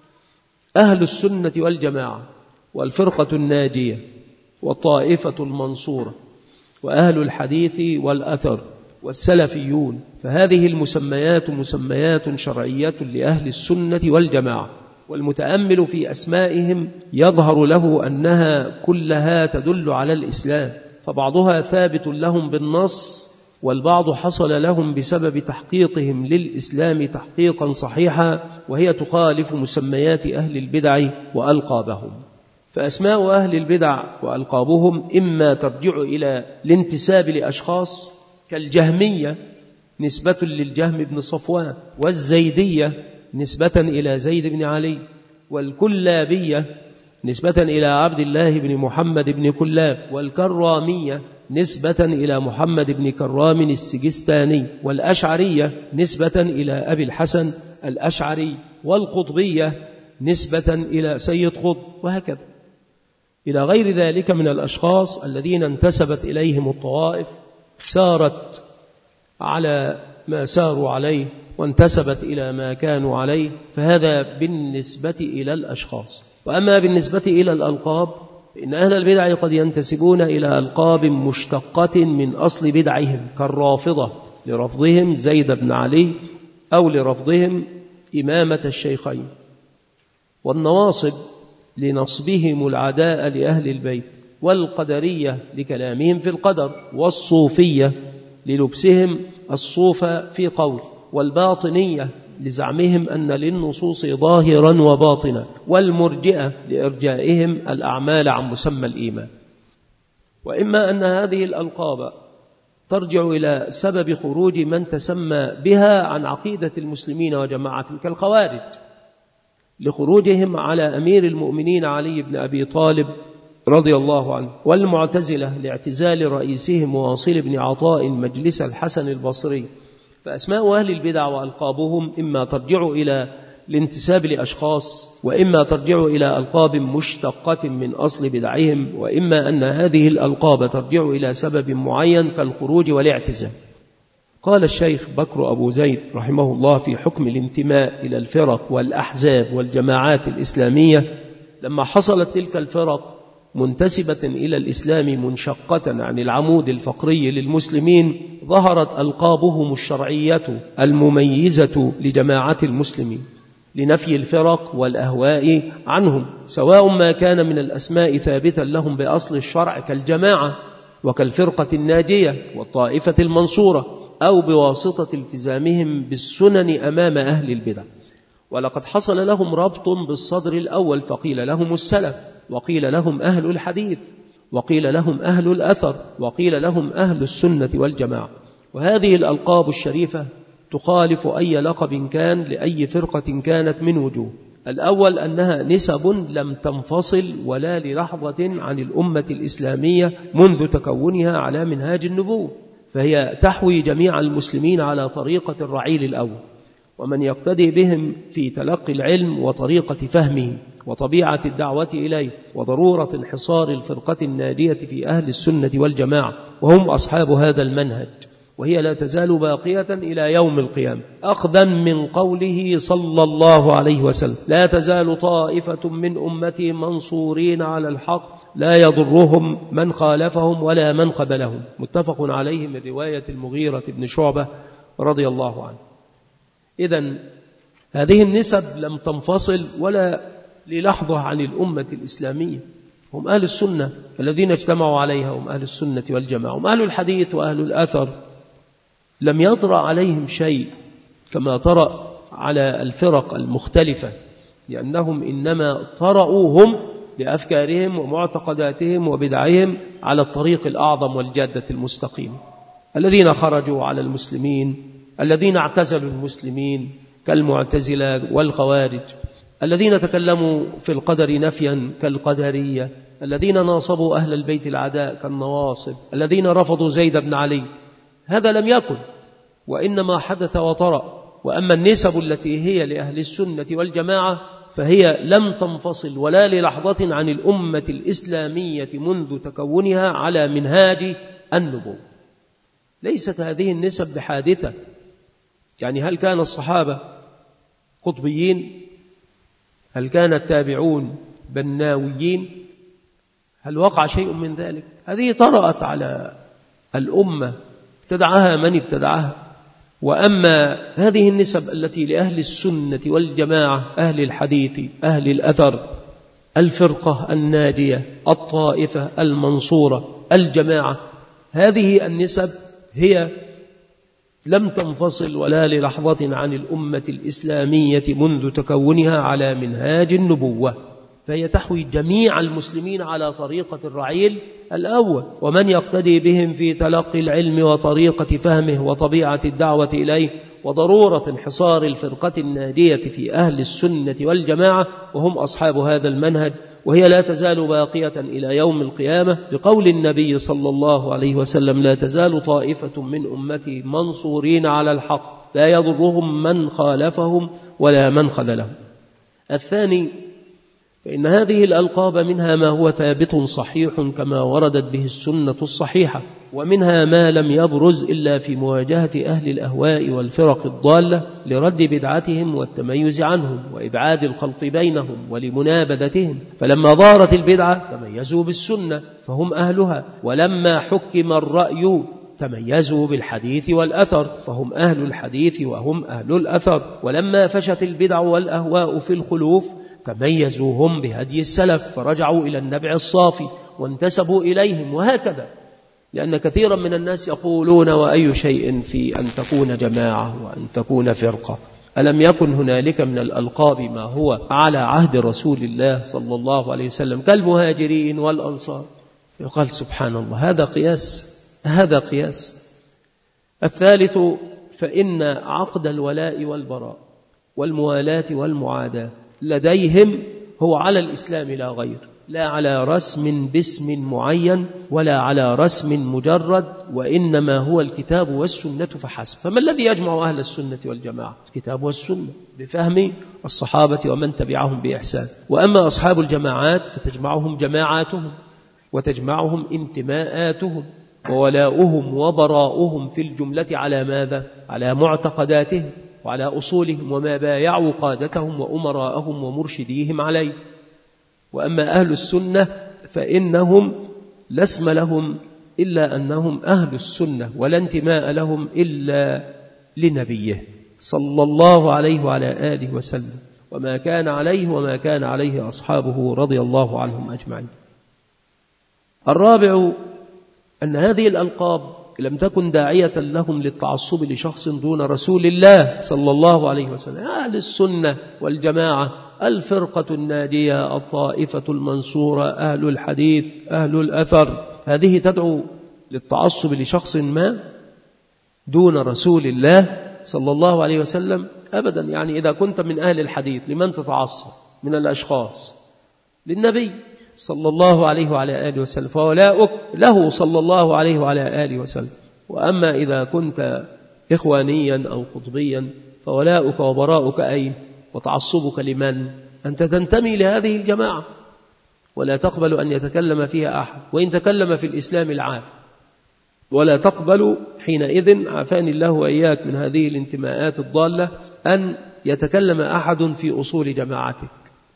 أهل السنة والجماعة والفرقة الناجية والطائفة المنصورة وأهل الحديث والأثر والسلفيون. فهذه المسميات مسميات شرعية لأهل السنة والجماعة، والمتأمل في أسمائهم يظهر له أنها كلها تدل على الإسلام، فبعضها ثابت لهم بالنص، والبعض حصل لهم بسبب تحقيقهم للإسلام تحقيقا صحيحا، وهي تخالف مسميات أهل البدع وألقابهم. فأسماء أهل البدع وألقابهم إما ترجع إلى الانتساب لأشخاص كالجهمية نسبة للجهم بن صفوان، والزيدية نسبة إلى زيد بن علي، والكلابية نسبة إلى عبد الله بن محمد بن كلاب، والكرامية نسبة إلى محمد بن كرام السجستاني، والأشعرية نسبة إلى أبي الحسن الأشعري، والقطبية نسبة إلى سيد قطب، وهكذا إلى غير ذلك من الأشخاص الذين انتسبت إليهم الطوائف. سارت على ما ساروا عليه وانتسبت إلى ما كانوا عليه، فهذا بالنسبة إلى الأشخاص. وأما بالنسبة إلى الألقاب، إن أهل البدع قد ينتسبون إلى ألقاب مشتقة من أصل بدعهم، كالرافضة لرفضهم زيد بن علي، أو لرفضهم إمامة الشيخين، والنواصب لنصبهم العداء لأهل البيت، والقدرية لكلامهم في القدر، والصوفية للبسهم الصوف في قول، والباطنية لزعمهم أن للنصوص ظاهرا وباطنا، والمرجئة لإرجائهم الأعمال عن مسمى الإيمان. وإما أن هذه الألقاب ترجع إلى سبب خروج من تسمى بها عن عقيدة المسلمين وجماعتهم، كالخوارج لخروجهم على أمير المؤمنين علي بن أبي طالب رضي الله عنه، والمعتزلة لاعتزال رئيسهم واصل بن عطاء مجلس الحسن البصري. فأسماء أهل البدع وألقابهم إما ترجع إلى الانتساب لأشخاص، وإما ترجع إلى ألقاب مشتقة من أصل بدعهم، وإما أن هذه الألقاب ترجع إلى سبب معين كالخروج والاعتزال. قال الشيخ بكر أبو زيد رحمه الله في حكم الانتماء إلى الفرق والأحزاب والجماعات الإسلامية: لما حصلت تلك الفرق منتسبة إلى الإسلام منشقة عن العمود الفقري للمسلمين، ظهرت ألقابهم الشرعية المميزة لجماعة المسلمين لنفي الفرق والأهواء عنهم، سواء ما كان من الأسماء ثابتا لهم بأصل الشرع كالجماعة وكالفرقة الناجية والطائفة المنصورة، أو بواسطة التزامهم بالسنن أمام أهل البدع. ولقد حصل لهم ربط بالصدر الأول، فقيل لهم السلف، وقيل لهم أهل الحديث، وقيل لهم أهل الأثر، وقيل لهم أهل السنة والجماعة. وهذه الألقاب الشريفة تخالف أي لقب كان لأي فرقة كانت من وجوه. الأول أنها نسب لم تنفصل ولا للحظة عن الأمة الإسلامية منذ تكونها على منهاج النبوة، فهي تحوي جميع المسلمين على طريقة الرعيل الأول، ومن يقتدي بهم في تلقي العلم وطريقة فهمه وطبيعة الدعوة إليه، وضرورة انحصار الفرقة النادية في أهل السنة والجماعة، وهم أصحاب هذا المنهج، وهي لا تزال باقية إلى يوم القيامة، أخذا من قوله صلى الله عليه وسلم: لا تزال طائفة من أمتي منصورين على الحق لا يضرهم من خالفهم ولا من خذلهم، متفق عليه من رواية المغيرة بن شعبة رضي الله عنه. إذن هذه النسب لم تنفصل ولا للحظة عن الأمة الإسلامية، هم أهل السنة الذين اجتمعوا عليها، هم أهل السنة والجماعة، هم أهل الحديث وأهل الأثر. لم يطرأ عليهم شيء كما طرأ على الفرق المختلفة، لأنهم إنما طرأوا هم بأفكارهم ومعتقداتهم وبدعهم على الطريق الأعظم والجادة المستقيم. الذين خرجوا على المسلمين، الذين اعتزلوا المسلمين كالمعتزلة والخوارج، الذين تكلموا في القدر نفيا كالقدرية، الذين ناصبوا أهل البيت العداء كالنواصب، الذين رفضوا زيد بن علي، هذا لم يكن، وإنما حدث وطرأ. وأما النسب التي هي لأهل السنة والجماعة فهي لم تنفصل ولا للحظة عن الأمة الإسلامية منذ تكونها على منهاج النبوة. ليست هذه النسب بحادثة، يعني هل كان الصحابة قطبيين؟ هل كان التابعون بناويين؟ هل وقع شيء من ذلك؟ هذه طرأت على الأمة ابتدعها من ابتدعها. وأما هذه النسب التي لأهل السنة والجماعة، أهل الحديث، أهل الأثر، الفرقة الناجية، الطائفة المنصورة، الجماعة، هذه النسب هي لم تنفصل ولا للحظة عن الأمة الإسلامية منذ تكونها على منهاج النبوة، فهي تحوي جميع المسلمين على طريقة الرعيل الأول، ومن يقتدي بهم في تلقي العلم وطريقة فهمه وطبيعة الدعوة إليه، وضرورة انحصار الفرقة الناجية في أهل السنة والجماعة، وهم أصحاب هذا المنهج، وهي لا تزال باقية إلى يوم القيامة، لقول النبي صلى الله عليه وسلم: لا تزال طائفة من أمتي منصورين على الحق لا يضرهم من خالفهم ولا من خذلهم. الثاني، فإن هذه الألقاب منها ما هو ثابت صحيح كما وردت به السنة الصحيحة، ومنها ما لم يبرز إلا في مواجهة أهل الأهواء والفرق الضالة لرد بدعتهم والتميز عنهم وإبعاد الخلط بينهم ولمنابذتهم، فلما ظهرت البدعة تميزوا بالسنة فهم أهلها، ولما حكم الرأي تميزوا بالحديث والأثر فهم أهل الحديث وهم أهل الأثر، ولما فشت البدع والأهواء في الخلوف تميزوا هم بهدي السلف فرجعوا إلى النبع الصافي وانتسبوا إليهم، وهكذا. لأن كثيرا من الناس يقولون وأي شيء في أن تكون جماعة وأن تكون فرقة؟ ألم يكن هنالك من الألقاب ما هو على عهد رسول الله صلى الله عليه وسلم كالمهاجرين والأنصار؟ يقال سبحان الله، هذا قياس. الثالث فإن عقد الولاء والبراء والموالاة والمعاداة لديهم هو على الإسلام لا غير، لا على رسم باسم معين ولا على رسم مجرد، وإنما هو الكتاب والسنة فحسب. فما الذي يجمع أهل السنة والجماعة؟ الكتاب والسنة بفهم الصحابة ومن تبعهم بإحسان. وأما أصحاب الجماعات فتجمعهم جماعاتهم وتجمعهم انتماءاتهم، وولاؤهم وبراؤهم في الجملة على ماذا؟ على معتقداتهم وعلى أصولهم وما بايعوا قادتهم وأمراءهم ومرشديهم عليه. وأما أهل السنة فإنهم لا اسم لهم إلا أنهم أهل السنة، ولا انتماء لهم إلا لنبيه صلى الله عليه وعلى آله وسلم، وما كان عليه وما كان عليه أصحابه رضي الله عنهم أجمعين. الرابع أن هذه الألقاب لم تكن داعية لهم للتعصب لشخص دون رسول الله صلى الله عليه وسلم. أهل السنة والجماعة، الفرقة الناجية، الطائفة المنصورة، أهل الحديث، أهل الأثر، هذه تدعو للتعصب لشخص ما دون رسول الله صلى الله عليه وسلم أبدا. يعني إذا كنت من أهل الحديث لمن تتعصب من الأشخاص؟ للنبي صلى الله عليه وعلى آله وسلم، فولاؤك له صلى الله عليه وعلى آله وسلم. وأما إذا كنت إخوانيا أو قطبيا فولاؤك وبراؤك أين؟ وتعصبك لمن؟ أنت تنتمي لهذه الجماعة ولا تقبل أن يتكلم فيها أحد، وإن تكلم في الإسلام العام، ولا تقبل حينئذ عافاني الله وإياك من هذه الانتماءات الضالة أن يتكلم أحد في أصول جماعتك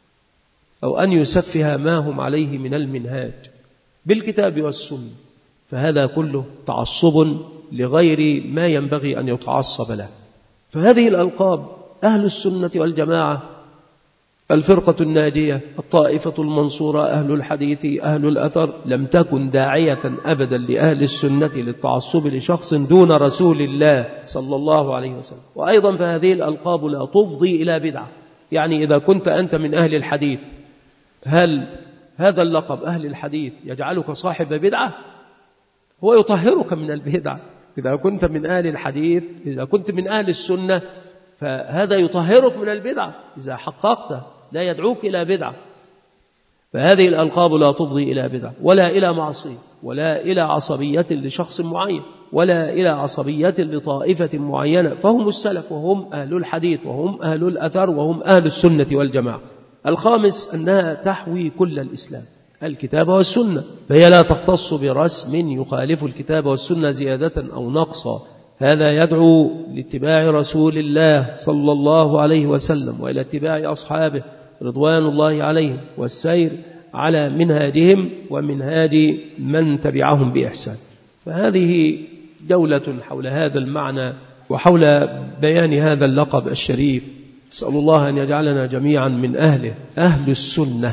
أو أن يسفها ما هم عليه من المنهاج بالكتاب والسنة، فهذا كله تعصب لغير ما ينبغي أن يتعصب له. فهذه الألقاب أهل السنة والجماعة، الفرقة الناجية، الطائفة المنصورة، أهل الحديث، أهل الأثر، لم تكن داعية أبدا لأهل السنة للتعصب لشخص دون رسول الله صلى الله عليه وسلم. وأيضا فهذه الألقاب لا تفضي إلى بدعة. يعني إذا كنت أنت من أهل الحديث، هل هذا اللقب أهل الحديث يجعلك صاحب بدعة؟ هو يطهرك من البدعة. إذا كنت من أهل الحديث، إذا كنت من أهل السنة، فهذا يطهرك من البدعة إذا حققت، لا يدعوك إلى بدعة. فهذه الألقاب لا تفضي إلى بدعة ولا إلى معصية ولا إلى عصبية لشخص معين ولا إلى عصبية لطائفة معينة، فهم السلف وهم أهل الحديث وهم أهل الأثر وهم أهل السنة والجماعة. الخامس أنها تحوي كل الإسلام، الكتاب والسنة، فهي لا تختص برسم يخالف الكتاب والسنة زيادة أو نقصا. هذا يدعو لاتباع رسول الله صلى الله عليه وسلم وإلى اتباع أصحابه رضوان الله عليهم والسير على منهاجهم ومنهاج من تبعهم بإحسان. فهذه جولة حول هذا المعنى وحول بيان هذا اللقب الشريف. أسأل الله أن يجعلنا جميعا من أهله، أهل السنة.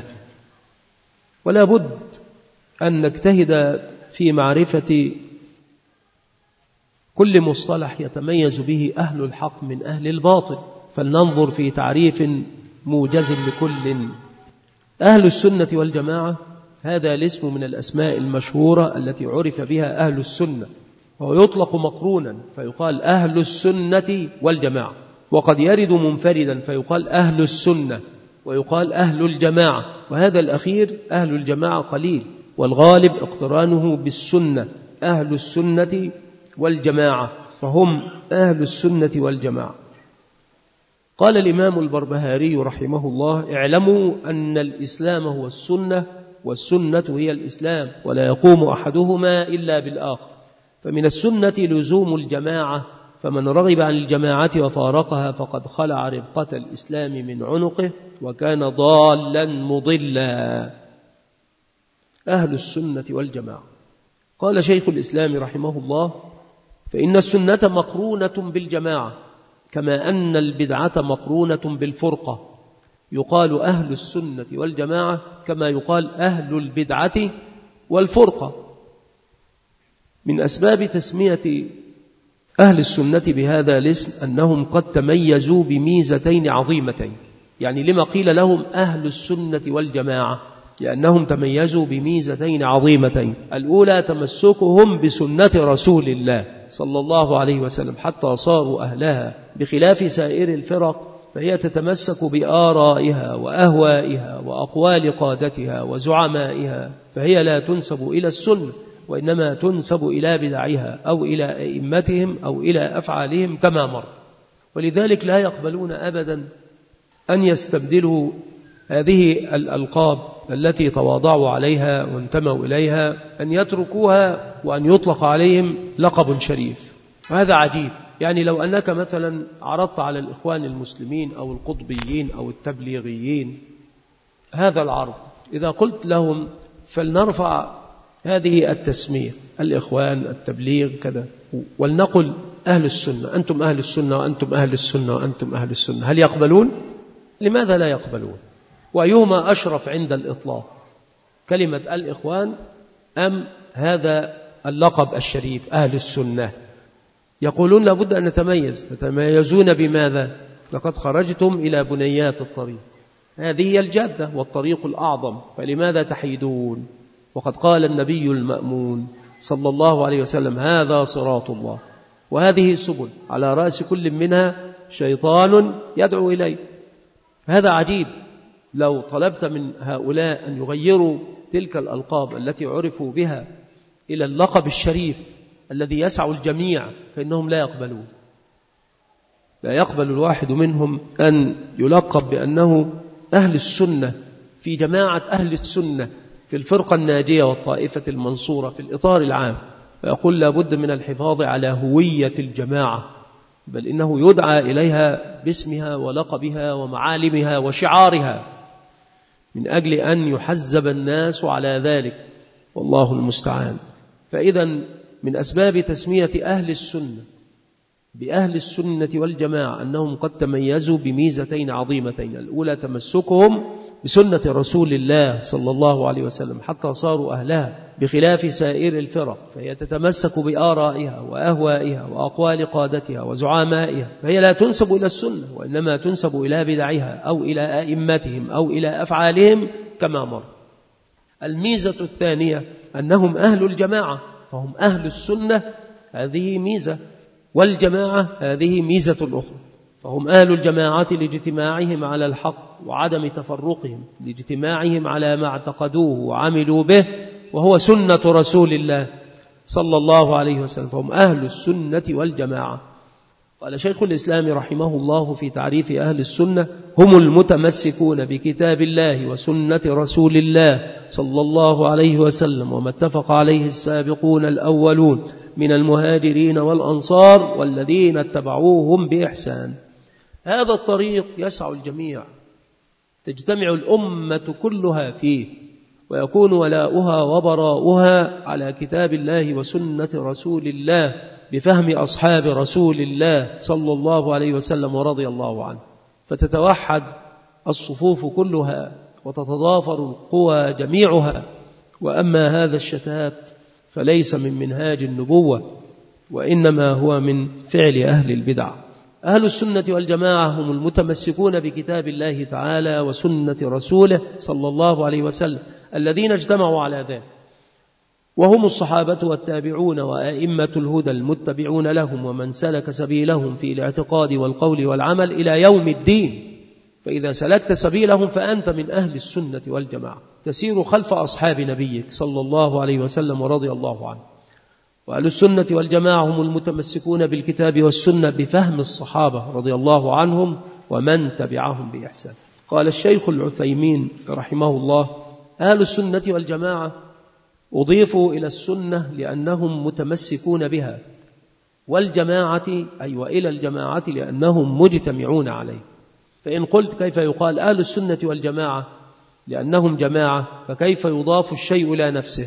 ولا بد أن نجتهد في معرفة كل مصطلح يتميز به أهل الحق من أهل الباطل، فلننظر في تعريف موجز لكل. أهل السنة والجماعة هذا الاسم من الأسماء المشهورة التي عرف بها أهل السنة، وهو يطلق مقرونا فيقال أهل السنة والجماعة، وقد يرد منفردا فيقال أهل السنة ويقال أهل الجماعة، وهذا الأخير أهل الجماعة قليل، والغالب اقترانه بالسنة، أهل السنة والجماعة، فهم أهل السنة والجماعة. قال الإمام البربهاري رحمه الله: اعلموا أن الإسلام هو السنة والسنة هي الإسلام، ولا يقوم أحدهما إلا بالآخر. فمن السنة لزوم الجماعة، فمن رغب عن الجماعة وفارقها فقد خلع ربقة الإسلام من عنقه وكان ضالا مضلا. أهل السنة والجماعة. قال شيخ الإسلام رحمه الله: فإن السنة مقرونة بالجماعة كما أن البدعة مقرونة بالفرقة، يقال أهل السنة والجماعة كما يقال أهل البدعة والفرقة. من أسباب تسمية أهل السنة بهذا الاسم أنهم قد تميزوا بميزتين عظيمتين. يعني لما قيل لهم أهل السنة والجماعة؟ لأنهم تميزوا بميزتين عظيمتين. الأولى تمسكهم بسنة رسول الله صلى الله عليه وسلم حتى صاروا أهلها، بخلاف سائر الفرق فهي تتمسك بآرائها وأهوائها وأقوال قادتها وزعمائها، فهي لا تنسب إلى السنة وإنما تنسب إلى بدعها أو إلى أئمتهم أو إلى أفعالهم كما مر. ولذلك لا يقبلون أبدا أن يستبدلوا هذه الألقاب التي تواضعوا عليها وانتموا إليها، أن يتركوها وأن يطلق عليهم لقب شريف. وهذا عجيب. يعني لو أنك مثلا عرضت على الإخوان المسلمين أو القطبيين أو التبليغيين هذا العرض، إذا قلت لهم فلنرفع هذه التسمية، الإخوان، التبليغ، كذا، ولنقل أهل السنة، أنتم أهل السنة وأنتم أهل السنة وأنتم أهل السنة، هل يقبلون؟ لماذا لا يقبلون؟ وأيهما أشرف عند الإطلاق، كلمة الإخوان أم هذا اللقب الشريف أهل السنة؟ يقولون لابد أن نتميز. تتميزون بماذا؟ لقد خرجتم إلى بنيات الطريق، هذه هي الجادة والطريق الأعظم، فلماذا تحيدون؟ وقد قال النبي المأمون صلى الله عليه وسلم: هذا صراط الله وهذه سبل على رأس كل منها شيطان يدعو إليه. هذا عجيب. لو طلبت من هؤلاء أن يغيروا تلك الألقاب التي عرفوا بها إلى اللقب الشريف الذي يسع الجميع فإنهم لا يقبلون. لا يقبل الواحد منهم أن يلقب بأنه أهل السنة في جماعة أهل السنة في الفرقة الناجية والطائفة المنصورة في الإطار العام، فيقول لابد من الحفاظ على هوية الجماعة، بل إنه يدعى إليها باسمها ولقبها ومعالمها وشعارها من أجل أن يحزب الناس على ذلك، والله المستعان. فإذا من أسباب تسمية أهل السنة بأهل السنة والجماعة أنهم قد تميزوا بميزتين عظيمتين. الأولى تمسكهم بسنة رسول الله صلى الله عليه وسلم حتى صاروا أهلها، بخلاف سائر الفرق فهي تتمسك بآرائها وأهوائها وأقوال قادتها وزعمائها، فهي لا تنسب إلى السنة وإنما تنسب إلى بدعها أو إلى أئمتهم أو إلى أفعالهم كما مر. الميزة الثانية أنهم أهل الجماعة، فهم أهل السنة، هذه ميزة، والجماعة هذه ميزة أخرى. فهم أهل الجماعة لاجتماعهم على الحق وعدم تفرقهم، لاجتماعهم على ما اعتقدوه وعملوا به وهو سنة رسول الله صلى الله عليه وسلم، فهم أهل السنة والجماعة. قال شيخ الإسلام رحمه الله في تعريف أهل السنة: هم المتمسكون بكتاب الله وسنة رسول الله صلى الله عليه وسلم وما اتفق عليه السابقون الأولون من المهاجرين والأنصار والذين اتبعوهم بإحسان. هذا الطريق يسع الجميع، تجتمع الأمة كلها فيه، ويكون ولاؤها وبراؤها على كتاب الله وسنة رسول الله بفهم أصحاب رسول الله صلى الله عليه وسلم ورضي الله عنه، فتتوحد الصفوف كلها وتتضافر القوى جميعها. وأما هذا الشتات فليس من منهاج النبوة، وإنما هو من فعل أهل البدع. أهل السنة والجماعة هم المتمسكون بكتاب الله تعالى وسنة رسوله صلى الله عليه وسلم الذين اجتمعوا على ذلك، وهم الصحابة والتابعون وأئمة الهدى المتبعون لهم ومن سلك سبيلهم في الاعتقاد والقول والعمل إلى يوم الدين. فإذا سلكت سبيلهم فأنت من أهل السنة والجماعة، تسير خلف أصحاب نبيك صلى الله عليه وسلم ورضي الله عنه. وأهل السنة والجماعة هم المتمسكون بالكتاب والسنة بفهم الصحابة رضي الله عنهم ومن تبعهم بإحسان. قال الشيخ العثيمين رحمه الله: أهل السنة والجماعة أضيفوا إلى السنة لأنهم متمسكون بها، والجماعة أي وإلى الجماعة لأنهم مجتمعون عليه. فإن قلت كيف يقال أهل السنة والجماعة لأنهم جماعة، فكيف يضاف الشيء إلى نفسه؟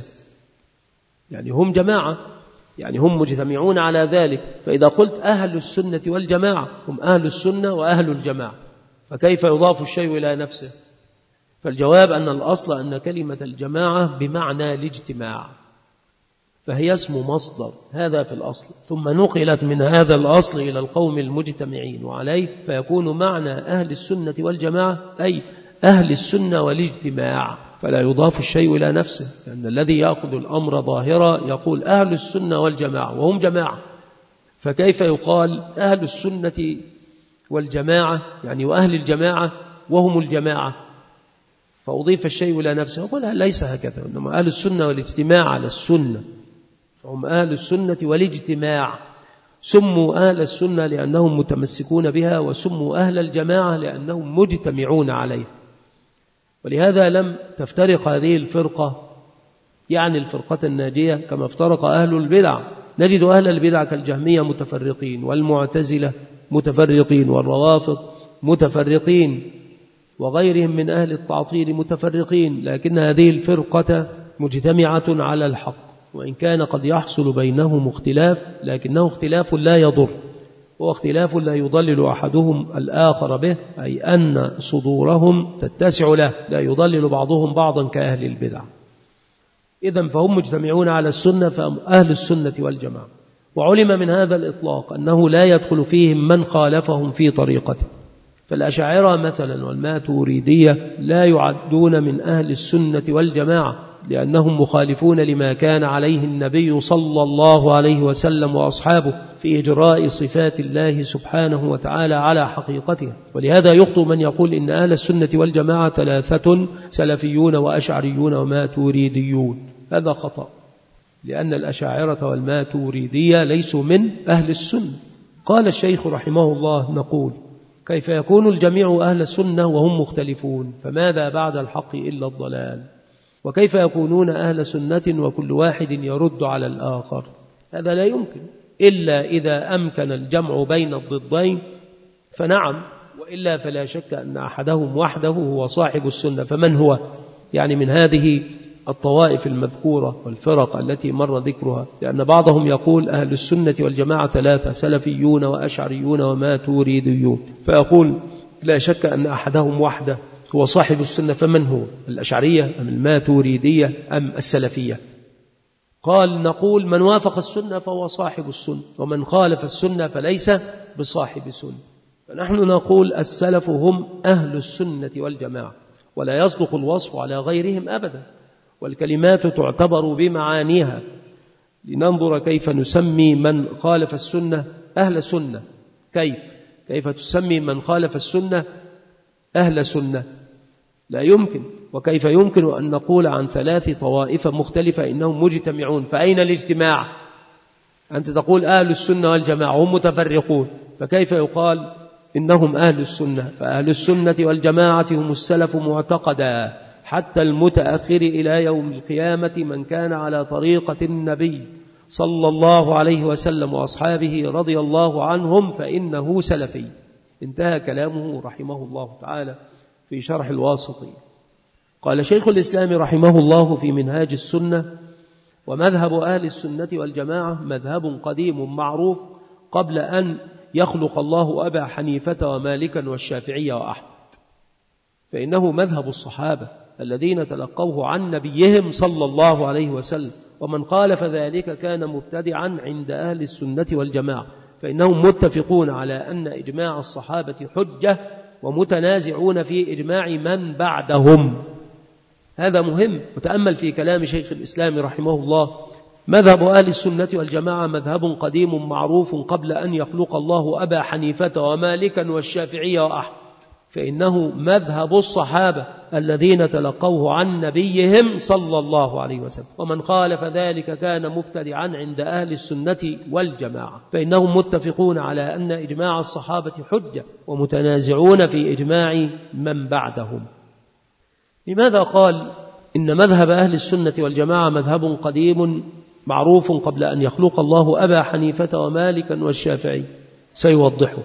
يعني هم جماعة، يعني هم مجتمعون على ذلك. فإذا قلت أهل السنة والجماعة هم أهل السنة وأهل الجماعة، فكيف يضاف الشيء إلى نفسه؟ فالجواب أن الأصل أن كلمة الجماعة بمعنى الاجتماع، فهي اسم مصدر، هذا في الأصل، ثم نقلت من هذا الأصل إلى القوم المجتمعين وعليه، فيكون معنى أهل السنة والجماعة أي أهل السنة والاجتماع، فلا يضاف الشيء إلى نفسه، لأن الذي يأخذ الأمر ظاهرا يقول أهل السنة والجماعة وهم جماعة، فكيف يقال أهل السنة والجماعة يعني وأهل الجماعة وهم الجماعة، فأضيف الشيء إلى نفسه؟ يقول ليس هكذا، إنما أهل السنة والاجتماع على السنة، فهم أهل السنة والاجتماع، سموا أهل السنة لأنهم متمسكون بها، وسموا أهل الجماعة لأنهم مجتمعون عليه. ولهذا لم تفترق هذه الفرقة، يعني الفرقة الناجية، كما افترق أهل البدع. نجد أهل البدع كالجهمية متفرقين، والمعتزلة متفرقين، والروافض متفرقين، وغيرهم من أهل التعطيل متفرقين، لكن هذه الفرقة مجتمعة على الحق، وإن كان قد يحصل بينهم اختلاف، لكنه اختلاف لا يضر، هو اختلاف لا يضلل أحدهم الآخر به، أي أن صدورهم تتسع له، لا يضلل بعضهم بعضا كأهل البدع. إذن فهم مجتمعون على السنة، فهم أهل السنة والجماعة. وعلم من هذا الإطلاق أنه لا يدخل فيهم من خالفهم في طريقته، فالأشاعرة مثلا والماتوريدية لا يعدون من أهل السنة والجماعة، لأنهم مخالفون لما كان عليه النبي صلى الله عليه وسلم وأصحابه في إجراء صفات الله سبحانه وتعالى على حقيقتها. ولهذا يخطئ من يقول إن أهل السنة والجماعة ثلاثة: سلفيون وأشعريون وماتوريديون. هذا خطأ، لأن الأشاعرة والماتوريدية ليسوا من أهل السنة. قال الشيخ رحمه الله: نقول كيف يكون الجميع أهل السنة وهم مختلفون؟ فماذا بعد الحق إلا الضلال؟ وكيف يكونون أهل سنة وكل واحد يرد على الآخر؟ هذا لا يمكن إلا إذا أمكن الجمع بين الضدين، فنعم، وإلا فلا شك أن أحدهم وحده هو صاحب السنة. فمن هو؟ يعني من هذه الطوائف المذكورة والفرق التي مر ذكرها، لأن بعضهم يقول أهل السنة والجماعة ثلاثة: سلفيون وأشعريون وماتوريديون، فيقول لا شك أن أحدهم وحده هو صاحب السنة. فمن هو؟ الأشعرية أم الماتوريدية أم السلفية؟ قال: نقول من وافق السنة فهو صاحب السنة، ومن خالف السنة فليس بصاحب السنة. فنحن نقول السلف هم أهل السنة والجماعة، ولا يصدق الوصف على غيرهم أبدا، والكلمات تعتبر بمعانيها. لننظر كيف نسمي من خالف السنة أهل سنة. كيف تسمي من خالف السنة أهل سنة؟ لا يمكن. وكيف يمكن أن نقول عن ثلاث طوائف مختلفة إنهم مجتمعون؟ فأين الاجتماع؟ أنت تقول أهل السنة والجماعة هم متفرقون، فكيف يقال إنهم أهل السنة؟ فأهل السنة والجماعة هم السلف معتقدا حتى المتأخر إلى يوم القيامة، من كان على طريقة النبي صلى الله عليه وسلم وأصحابه رضي الله عنهم فإنه سلفي. انتهى كلامه رحمه الله تعالى في شرح الواسطية. قال شيخ الإسلام رحمه الله في منهاج السنة: ومذهب أهل السنة والجماعة مذهب قديم معروف قبل أن يخلق الله أبا حنيفة ومالكا والشافعية وأحمد، فإنه مذهب الصحابة الذين تلقوه عن نبيهم صلى الله عليه وسلم، ومن خالف ذلك كان مبتدعا عند أهل السنة والجماعة، فإنهم متفقون على أن إجماع الصحابة حجة، ومتنازعون في إجماع من بعدهم. هذا مهم. وتأمل في كلام شيخ الإسلام رحمه الله: مذهب أهل السنة والجماعة مذهب قديم معروف قبل أن يخلق الله أبا حنيفة ومالكا والشافعية وأحمد، فإنه مذهب الصحابة الذين تلقوه عن نبيهم صلى الله عليه وسلم، ومن خالف ذلك كان مبتدعا عند أهل السنة والجماعة، فإنهم متفقون على أن إجماع الصحابة حجة، ومتنازعون في إجماع من بعدهم. لماذا قال إن مذهب أهل السنة والجماعة مذهب قديم معروف قبل أن يخلق الله أبا حنيفة ومالكا والشافعي، سيوضحه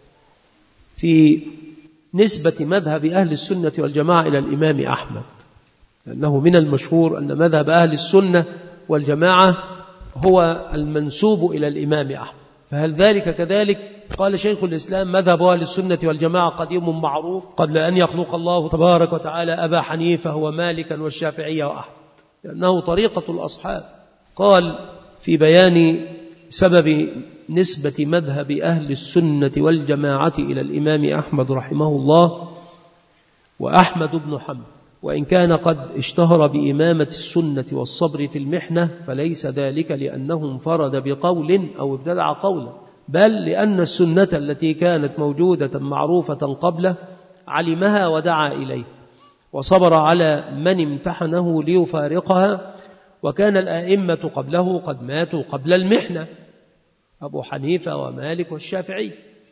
في نسبة مذهب أهل السنة والجماعة إلى الإمام أحمد، لأنه من المشهور أن مذهب أهل السنة والجماعة هو المنسوب إلى الإمام أحمد. فهل ذلك كذلك؟ قال شيخ الإسلام: مذهب أهل السنة والجماعة قديم معروف قبل أن يخلق الله تبارك وتعالى أبا حنيفة هو مالكا والشافعي وأحمد، لأنه طريقة الأصحاب. قال في بيان سبب نسبة مذهب أهل السنة والجماعة إلى الإمام أحمد رحمه الله: وأحمد بن حنبل وإن كان قد اشتهر بإمامة السنة والصبر في المحنة فليس ذلك لأنه انفرد بقول أو ابتدع قولا، بل لأن السنة التي كانت موجودة معروفة قبله علمها ودعا إليه وصبر على من امتحنه ليفارقها، وكان الآئمة قبله قد ماتوا قبل المحنة، أبو حنيفة ومالك والشافعي،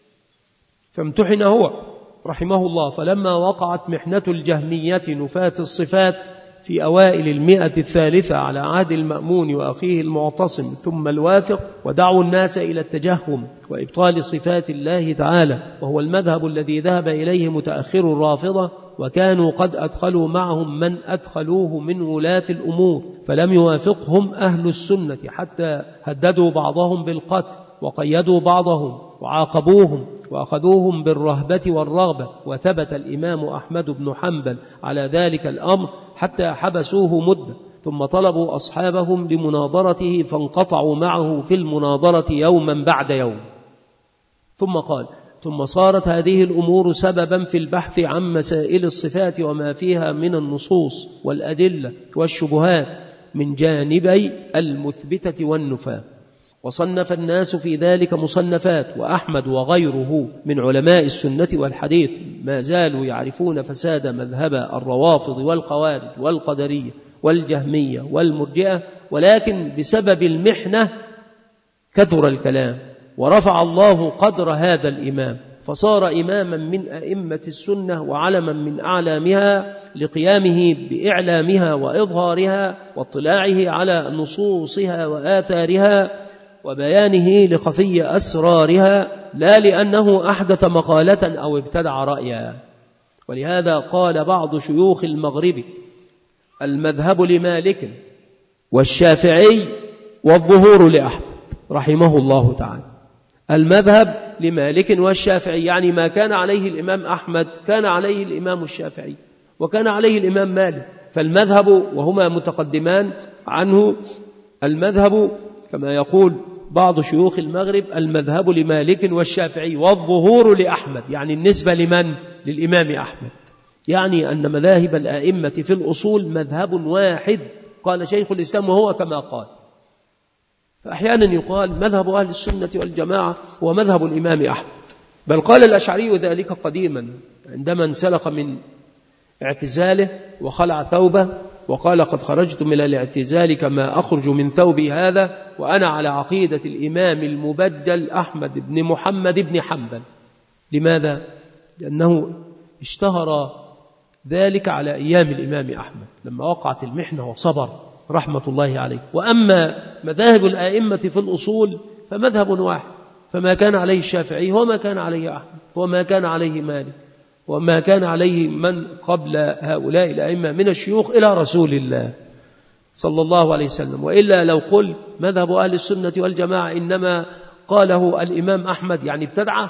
فامتحن هو رحمه الله. فلما وقعت محنة الجهمية نفاة الصفات في أوائل 103 على عهد المأمون وأخيه المعتصم ثم الواثق، ودعوا الناس إلى التجهم وإبطال صفات الله تعالى، وهو المذهب الذي ذهب إليه متأخر الرافضة، وكانوا قد أدخلوا معهم من أدخلوه من ولاة الأمور، فلم يوافقهم أهل السنة حتى هددوا بعضهم بالقتل وقيدوا بعضهم وعاقبوهم وأخذوهم بالرهبة والرغبة، وثبت الإمام أحمد بن حنبل على ذلك الأمر حتى حبسوه مدة، ثم طلبوا أصحابهم لمناظرته فانقطعوا معه في المناظرة يوما بعد يوم. ثم قال: ثم صارت هذه الأمور سببا في البحث عن مسائل الصفات وما فيها من النصوص والأدلة والشبهات من جانبي المثبتة والنفاة، وصنف الناس في ذلك مصنفات، وأحمد وغيره من علماء السنة والحديث ما زالوا يعرفون فساد مذهب الروافض والخوارج والقدرية والجهمية والمرجئة، ولكن بسبب المحنة كثر الكلام ورفع الله قدر هذا الإمام، فصار إماما من أئمة السنة وعلما من أعلامها لقيامه بإعلامها وإظهارها واطلاعه على نصوصها وآثارها وبيانه لخفي أسرارها، لا لأنه أحدث مقالة أو ابتدع رأيا. ولهذا قال بعض شيوخ المغرب: المذهب لمالك والشافعي والظهور لأحمد، رحمه الله تعالى. المذهب لمالك والشافعي يعني ما كان عليه الإمام أحمد كان عليه الإمام الشافعي وكان عليه الإمام مالك، فالمذهب وهما متقدمان عنه، المذهب كما يقول بعض شيوخ المغرب: المذهب لمالك والشافعي والظهور لأحمد، يعني النسبة لمن؟ للإمام أحمد، يعني أن مذاهب الآئمة في الأصول مذهب واحد، قال شيخ الإسلام وهو كما قال. فأحيانا يقال مذهب أهل السنة والجماعة هو مذهب الإمام أحمد، بل قال الأشعري ذلك قديما عندما انسلخ من اعتزاله وخلع ثوبه وقال: قد خرجت من الاعتزال كما أخرج من ثوبي هذا، وأنا على عقيدة الإمام المبجل أحمد بن محمد بن حنبل. لماذا؟ لأنه اشتهر ذلك على أيام الإمام أحمد لما وقعت المحنة وصبر رحمة الله عليه. وأما مذاهب الآئمة في الأصول فمذهب واحد، فما كان عليه الشافعي هو ما كان عليه أحمد وما كان عليه مالك وما كان عليه من قبل هؤلاء الأئمة من الشيوخ إلى رسول الله صلى الله عليه وسلم. وإلا لو قل مذهب أهل السنة والجماعة إنما قاله الإمام أحمد يعني ابتدعه،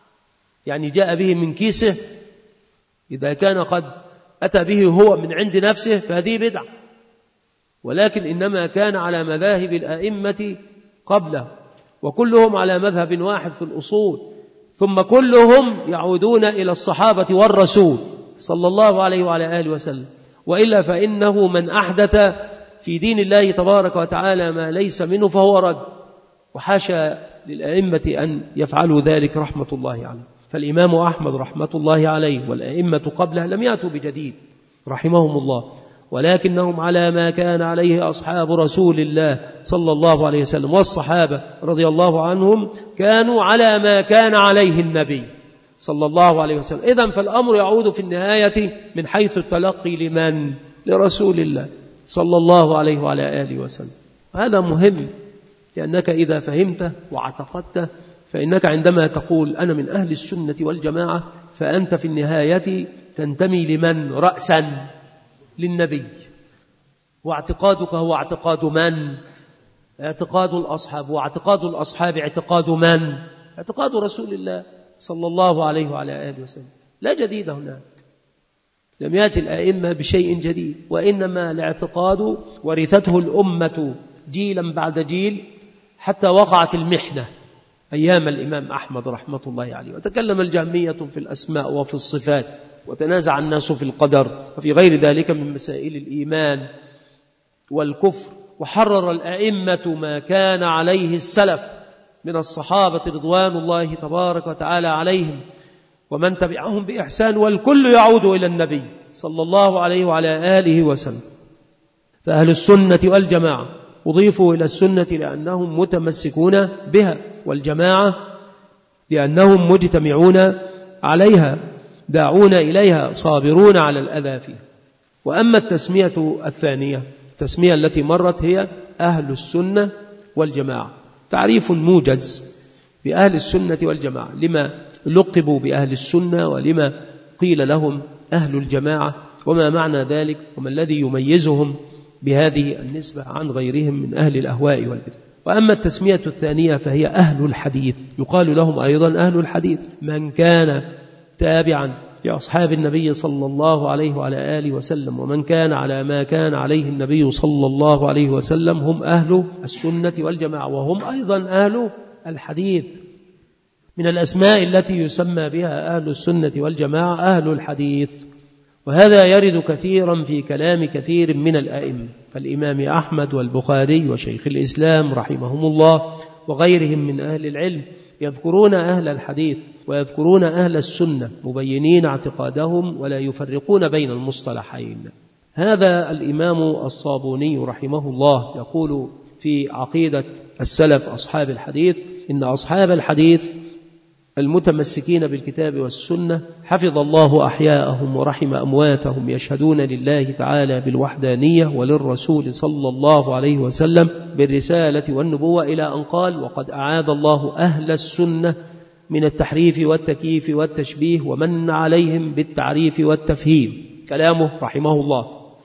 يعني جاء به من كيسه، إذا كان قد أتى به هو من عند نفسه فهذه بدعة، ولكن إنما كان على مذاهب الأئمة قبله، وكلهم على مذهب واحد في الأصول، ثم كلهم يعودون إلى الصحابة والرسول صلى الله عليه وعلى آله وسلم. وإلا فإنه من أحدث في دين الله تبارك وتعالى ما ليس منه فهو رد، وحاشا للأئمة أن يفعلوا ذلك رحمة الله عليه. فالإمام أحمد رحمة الله عليه والأئمة قبله لم يأتوا بجديد رحمهم الله، ولكنهم على ما كان عليه أصحاب رسول الله صلى الله عليه وسلم، والصحابة رضي الله عنهم كانوا على ما كان عليه النبي صلى الله عليه وسلم. إذن فالأمر يعود في النهاية من حيث التلقي لمن؟ لرسول الله صلى الله عليه وعلى آله وسلم. هذا مهم، لأنك إذا فهمته واعتقدته فإنك عندما تقول أنا من أهل السنة والجماعة فأنت في النهاية تنتمي لمن؟ رأسا للنبي. واعتقادك هو اعتقاد من؟ اعتقاد الأصحاب. واعتقاد الأصحاب اعتقاد من؟ اعتقاد رسول الله صلى الله عليه وعلى آله وسلم. لا جديد هناك، لم يأتي الأئمة بشيء جديد، وإنما الاعتقاد ورثته الأمة جيلا بعد جيل حتى وقعت المحنة أيام الإمام أحمد رحمة الله عليه، وتكلم الجهمية في الأسماء وفي الصفات، وتنازع الناس في القدر وفي غير ذلك من مسائل الإيمان والكفر، وحرر الأئمة ما كان عليه السلف من الصحابة رضوان الله تبارك وتعالى عليهم ومن تبعهم بإحسان، والكل يعود إلى النبي صلى الله عليه وعلى آله وسلم. فأهل السنة والجماعة أضيفوا إلى السنة لأنهم متمسكون بها، والجماعة لأنهم مجتمعون عليها داعون إليها صابرون على الأذى فيها. وأما التسمية الثانية، التسمية التي مرت هي أهل السنة والجماعة، تعريف موجز بأهل السنة والجماعة، لما لقبوا بأهل السنة ولما قيل لهم أهل الجماعة، وما معنى ذلك، وما الذي يميزهم بهذه النسبة عن غيرهم من أهل الأهواء والبدع. وأما التسمية الثانية فهي أهل الحديث، يقال لهم أيضا أهل الحديث من كان تابعا لأصحاب النبي صلى الله عليه وعلى آله وسلم، ومن كان على ما كان عليه النبي صلى الله عليه وسلم، هم أهل السنة والجماعة، وهم أيضا أهل الحديث. من الأسماء التي يسمى بها أهل السنة والجماعة أهل الحديث، وهذا يرد كثيرا في كلام كثير من الأئمة كالإمام أحمد والبخاري وشيخ الإسلام رحمهم الله وغيرهم من أهل العلم، يذكرون أهل الحديث ويذكرون أهل السنة مبينين اعتقادهم ولا يفرقون بين المصطلحين. هذا الإمام الصابوني رحمه الله يقول في عقيدة السلف أصحاب الحديث إن أصحاب الحديث المتمسكين بالكتاب والسنة حفظ الله أحياءهم ورحم أمواتهم، يشهدون لله تعالى بالوحدانية وللرسول صلى الله عليه وسلم بالرسالة والنبوة، إلى أن قال وقد أعاذ الله أهل السنة من التحريف والتكييف والتشبيه ومن عليهم بالتعريف والتفهيم. كلامه رحمه الله.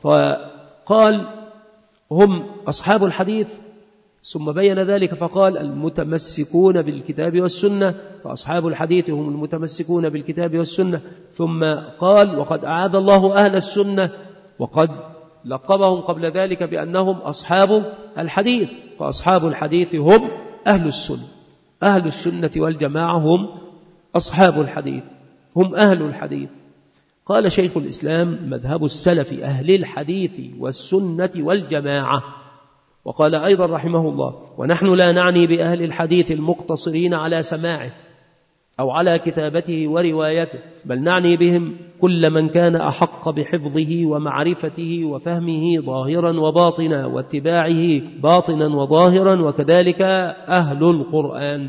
فقال هم أصحاب الحديث، ثم بين ذلك فقال المتمسكون بالكتاب والسنة، فأصحاب الحديث هم المتمسكون بالكتاب والسنة، ثم قال وقد أعاذ الله أهل السنة، وقد لقبهم قبل ذلك بأنهم أصحاب الحديث، فأصحاب الحديث هم أهل السنة. أهل السنة والجماعة هم أصحاب الحديث، هم أهل الحديث. قال شيخ الإسلام مذهب السلف أهل الحديث والسنة والجماعة. وقال أيضا رحمه الله ونحن لا نعني بأهل الحديث المقتصرين على سماعه أو على كتابته وروايته، بل نعني بهم كل من كان أحق بحفظه ومعرفته وفهمه ظاهرا وباطنا واتباعه باطنا وظاهرا، وكذلك أهل القرآن.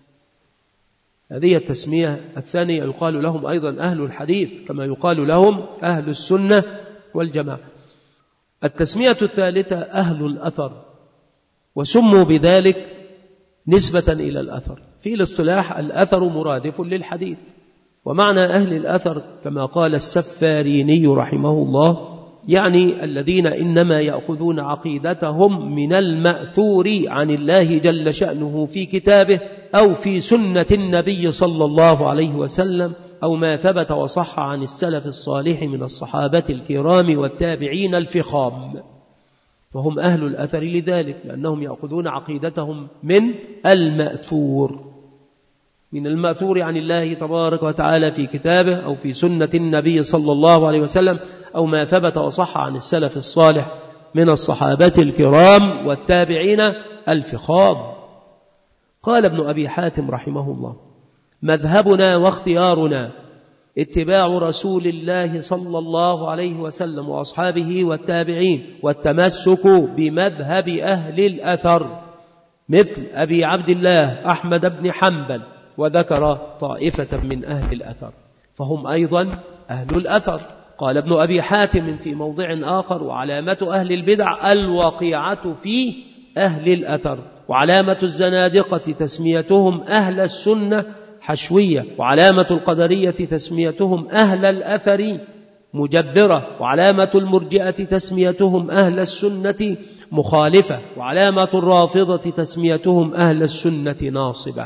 هذه التسمية الثانية، يقال لهم أيضا أهل الحديث كما يقال لهم أهل السنة والجماعة. التسمية الثالثة أهل الأثر، وسموا بذلك نسبة إلى الأثر. في الاصطلاح الأثر مرادف للحديث، ومعنى أهل الأثر كما قال السفاريني رحمه الله يعني الذين إنما يأخذون عقيدتهم من المأثور عن الله جل شأنه في كتابه أو في سنة النبي صلى الله عليه وسلم أو ما ثبت وصح عن السلف الصالح من الصحابة الكرام والتابعين الفخام، فهم أهل الأثر لذلك، لأنهم يأخذون عقيدتهم من المأثور، من المأثور عن الله تبارك وتعالى في كتابه أو في سنة النبي صلى الله عليه وسلم أو ما ثبت وصح عن السلف الصالح من الصحابة الكرام والتابعين الفخام. قال ابن أبي حاتم رحمه الله مذهبنا واختيارنا اتباع رسول الله صلى الله عليه وسلم وأصحابه والتابعين، والتمسك بمذهب أهل الأثر مثل أبي عبد الله أحمد بن حنبل، وذكر طائفة من أهل الأثر، فهم أيضا أهل الأثر. قال ابن أبي حاتم في موضع آخر: وعلامة أهل البدع الوقيعة في أهل الأثر، وعلامة الزنادقة تسميتهم أهل السنة حشوية، وعلامة القدرية تسميتهم أهل الأثر مجبرة، وعلامة المرجئة تسميتهم أهل السنة مخالفة، وعلامة الرافضة تسميتهم أهل السنة ناصبة.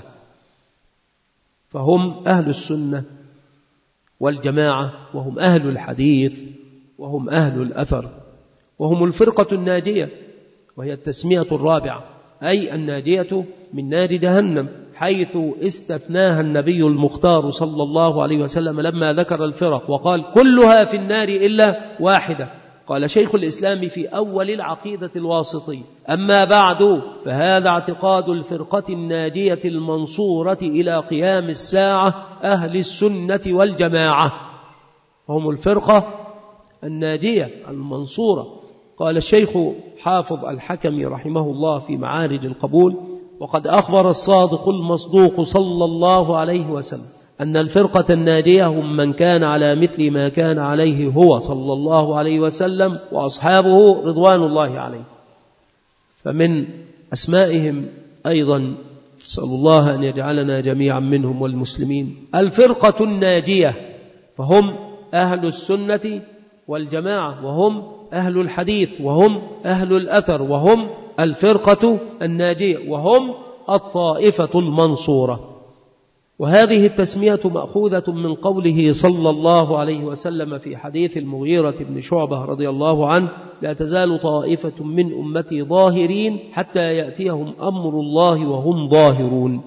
فهم أهل السنة والجماعة، وهم أهل الحديث، وهم أهل الأثر، وهم الفرقة الناجية، وهي التسمية الرابعة، أي الناجية من نار جهنم، حيث استثناها النبي المختار صلى الله عليه وسلم لما ذكر الفرق وقال: كلها في النار إلا واحدة. قال شيخ الإسلام في أول العقيدة الواسطي: أما بعد فهذا اعتقاد الفرقة الناجية المنصورة إلى قيام الساعة أهل السنة والجماعة، هم الفرقة الناجية المنصورة. قال الشيخ حافظ الحكمي رحمه الله في معارج القبول: وقد أخبر الصادق المصدوق صلى الله عليه وسلم أن الفرقة الناجية هم من كان على مثل ما كان عليه هو صلى الله عليه وسلم وأصحابه رضوان الله عليه. فمن أسمائهم أيضا، نسأل الله أن يجعلنا جميعا منهم والمسلمين، الفرقة الناجية، فهم أهل السنة والجماعة، وهم أهل الحديث، وهم أهل الأثر، وهم الفرقة الناجية، وهم الطائفة المنصورة. وهذه التسمية مأخوذة من قوله صلى الله عليه وسلم في حديث المغيرة بن شعبة رضي الله عنه: لا تزال طائفة من أمتي ظاهرين حتى يأتيهم أمر الله وهم ظاهرون.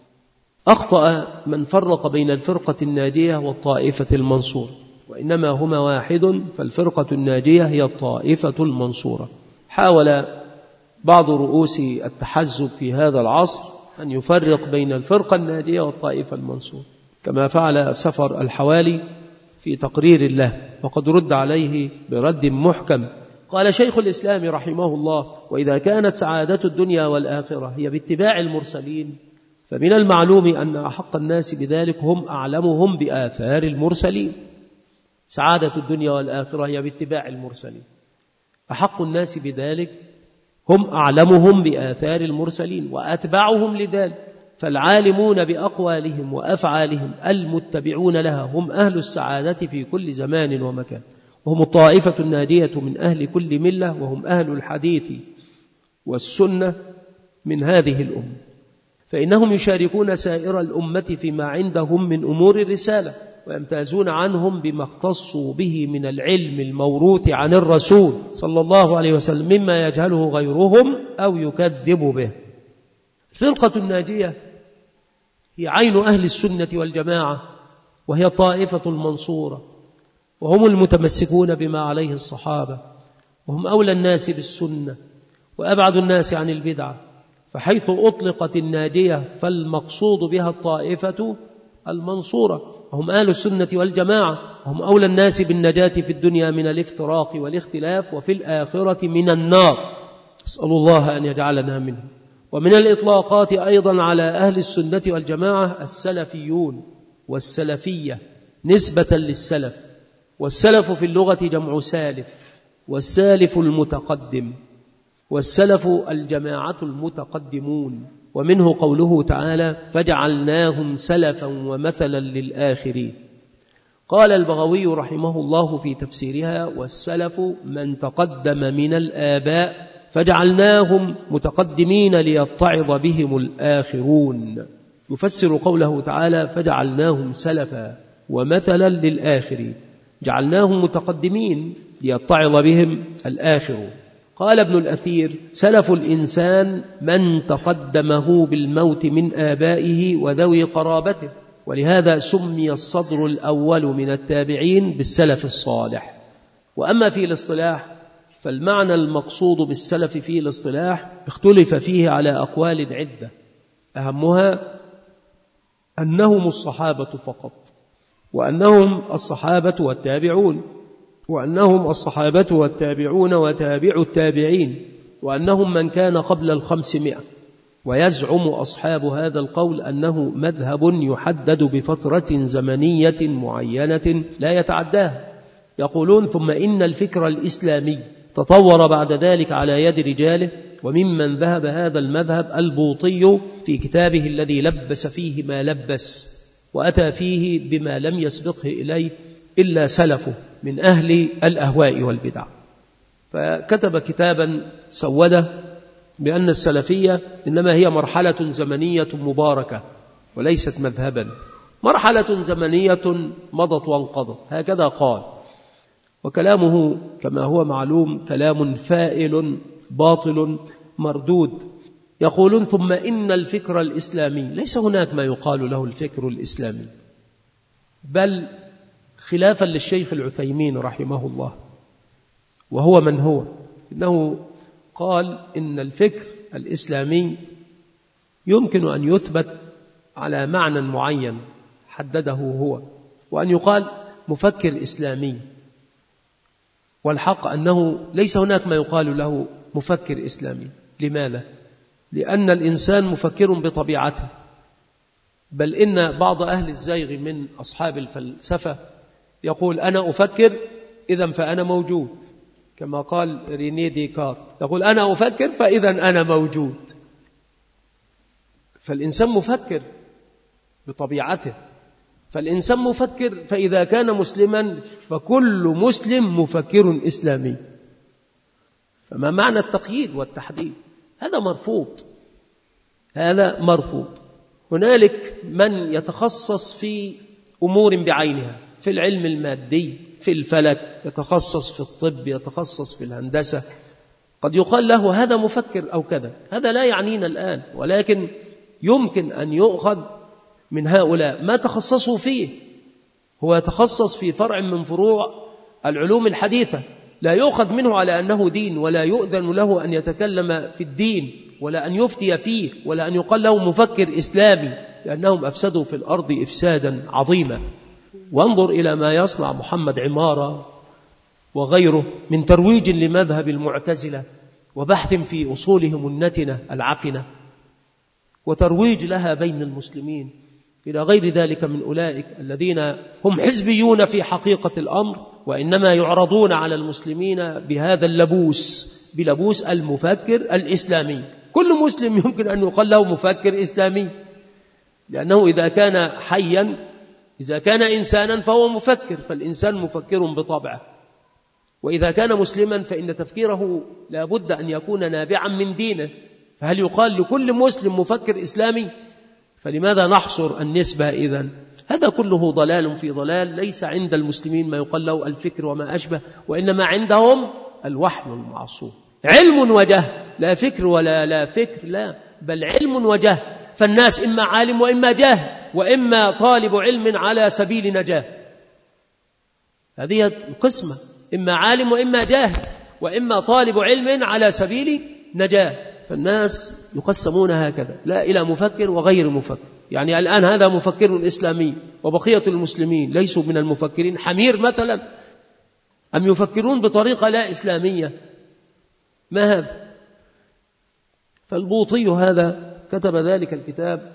أخطأ من فرق بين الفرقة الناجية والطائفة المنصورة، وإنما هما واحد، فالفرقة الناجية هي الطائفة المنصورة. حاول بعض رؤوس التحزب في هذا العصر أن يفرق بين الفرقة الناجية والطائفة المنصورة، كما فعل سفر الحوالي في تقرير له، وقد رد عليه برد محكم. قال شيخ الإسلام رحمه الله: وإذا كانت سعادة الدنيا والآخرة هي باتباع المرسلين، فمن المعلوم أن أحق الناس بذلك هم أعلمهم بآثار المرسلين. سعادة الدنيا والآخرة هي باتباع المرسلين، أحق الناس بذلك هم أعلمهم بآثار المرسلين وأتبعهم لذلك، فالعالمون بأقوالهم وأفعالهم المتبعون لها هم أهل السعادة في كل زمان ومكان، وهم الطائفة الناجية من أهل كل ملة، وهم أهل الحديث والسنة من هذه الأمة، فإنهم يشاركون سائر الأمة فيما عندهم من أمور الرسالة، ويمتازون عنهم بما اختصوا به من العلم الموروث عن الرسول صلى الله عليه وسلم مما يجهله غيرهم أو يكذب به. الفرقة الناجية هي عين أهل السنة والجماعة، وهي الطائفة المنصورة، وهم المتمسكون بما عليه الصحابة، وهم أولى الناس بالسنة وأبعد الناس عن البدعة، فحيث أطلقت الناجية فالمقصود بها الطائفة المنصورة، هم أهل السنة والجماعة، هم أولى الناس بالنجاة في الدنيا من الافتراق والاختلاف، وفي الآخرة من النار، أسأل الله أن يجعلنا منهم. ومن الإطلاقات أيضا على أهل السنة والجماعة السلفيون والسلفية نسبة للسلف، والسلف في اللغة جمع سالف، والسالف المتقدم، والسلف الجماعة المتقدمون، ومنه قوله تعالى: فجعلناهم سلفا ومثلا للآخرين. قال البغوي رحمه الله في تفسيرها: والسلف من تقدم من الآباء فجعلناهم متقدمين ليتعظ بهم الآخرون. يفسر قوله تعالى: فجعلناهم سلفا ومثلا للآخرين، جعلناهم متقدمين ليتعظ بهم الآخرون. قال ابن الأثير: سلف الإنسان من تقدمه بالموت من آبائه وذوي قرابته، ولهذا سمي الصدر الأول من التابعين بالسلف الصالح. وأما في الاصطلاح فالمعنى المقصود بالسلف في الاصطلاح اختلف فيه على أقوال عدة، أهمها أنهم الصحابة فقط، وأنهم الصحابة والتابعون، وأنهم الصحابة والتابعون وتابع التابعين، وأنهم من كان قبل 500. ويزعم أصحاب هذا القول أنه مذهب يحدد بفترة زمنية معينة لا يتعداها، يقولون ثم إن الفكر الإسلامي تطور بعد ذلك على يد رجاله، وممن ذهب هذا المذهب البوطي في كتابه الذي لبس فيه ما لبس، وأتى فيه بما لم يسبقه إليه إلا سلفه من أهل الأهواء والبدع. فكتب كتابا سوده بأن السلفية إنما هي مرحلة زمنية مباركة وليست مذهبا، مرحلة زمنية مضت وانقضت، هكذا قال. وكلامه كما هو معلوم كلام فائل باطل مردود. يقولون ثم إن الفكر الإسلامي، ليس هناك ما يقال له الفكر الإسلامي، بل خلافا للشيخ العثيمين رحمه الله، وهو من هو، إنه قال إن الفكر الإسلامي يمكن أن يثبت على معنى معين حدده هو، وأن يقال مفكر إسلامي. والحق أنه ليس هناك ما يقال له مفكر إسلامي. لماذا؟ لأن الإنسان مفكر بطبيعته، بل إن بعض أهل الزيغ من أصحاب الفلسفة يقول أنا أفكر إذن فأنا موجود، كما قال رينيه ديكارت، يقول أنا أفكر فإذن أنا موجود. فالإنسان مفكر بطبيعته، فالإنسان مفكر، فإذا كان مسلما فكل مسلم مفكر إسلامي. فما معنى التقييد والتحديد؟ هذا مرفوض، هذا مرفوض. هنالك من يتخصص في أمور بعينها، في العلم المادي، في الفلك، يتخصص في الطب، يتخصص في الهندسة، قد يقال له هذا مفكر أو كذا. هذا لا يعنينا الآن، ولكن يمكن أن يؤخذ من هؤلاء ما تخصصوا فيه. هو يتخصص في فرع من فروع العلوم الحديثة، لا يؤخذ منه على أنه دين، ولا يؤذن له أن يتكلم في الدين، ولا أن يفتي فيه، ولا أن يقال له مفكر إسلامي، لأنهم أفسدوا في الأرض إفسادا عظيما. وانظر إلى ما يصنع محمد عمارة وغيره من ترويج لمذهب المعتزلة، وبحث في أصولهم النتنة العفنة، وترويج لها بين المسلمين، إلى غير ذلك من أولئك الذين هم حزبيون في حقيقة الأمر، وإنما يعرضون على المسلمين بهذا اللبوس، بلبوس المفكر الإسلامي. كل مسلم يمكن أن يقال له مفكر إسلامي، لأنه إذا كان حيا، إذا كان إنسانا فهو مفكر، فالإنسان مفكر بطبعه. وإذا كان مسلما فإن تفكيره لا بد أن يكون نابعا من دينه. فهل يقال لكل مسلم مفكر إسلامي؟ فلماذا نحصر النسبة إذن؟ هذا كله ضلال في ضلال. ليس عند المسلمين ما يقال له الفكر وما أشبه، وإنما عندهم الوحي المعصوم، علم وجهل، لا فكر ولا لا فكر، لا، بل علم وجهل. فالناس إما عالم وإما جاهل، وإما طالب علم على سبيل نجاة. هذه القسمة، إما عالم وإما جاهل، وإما طالب علم على سبيل نجاة. فالناس يقسمون هكذا، لا إلى مفكر وغير مفكر. يعني الآن هذا مفكر إسلامي، وبقية المسلمين ليسوا من المفكرين، حمير مثلا، أم يفكرون بطريقة لا إسلامية؟ ما هذا؟ فالبوطي هذا كتب ذلك الكتاب،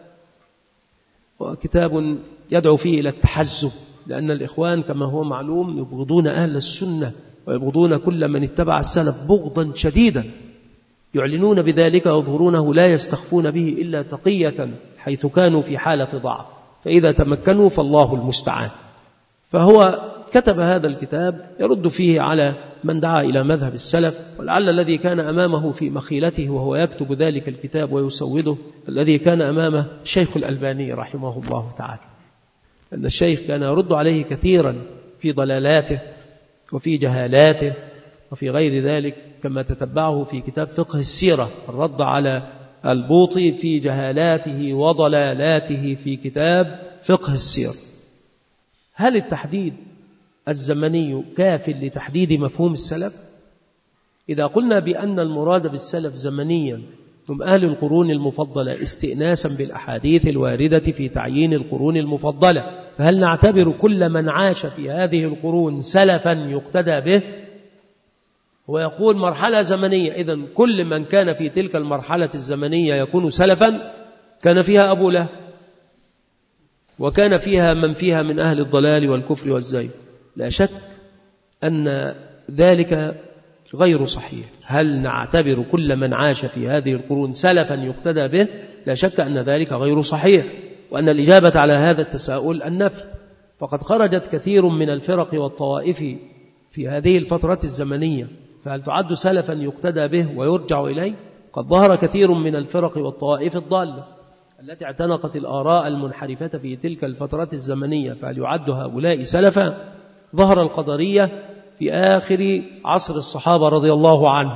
وكتاب يدعو فيه إلى التحزب، لأن الإخوان كما هو معلوم يبغضون أهل السنة، ويبغضون كل من اتبع السلف بغضا شديدا، يعلنون بذلك ويظهرونه، لا يستخفون به إلا تقية، حيث كانوا في حالة ضعف، فإذا تمكنوا فالله المستعان. فهو كتب هذا الكتاب يرد فيه على من دعا إلى مذهب السلف، ولعل الذي كان أمامه في مخيلته وهو يكتب ذلك الكتاب ويسوده، الذي كان أمامه الشيخ الألباني رحمه الله تعالى، أن الشيخ كان يرد عليه كثيرا في ضلالاته وفي جهالاته وفي غير ذلك، كما تتبعه في كتاب فقه السيرة، الرد على البوطي في جهالاته وضلالاته في كتاب فقه السيرة. هل التحديد الزمني كاف لتحديد مفهوم السلف؟ إذا قلنا بأن المراد بالسلف زمنيا هم أهل القرون المفضلة استئناسا بالأحاديث الواردة في تعيين القرون المفضلة، فهل نعتبر كل من عاش في هذه القرون سلفا يقتدى به؟ ويقول مرحلة زمنية، إذن كل من كان في تلك المرحلة الزمنية يكون سلفا. كان فيها أبو لهب، وكان فيها من فيها من أهل الضلال والكفر والزيغ، لا شك أن ذلك غير صحيح. هل نعتبر كل من عاش في هذه القرون سلفا يقتدى به؟ لا شك أن ذلك غير صحيح، وأن الإجابة على هذا التساؤل النفي. فقد خرجت كثير من الفرق والطوائف في هذه الفترة الزمنية، فهل تعد سلفا يقتدى به ويرجع إليه؟ قد ظهر كثير من الفرق والطوائف الضالة التي اعتنقت الآراء المنحرفة في تلك الفترة الزمنية، فهل يعد هؤلاء سلفا؟ ظهر القدرية في آخر عصر الصحابة رضي الله عنه،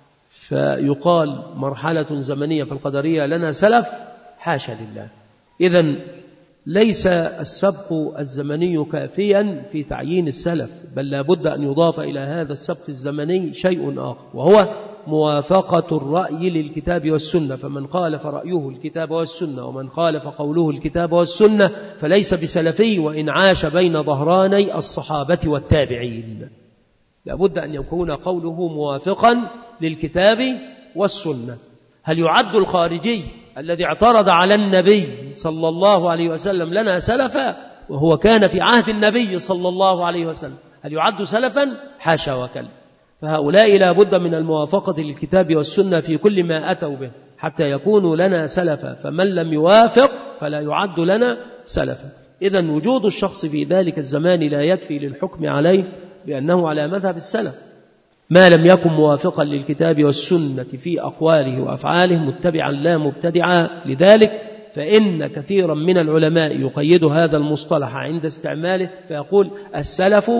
فيقال مرحلة زمنية في القدرية لنا سلف؟ حاشا لله. إذن ليس السبق الزمني كافيا في تعيين السلف، بل لا بد أن يضاف إلى هذا السبق الزمني شيء آخر، وهو موافقة الرأي للكتاب والسنة. فمن خالف رأيه الكتاب والسنة ومن خالف قوله الكتاب والسنة فليس بسلفي وإن عاش بين ظهراني الصحابة والتابعين. لا بد أن يكون قوله موافقا للكتاب والسنة. هل يعد الخارجي الذي اعترض على النبي صلى الله عليه وسلم لنا سلفا وهو كان في عهد النبي صلى الله عليه وسلم؟ هل يعد سلفا؟ حاشا وكلا. فهؤلاء لا بد من الموافقة للكتاب والسنة في كل ما أتوا به حتى يكونوا لنا سلفا، فمن لم يوافق فلا يعد لنا سلفا. إذن وجود الشخص في ذلك الزمان لا يكفي للحكم عليه بأنه على مذهب السلف ما لم يكن موافقا للكتاب والسنة في أقواله وأفعاله متبعا لا مبتدعا. لذلك فإن كثيرا من العلماء يقيد هذا المصطلح عند استعماله فيقول السلف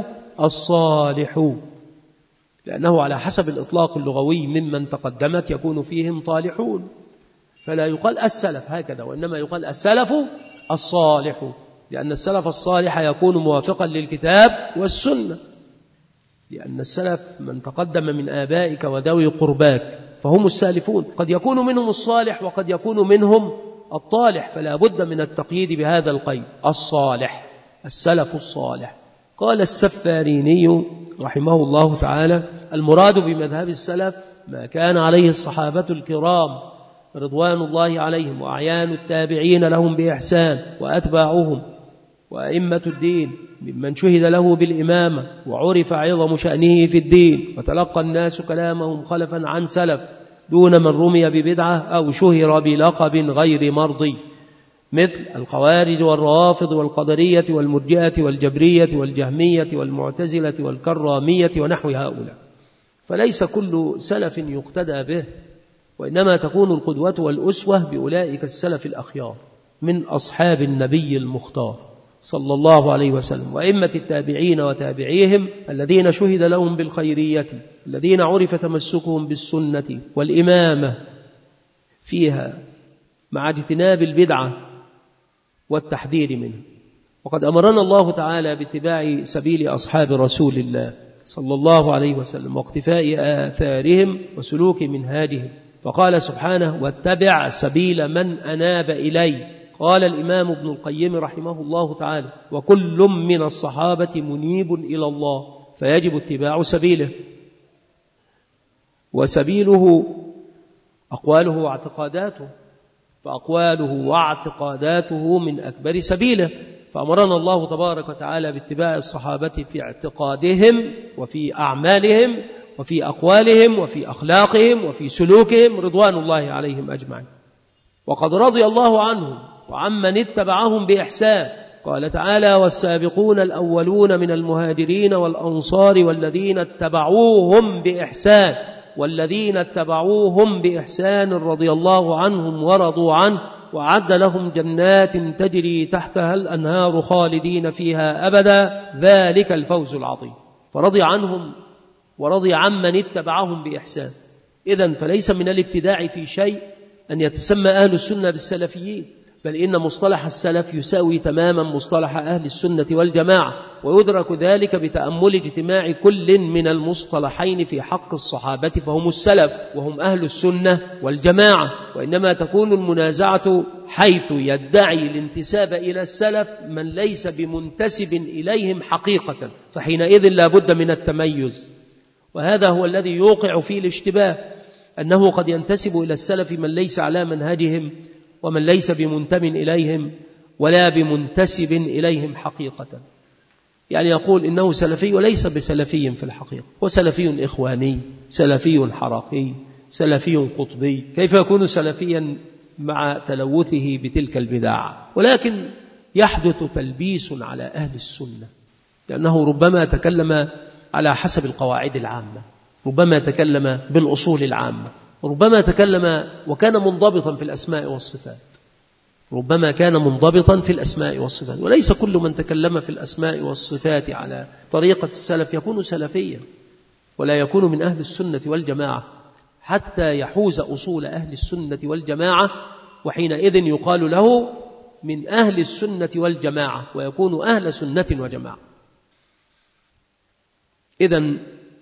الصالح، لأنه على حسب الإطلاق اللغوي ممن تقدمك يكون فيهم طالحون، فلا يقال السلف هكذا، وإنما يقال السلف الصالح، لأن السلف الصالح يكون موافقا للكتاب والسنة، لأن السلف من تقدم من آبائك وذوي قرباك فهم السالفون، قد يكون منهم الصالح وقد يكون منهم الطالح، فلا بد من التقييد بهذا القيد الصالح، السلف الصالح. قال السفاريني رحمه الله تعالى المراد بمذهب السلف ما كان عليه الصحابة الكرام رضوان الله عليهم وأعيان التابعين لهم بإحسان وأتباعهم وأئمة الدين ممن شهد له بالإمامة وعرف عظم شأنه في الدين وتلقى الناس كلامهم خلفا عن سلف دون من رمي ببدعة أو شهر بلقب غير مرضي، مثل الخوارج والروافض والقدرية والمرجئة والجبرية والجهمية والمعتزلة والكرامية ونحو هؤلاء. فليس كل سلف يقتدى به، وإنما تكون القدوة والأسوة بأولئك السلف الأخيار من أصحاب النبي المختار صلى الله عليه وسلم وأئمة التابعين وتابعيهم الذين شهد لهم بالخيرية، الذين عرف تمسكهم بالسنة والإمامة فيها مع اجتناب البدعة والتحذير منه. وقد أمرنا الله تعالى باتباع سبيل أصحاب رسول الله صلى الله عليه وسلم واقتفاء آثارهم وسلوك منهاجهم، فقال سبحانه واتبع سبيل من أناب إلي. قال الإمام ابن القيم رحمه الله تعالى وكل من الصحابة منيب إلى الله فيجب اتباع سبيله، وسبيله أقواله واعتقاداته، فأقواله واعتقاداته من أكبر سبيله. فأمرنا الله تبارك وتعالى باتباع الصحابة في اعتقادهم وفي أعمالهم وفي أقوالهم وفي أخلاقهم وفي سلوكهم رضوان الله عليهم أجمعين. وقد رضي الله عنهم وعمن اتبعهم بإحسان. قال تعالى والسابقون الأولون من المهاجرين والأنصار والذين اتبعوهم بإحسان والذين اتبعوهم بإحسان رضي الله عنهم ورضوا عنه وأعد لهم جنات تجري تحتها الأنهار خالدين فيها أبدا ذلك الفوز العظيم. فرضي عنهم ورضي عمن اتبعهم بإحسان. إذن فليس من الابتداع في شيء أن يتسمى أهل السنة بالسلفيين، بل إن مصطلح السلف يساوي تماما مصطلح أهل السنة والجماعة، ويدرك ذلك بتأمل اجتماع كل من المصطلحين في حق الصحابة فهم السلف وهم أهل السنة والجماعة. وإنما تكون المنازعة حيث يدعي الانتساب إلى السلف من ليس بمنتسب إليهم حقيقة، فحينئذ لا بد من التميز، وهذا هو الذي يوقع فيه الاشتباه، أنه قد ينتسب إلى السلف من ليس على منهجهم ومن ليس بمنتم إليهم ولا بمنتسب إليهم حقيقة. يعني يقول إنه سلفي وليس بسلفي في الحقيقة، هو سلفي إخواني، سلفي حركي، سلفي قطبي. كيف يكون سلفيا مع تلوثه بتلك البدع؟ ولكن يحدث تلبيس على أهل السنة، لأنه ربما تكلم على حسب القواعد العامة، ربما تكلم بالأصول العامة، ربما تكلم وكان منضبطا في الأسماء والصفات، ربما كان منضبطا في الأسماء والصفات. وليس كل من تكلم في الأسماء والصفات على طريقة السلف يكون سلفيا، ولا يكون من أهل السنة والجماعة حتى يحوز أصول أهل السنة والجماعة، وحينئذ يقال له من أهل السنة والجماعة ويكون أهل سنة وجماعة. إذن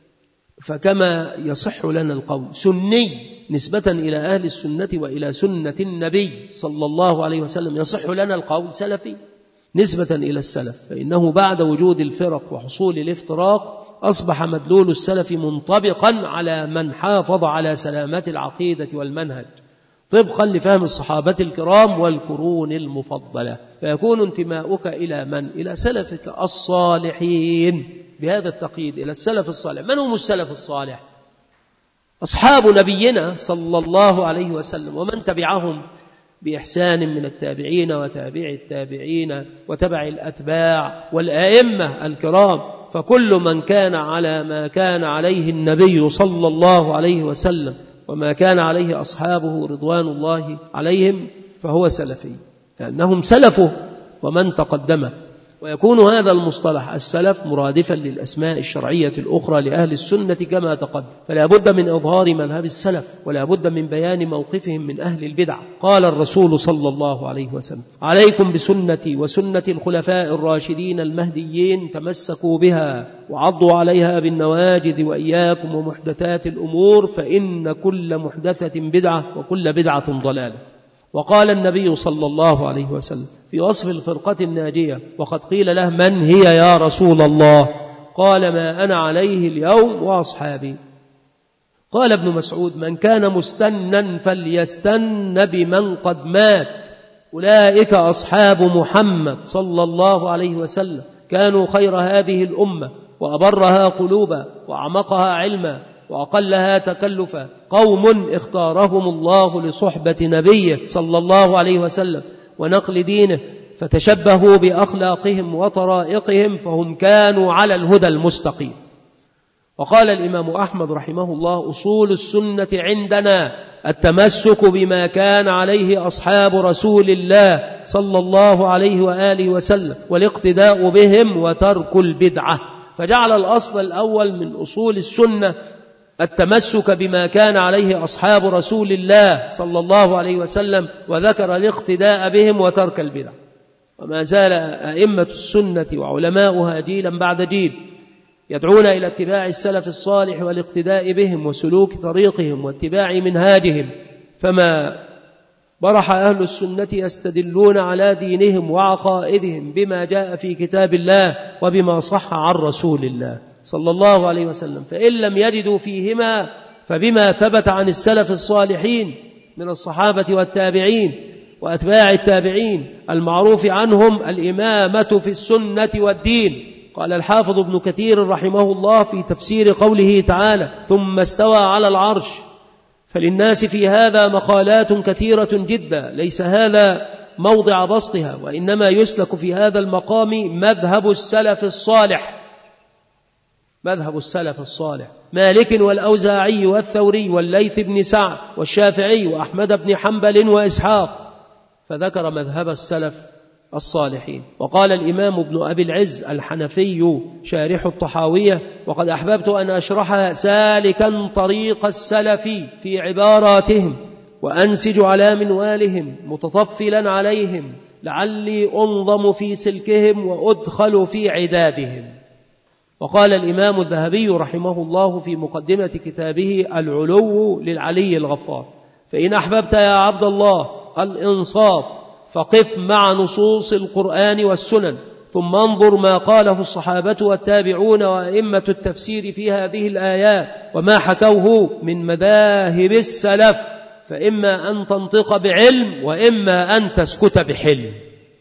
فكما يصح لنا القول سني نسبة إلى أهل السنة وإلى سنة النبي صلى الله عليه وسلم، يصح لنا القول سلفي نسبة إلى السلف، فإنه بعد وجود الفرق وحصول الافتراق أصبح مدلول السلف منطبقا على من حافظ على سلامة العقيدة والمنهج طبقا لفهم الصحابة الكرام والقرون المفضلة، فيكون انتماؤك إلى من؟ إلى سلفك الصالحين، بهذا التقييد إلى السلف الصالح. من هم السلف الصالح؟ أصحاب نبينا صلى الله عليه وسلم ومن تبعهم بإحسان من التابعين وتابع التابعين وتبع الأتباع والآئمة الكرام، فكل من كان على ما كان عليه النبي صلى الله عليه وسلم وما كان عليه أصحابه رضوان الله عليهم فهو سلفي، لأنهم سلفه ومن تقدمه. ويكون هذا المصطلح السلف مرادفا للأسماء الشرعية الأخرى لأهل السنة كما تقدم، فلا بد من إظهار مذهب السلف ولا بد من بيان موقفهم من أهل البدع. قال الرسول صلى الله عليه وسلم: عليكم بسنتي وسنة الخلفاء الراشدين المهديين، تمسكوا بها وعضوا عليها بالنواجذ، وإياكم ومحدثات الأمور فإن كل محدثة بدعة وكل بدعة ضلالة. وقال النبي صلى الله عليه وسلم في وصف الفرقة الناجية وقد قيل له: من هي يا رسول الله؟ قال: ما أنا عليه اليوم وأصحابي. قال ابن مسعود: من كان مستنا فليستن بمن قد مات، أولئك أصحاب محمد صلى الله عليه وسلم، كانوا خير هذه الأمة وأبرها قلوبا وأعمقها علما وأقلها تكلفا، قوم اختارهم الله لصحبة نبيه صلى الله عليه وسلم ونقل دينه، فتشبهوا بأخلاقهم وطرائقهم فهم كانوا على الهدى المستقيم. وقال الإمام أحمد رحمه الله: أصول السنة عندنا التمسك بما كان عليه أصحاب رسول الله صلى الله عليه وآله وسلم والاقتداء بهم وترك البدعة. فجعل الأصل الأول من أصول السنة التمسك بما كان عليه أصحاب رسول الله صلى الله عليه وسلم، وذكر الاقتداء بهم وترك البدع. وما زال أئمة السنة وعلماؤها جيلا بعد جيل يدعون إلى اتباع السلف الصالح والاقتداء بهم وسلوك طريقهم واتباع منهاجهم، فما برح أهل السنة يستدلون على دينهم وعقائدهم بما جاء في كتاب الله وبما صح عن رسول الله صلى الله عليه وسلم، فإن لم يجدوا فيهما فبما ثبت عن السلف الصالحين من الصحابة والتابعين وأتباع التابعين المعروف عنهم الإمامة في السنة والدين. قال الحافظ ابن كثير رحمه الله في تفسير قوله تعالى: ثم استوى على العرش، فللناس في هذا مقالات كثيرة جدا، ليس هذا موضع بسطها، وإنما يسلك في هذا المقام مذهب السلف الصالح، مذهب السلف الصالح، مالك والأوزاعي والثوري والليث بن سعد والشافعي وأحمد بن حنبل وإسحاق، فذكر مذهب السلف الصالحين. وقال الإمام ابن أبي العز الحنفي شارح الطحاوية: وقد أحببت أن أشرحها سالكا طريق السلف في عباراتهم وأنسج على منوالهم متطفلا عليهم، لعلي أنظم في سلكهم وأدخل في عدادهم. وقال الإمام الذهبي رحمه الله في مقدمة كتابه العلو للعلي الغفار: فإن أحببت يا عبد الله الإنصاف فقف مع نصوص القرآن والسنن، ثم انظر ما قاله الصحابة والتابعون وأئمة التفسير في هذه الآيات وما حكوه من مذاهب السلف، فإما أن تنطق بعلم وإما أن تسكت بحلم.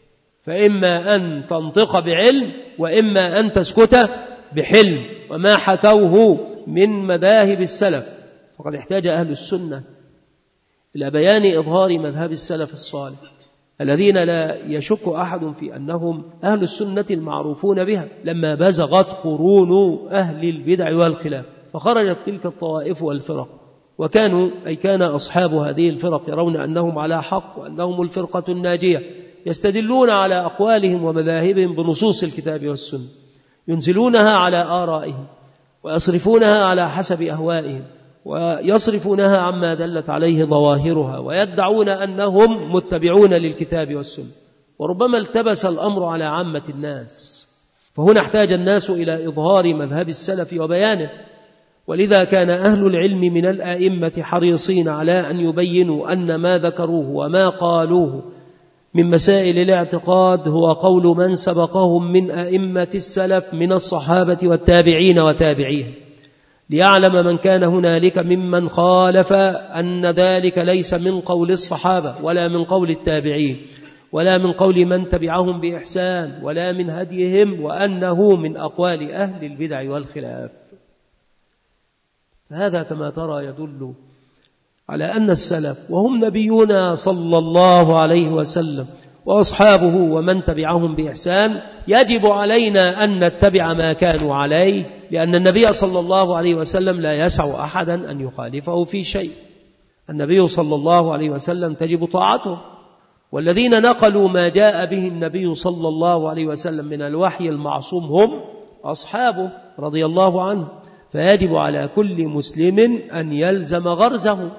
فإما أن تنطق بعلم وإما أن تسكت بحلم. وما حكوه من مذاهب السلف، فقد احتاج أهل السنة إلى بيان إظهار مذهب السلف الصالح الذين لا يشك أحد في أنهم أهل السنة المعروفون بها، لما بزغت قرون أهل البدع والخلاف فخرجت تلك الطوائف والفرق، كان أصحاب هذه الفرق يرون أنهم على حق وأنهم الفرقة الناجية، يستدلون على أقوالهم ومذاهبهم بنصوص الكتاب والسنة، ينزلونها على آرائهم ويصرفونها على حسب أهوائهم ويصرفونها عما دلت عليه ظواهرها، ويدعون أنهم متبعون للكتاب والسنة. وربما التبس الأمر على عامة الناس، فهنا احتاج الناس إلى إظهار مذهب السلف وبيانه. ولذا كان أهل العلم من الآئمة حريصين على أن يبينوا أن ما ذكروه وما قالوه من مسائل الاعتقاد هو قول من سبقهم من أئمة السلف من الصحابة والتابعين وتابعيهم، ليعلم من كان هنالك ممن خالف أن ذلك ليس من قول الصحابة ولا من قول التابعين ولا من قول من تبعهم بإحسان ولا من هديهم، وأنه من أقوال أهل البدع والخلاف. هذا كما ترى يدل على أن السلف وهم نبينا صلى الله عليه وسلم وأصحابه ومن تبعهم بإحسان يجب علينا أن نتبع ما كانوا عليه، لأن النبي صلى الله عليه وسلم لا يسع أحدا أن يخالفه في شيء. النبي صلى الله عليه وسلم تجب طاعته، والذين نقلوا ما جاء به النبي صلى الله عليه وسلم من الوحي المعصوم هم أصحابه رضي الله عنه، فيجب على كل مسلم أن يلزم غرزه.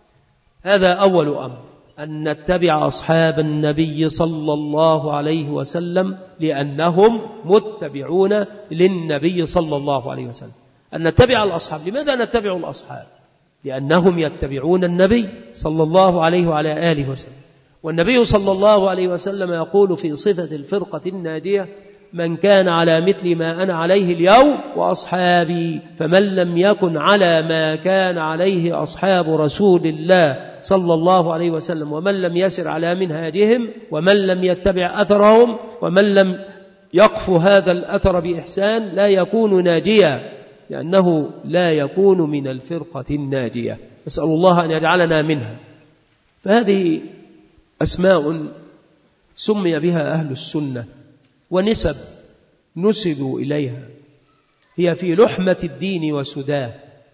هذا أول أمر، أن نتبع أصحاب النبي صلى الله عليه وسلم لأنهم متبعون للنبي صلى الله عليه وسلم. أن نتبع الأصحاب، لماذا نتبع الأصحاب؟ لأنهم يتبعون النبي صلى الله عليه وعلى آله وسلم. والنبي صلى الله عليه وسلم يقول في صفة الفرقة الناجية: من كان على مثل ما أنا عليه اليوم وأصحابي، فمن لم يكن على ما كان عليه أصحاب رسول الله صلى الله عليه وسلم ومن لم يسر على منهاجهم ومن لم يتبع أثرهم ومن لم يقف هذا الأثر بإحسان لا يكون ناجيا، لأنه لا يكون من الفرقة الناجية. نسأل الله أن يجعلنا منها. فهذه أسماء سمي بها أهل السنة ونسب نسبوا إليها، هي في لحمة الدين وسداه،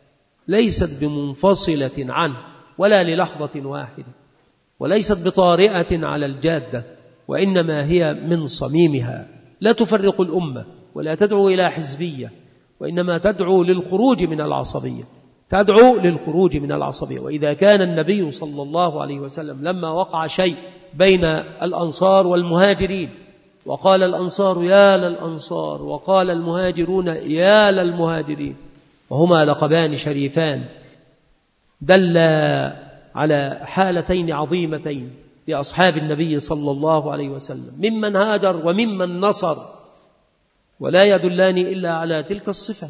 ليست بمنفصلة عنه ولا للحظة واحدة، وليست بطارئة على الجادة، وإنما هي من صميمها، لا تفرق الأمة ولا تدعو إلى حزبية، وإنما تدعو للخروج من العصبية، تدعو للخروج من العصبية. وإذا كان النبي صلى الله عليه وسلم لما وقع شيء بين الأنصار والمهاجرين وقال الأنصار يا للأنصار وقال المهاجرون يا للمهاجرين، وهما لقبان شريفان دل على حالتين عظيمتين لأصحاب النبي صلى الله عليه وسلم ممن هاجر وممن نصر، ولا يدلان إلا على تلك الصفة.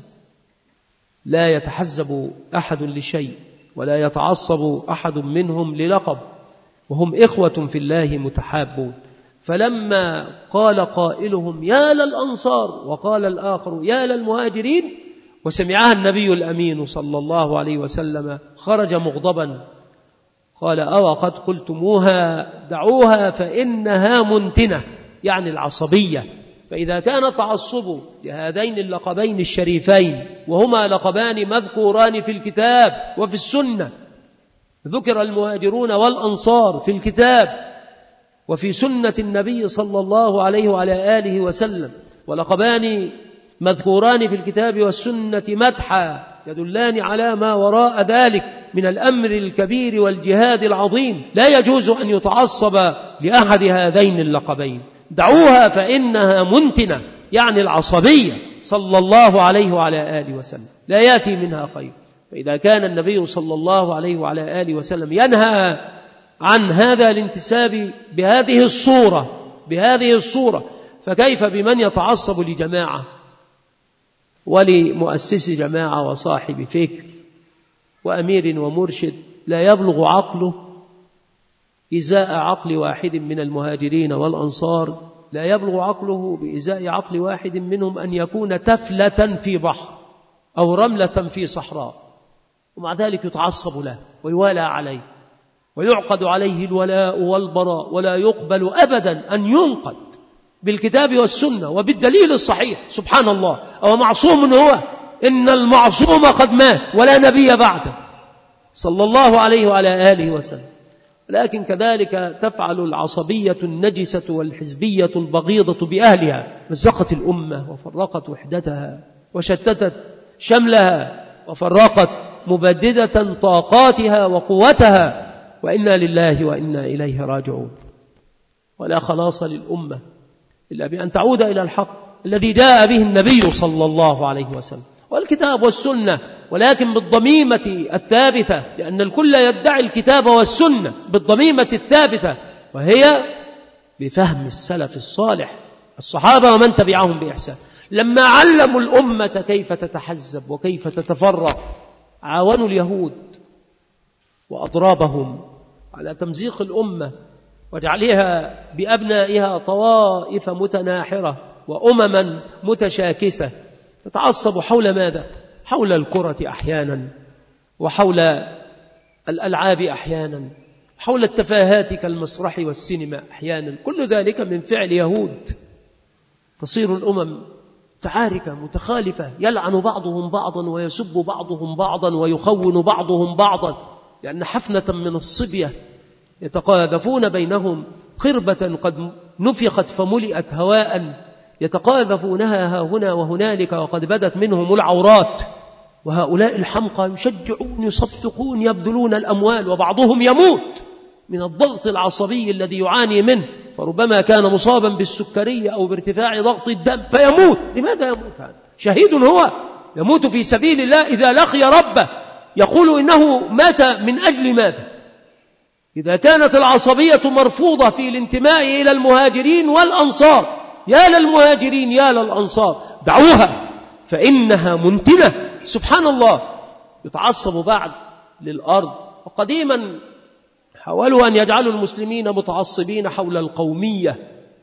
لا يتحزب أحد لشيء ولا يتعصب أحد منهم للقب، وهم إخوة في الله متحابون. فلما قال قائلهم يا للأنصار وقال الآخر يا للمهاجرين وسمعها النبي الأمين صلى الله عليه وسلم خرج مغضبا قال: أو قد قلتموها دعوها فإنها منتنة، يعني العصبية. فإذا كان تعصب لهذين اللقبين الشريفين وهما لقبان مذكوران في الكتاب وفي السنة، ذكر المهاجرون والأنصار في الكتاب وفي سنة النبي صلى الله عليه وعلى آله وسلم، ولقبان مذكوران في الكتاب والسنة مدحا يدلان على ما وراء ذلك من الأمر الكبير والجهاد العظيم، لا يجوز أن يتعصب لأحد هذين اللقبين. دعوها فإنها منتنة، يعني العصبية صلى الله عليه وعلى آله وسلم، لا يأتي منها خير. فإذا كان النبي صلى الله عليه وعلى آله وسلم ينهى عن هذا الانتساب بهذه الصورة، فكيف بمن يتعصب لجماعة ولمؤسس جماعة وصاحب فكر وأمير ومرشد لا يبلغ عقله إزاء عقل واحد من المهاجرين والأنصار لا يبلغ عقله بإزاء عقل واحد منهم أن يكون تفلة في بحر أو رملة في صحراء، ومع ذلك يتعصب له ويوالى عليه ويعقد عليه الولاء والبراء، ولا يقبل أبدا أن ينقد بالكتاب والسنة وبالدليل الصحيح. سبحان الله، أو معصوم هو؟ إن المعصوم قد مات ولا نبي بعده صلى الله عليه وعلى آله وسلم. لكن كذلك تفعل العصبية النجسة والحزبية البغيضة بأهلها، مزقت الأمة وفرقت وحدتها وشتتت شملها وفرقت مبددة طاقاتها وقوتها، وإنا لله وإنا إليه راجعون. ولا خلاص للأمة إلا بأن تعود إلى الحق الذي جاء به النبي صلى الله عليه وسلم والكتاب والسنة، ولكن بالضميمة الثابتة، لأن الكل يدعي الكتاب والسنة بالضميمة الثابتة، وهي بفهم السلف الصالح الصحابة ومن تبعهم بإحسان. لما علموا الأمة كيف تتحزب وكيف تتفرق، عاونوا اليهود وأضرابهم على تمزيق الأمة وجعلها بأبنائها طوائف متناحرة وأمما متشاكسة تتعصب حول ماذا؟ حول الكرة أحيانا، وحول الألعاب أحيانا، حول التفاهات كالمسرح والسينما أحيانا. كل ذلك من فعل يهود. تصير الأمم متعاركة متخالفة، يلعن بعضهم بعضا ويسب بعضهم بعضا ويخون بعضهم بعضا، لأن حفنة من الصبية يتقاذفون بينهم، قربة قد نفخت فملئت هواء يتقاذفونها ها هنا وهنالك، وقد بدت منهم العورات. وهؤلاء الحمقى يشجعون يصفقون يبذلون الأموال، وبعضهم يموت من الضغط العصبي الذي يعاني منه، فربما كان مصابا بالسكرية أو بارتفاع ضغط الدم فيموت. لماذا يموت هذا؟ شهيد هو، يموت في سبيل الله إذا لقي ربه، يقول إنه مات من أجل ماذا؟ إذا كانت العصبية مرفوضة في الانتماء إلى المهاجرين والأنصار، يا للمهاجرين يا للأنصار، دعوها فإنها منتنة. سبحان الله، يتعصب بعد للأرض. وقديما حاولوا أن يجعلوا المسلمين متعصبين حول القومية،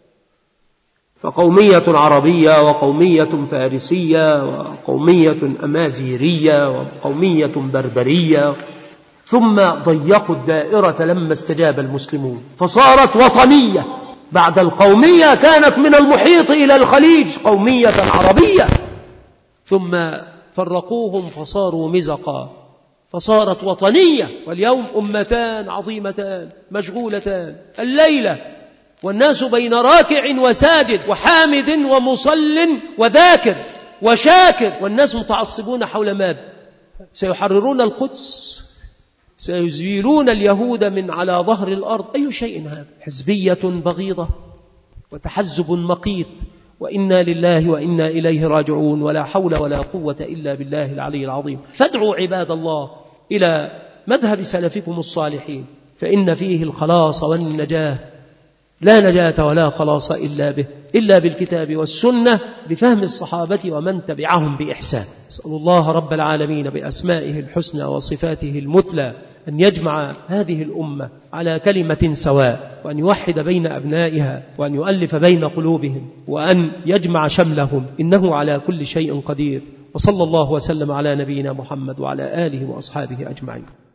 فقومية عربية وقومية فارسية وقومية أمازيغية وقومية بربرية، ثم ضيقوا الدائرة لما استجاب المسلمون فصارت وطنية. بعد القومية كانت من المحيط إلى الخليج قومية عربية، ثم فرقوهم فصاروا مزقا فصارت وطنية. واليوم أمتان عظيمتان مشغولتان الليلة، والناس بين راكع وساجد وحامد ومصل وذاكر وشاكر، والناس متعصبون حول ماذا؟ سيحررون القدس، سيزيلون اليهود من على ظهر الأرض. أي شيء هذا؟ حزبية بغيضة وتحزب مقيت، وإنا لله وإنا إليه راجعون، ولا حول ولا قوة إلا بالله العلي العظيم. فادعوا عباد الله إلى مذهب سلفكم الصالحين، فإن فيه الخلاص والنجاة، لا نجاة ولا خلاص إلا به، إلا بالكتاب والسنة بفهم الصحابة ومن تبعهم بإحسان. أسأل الله رب العالمين بأسمائه الحسنى وصفاته المثلى أن يجمع هذه الأمة على كلمة سواء، وأن يوحد بين أبنائها، وأن يؤلف بين قلوبهم، وأن يجمع شملهم، إنه على كل شيء قدير. وصلى الله وسلم على نبينا محمد وعلى آله وأصحابه أجمعين.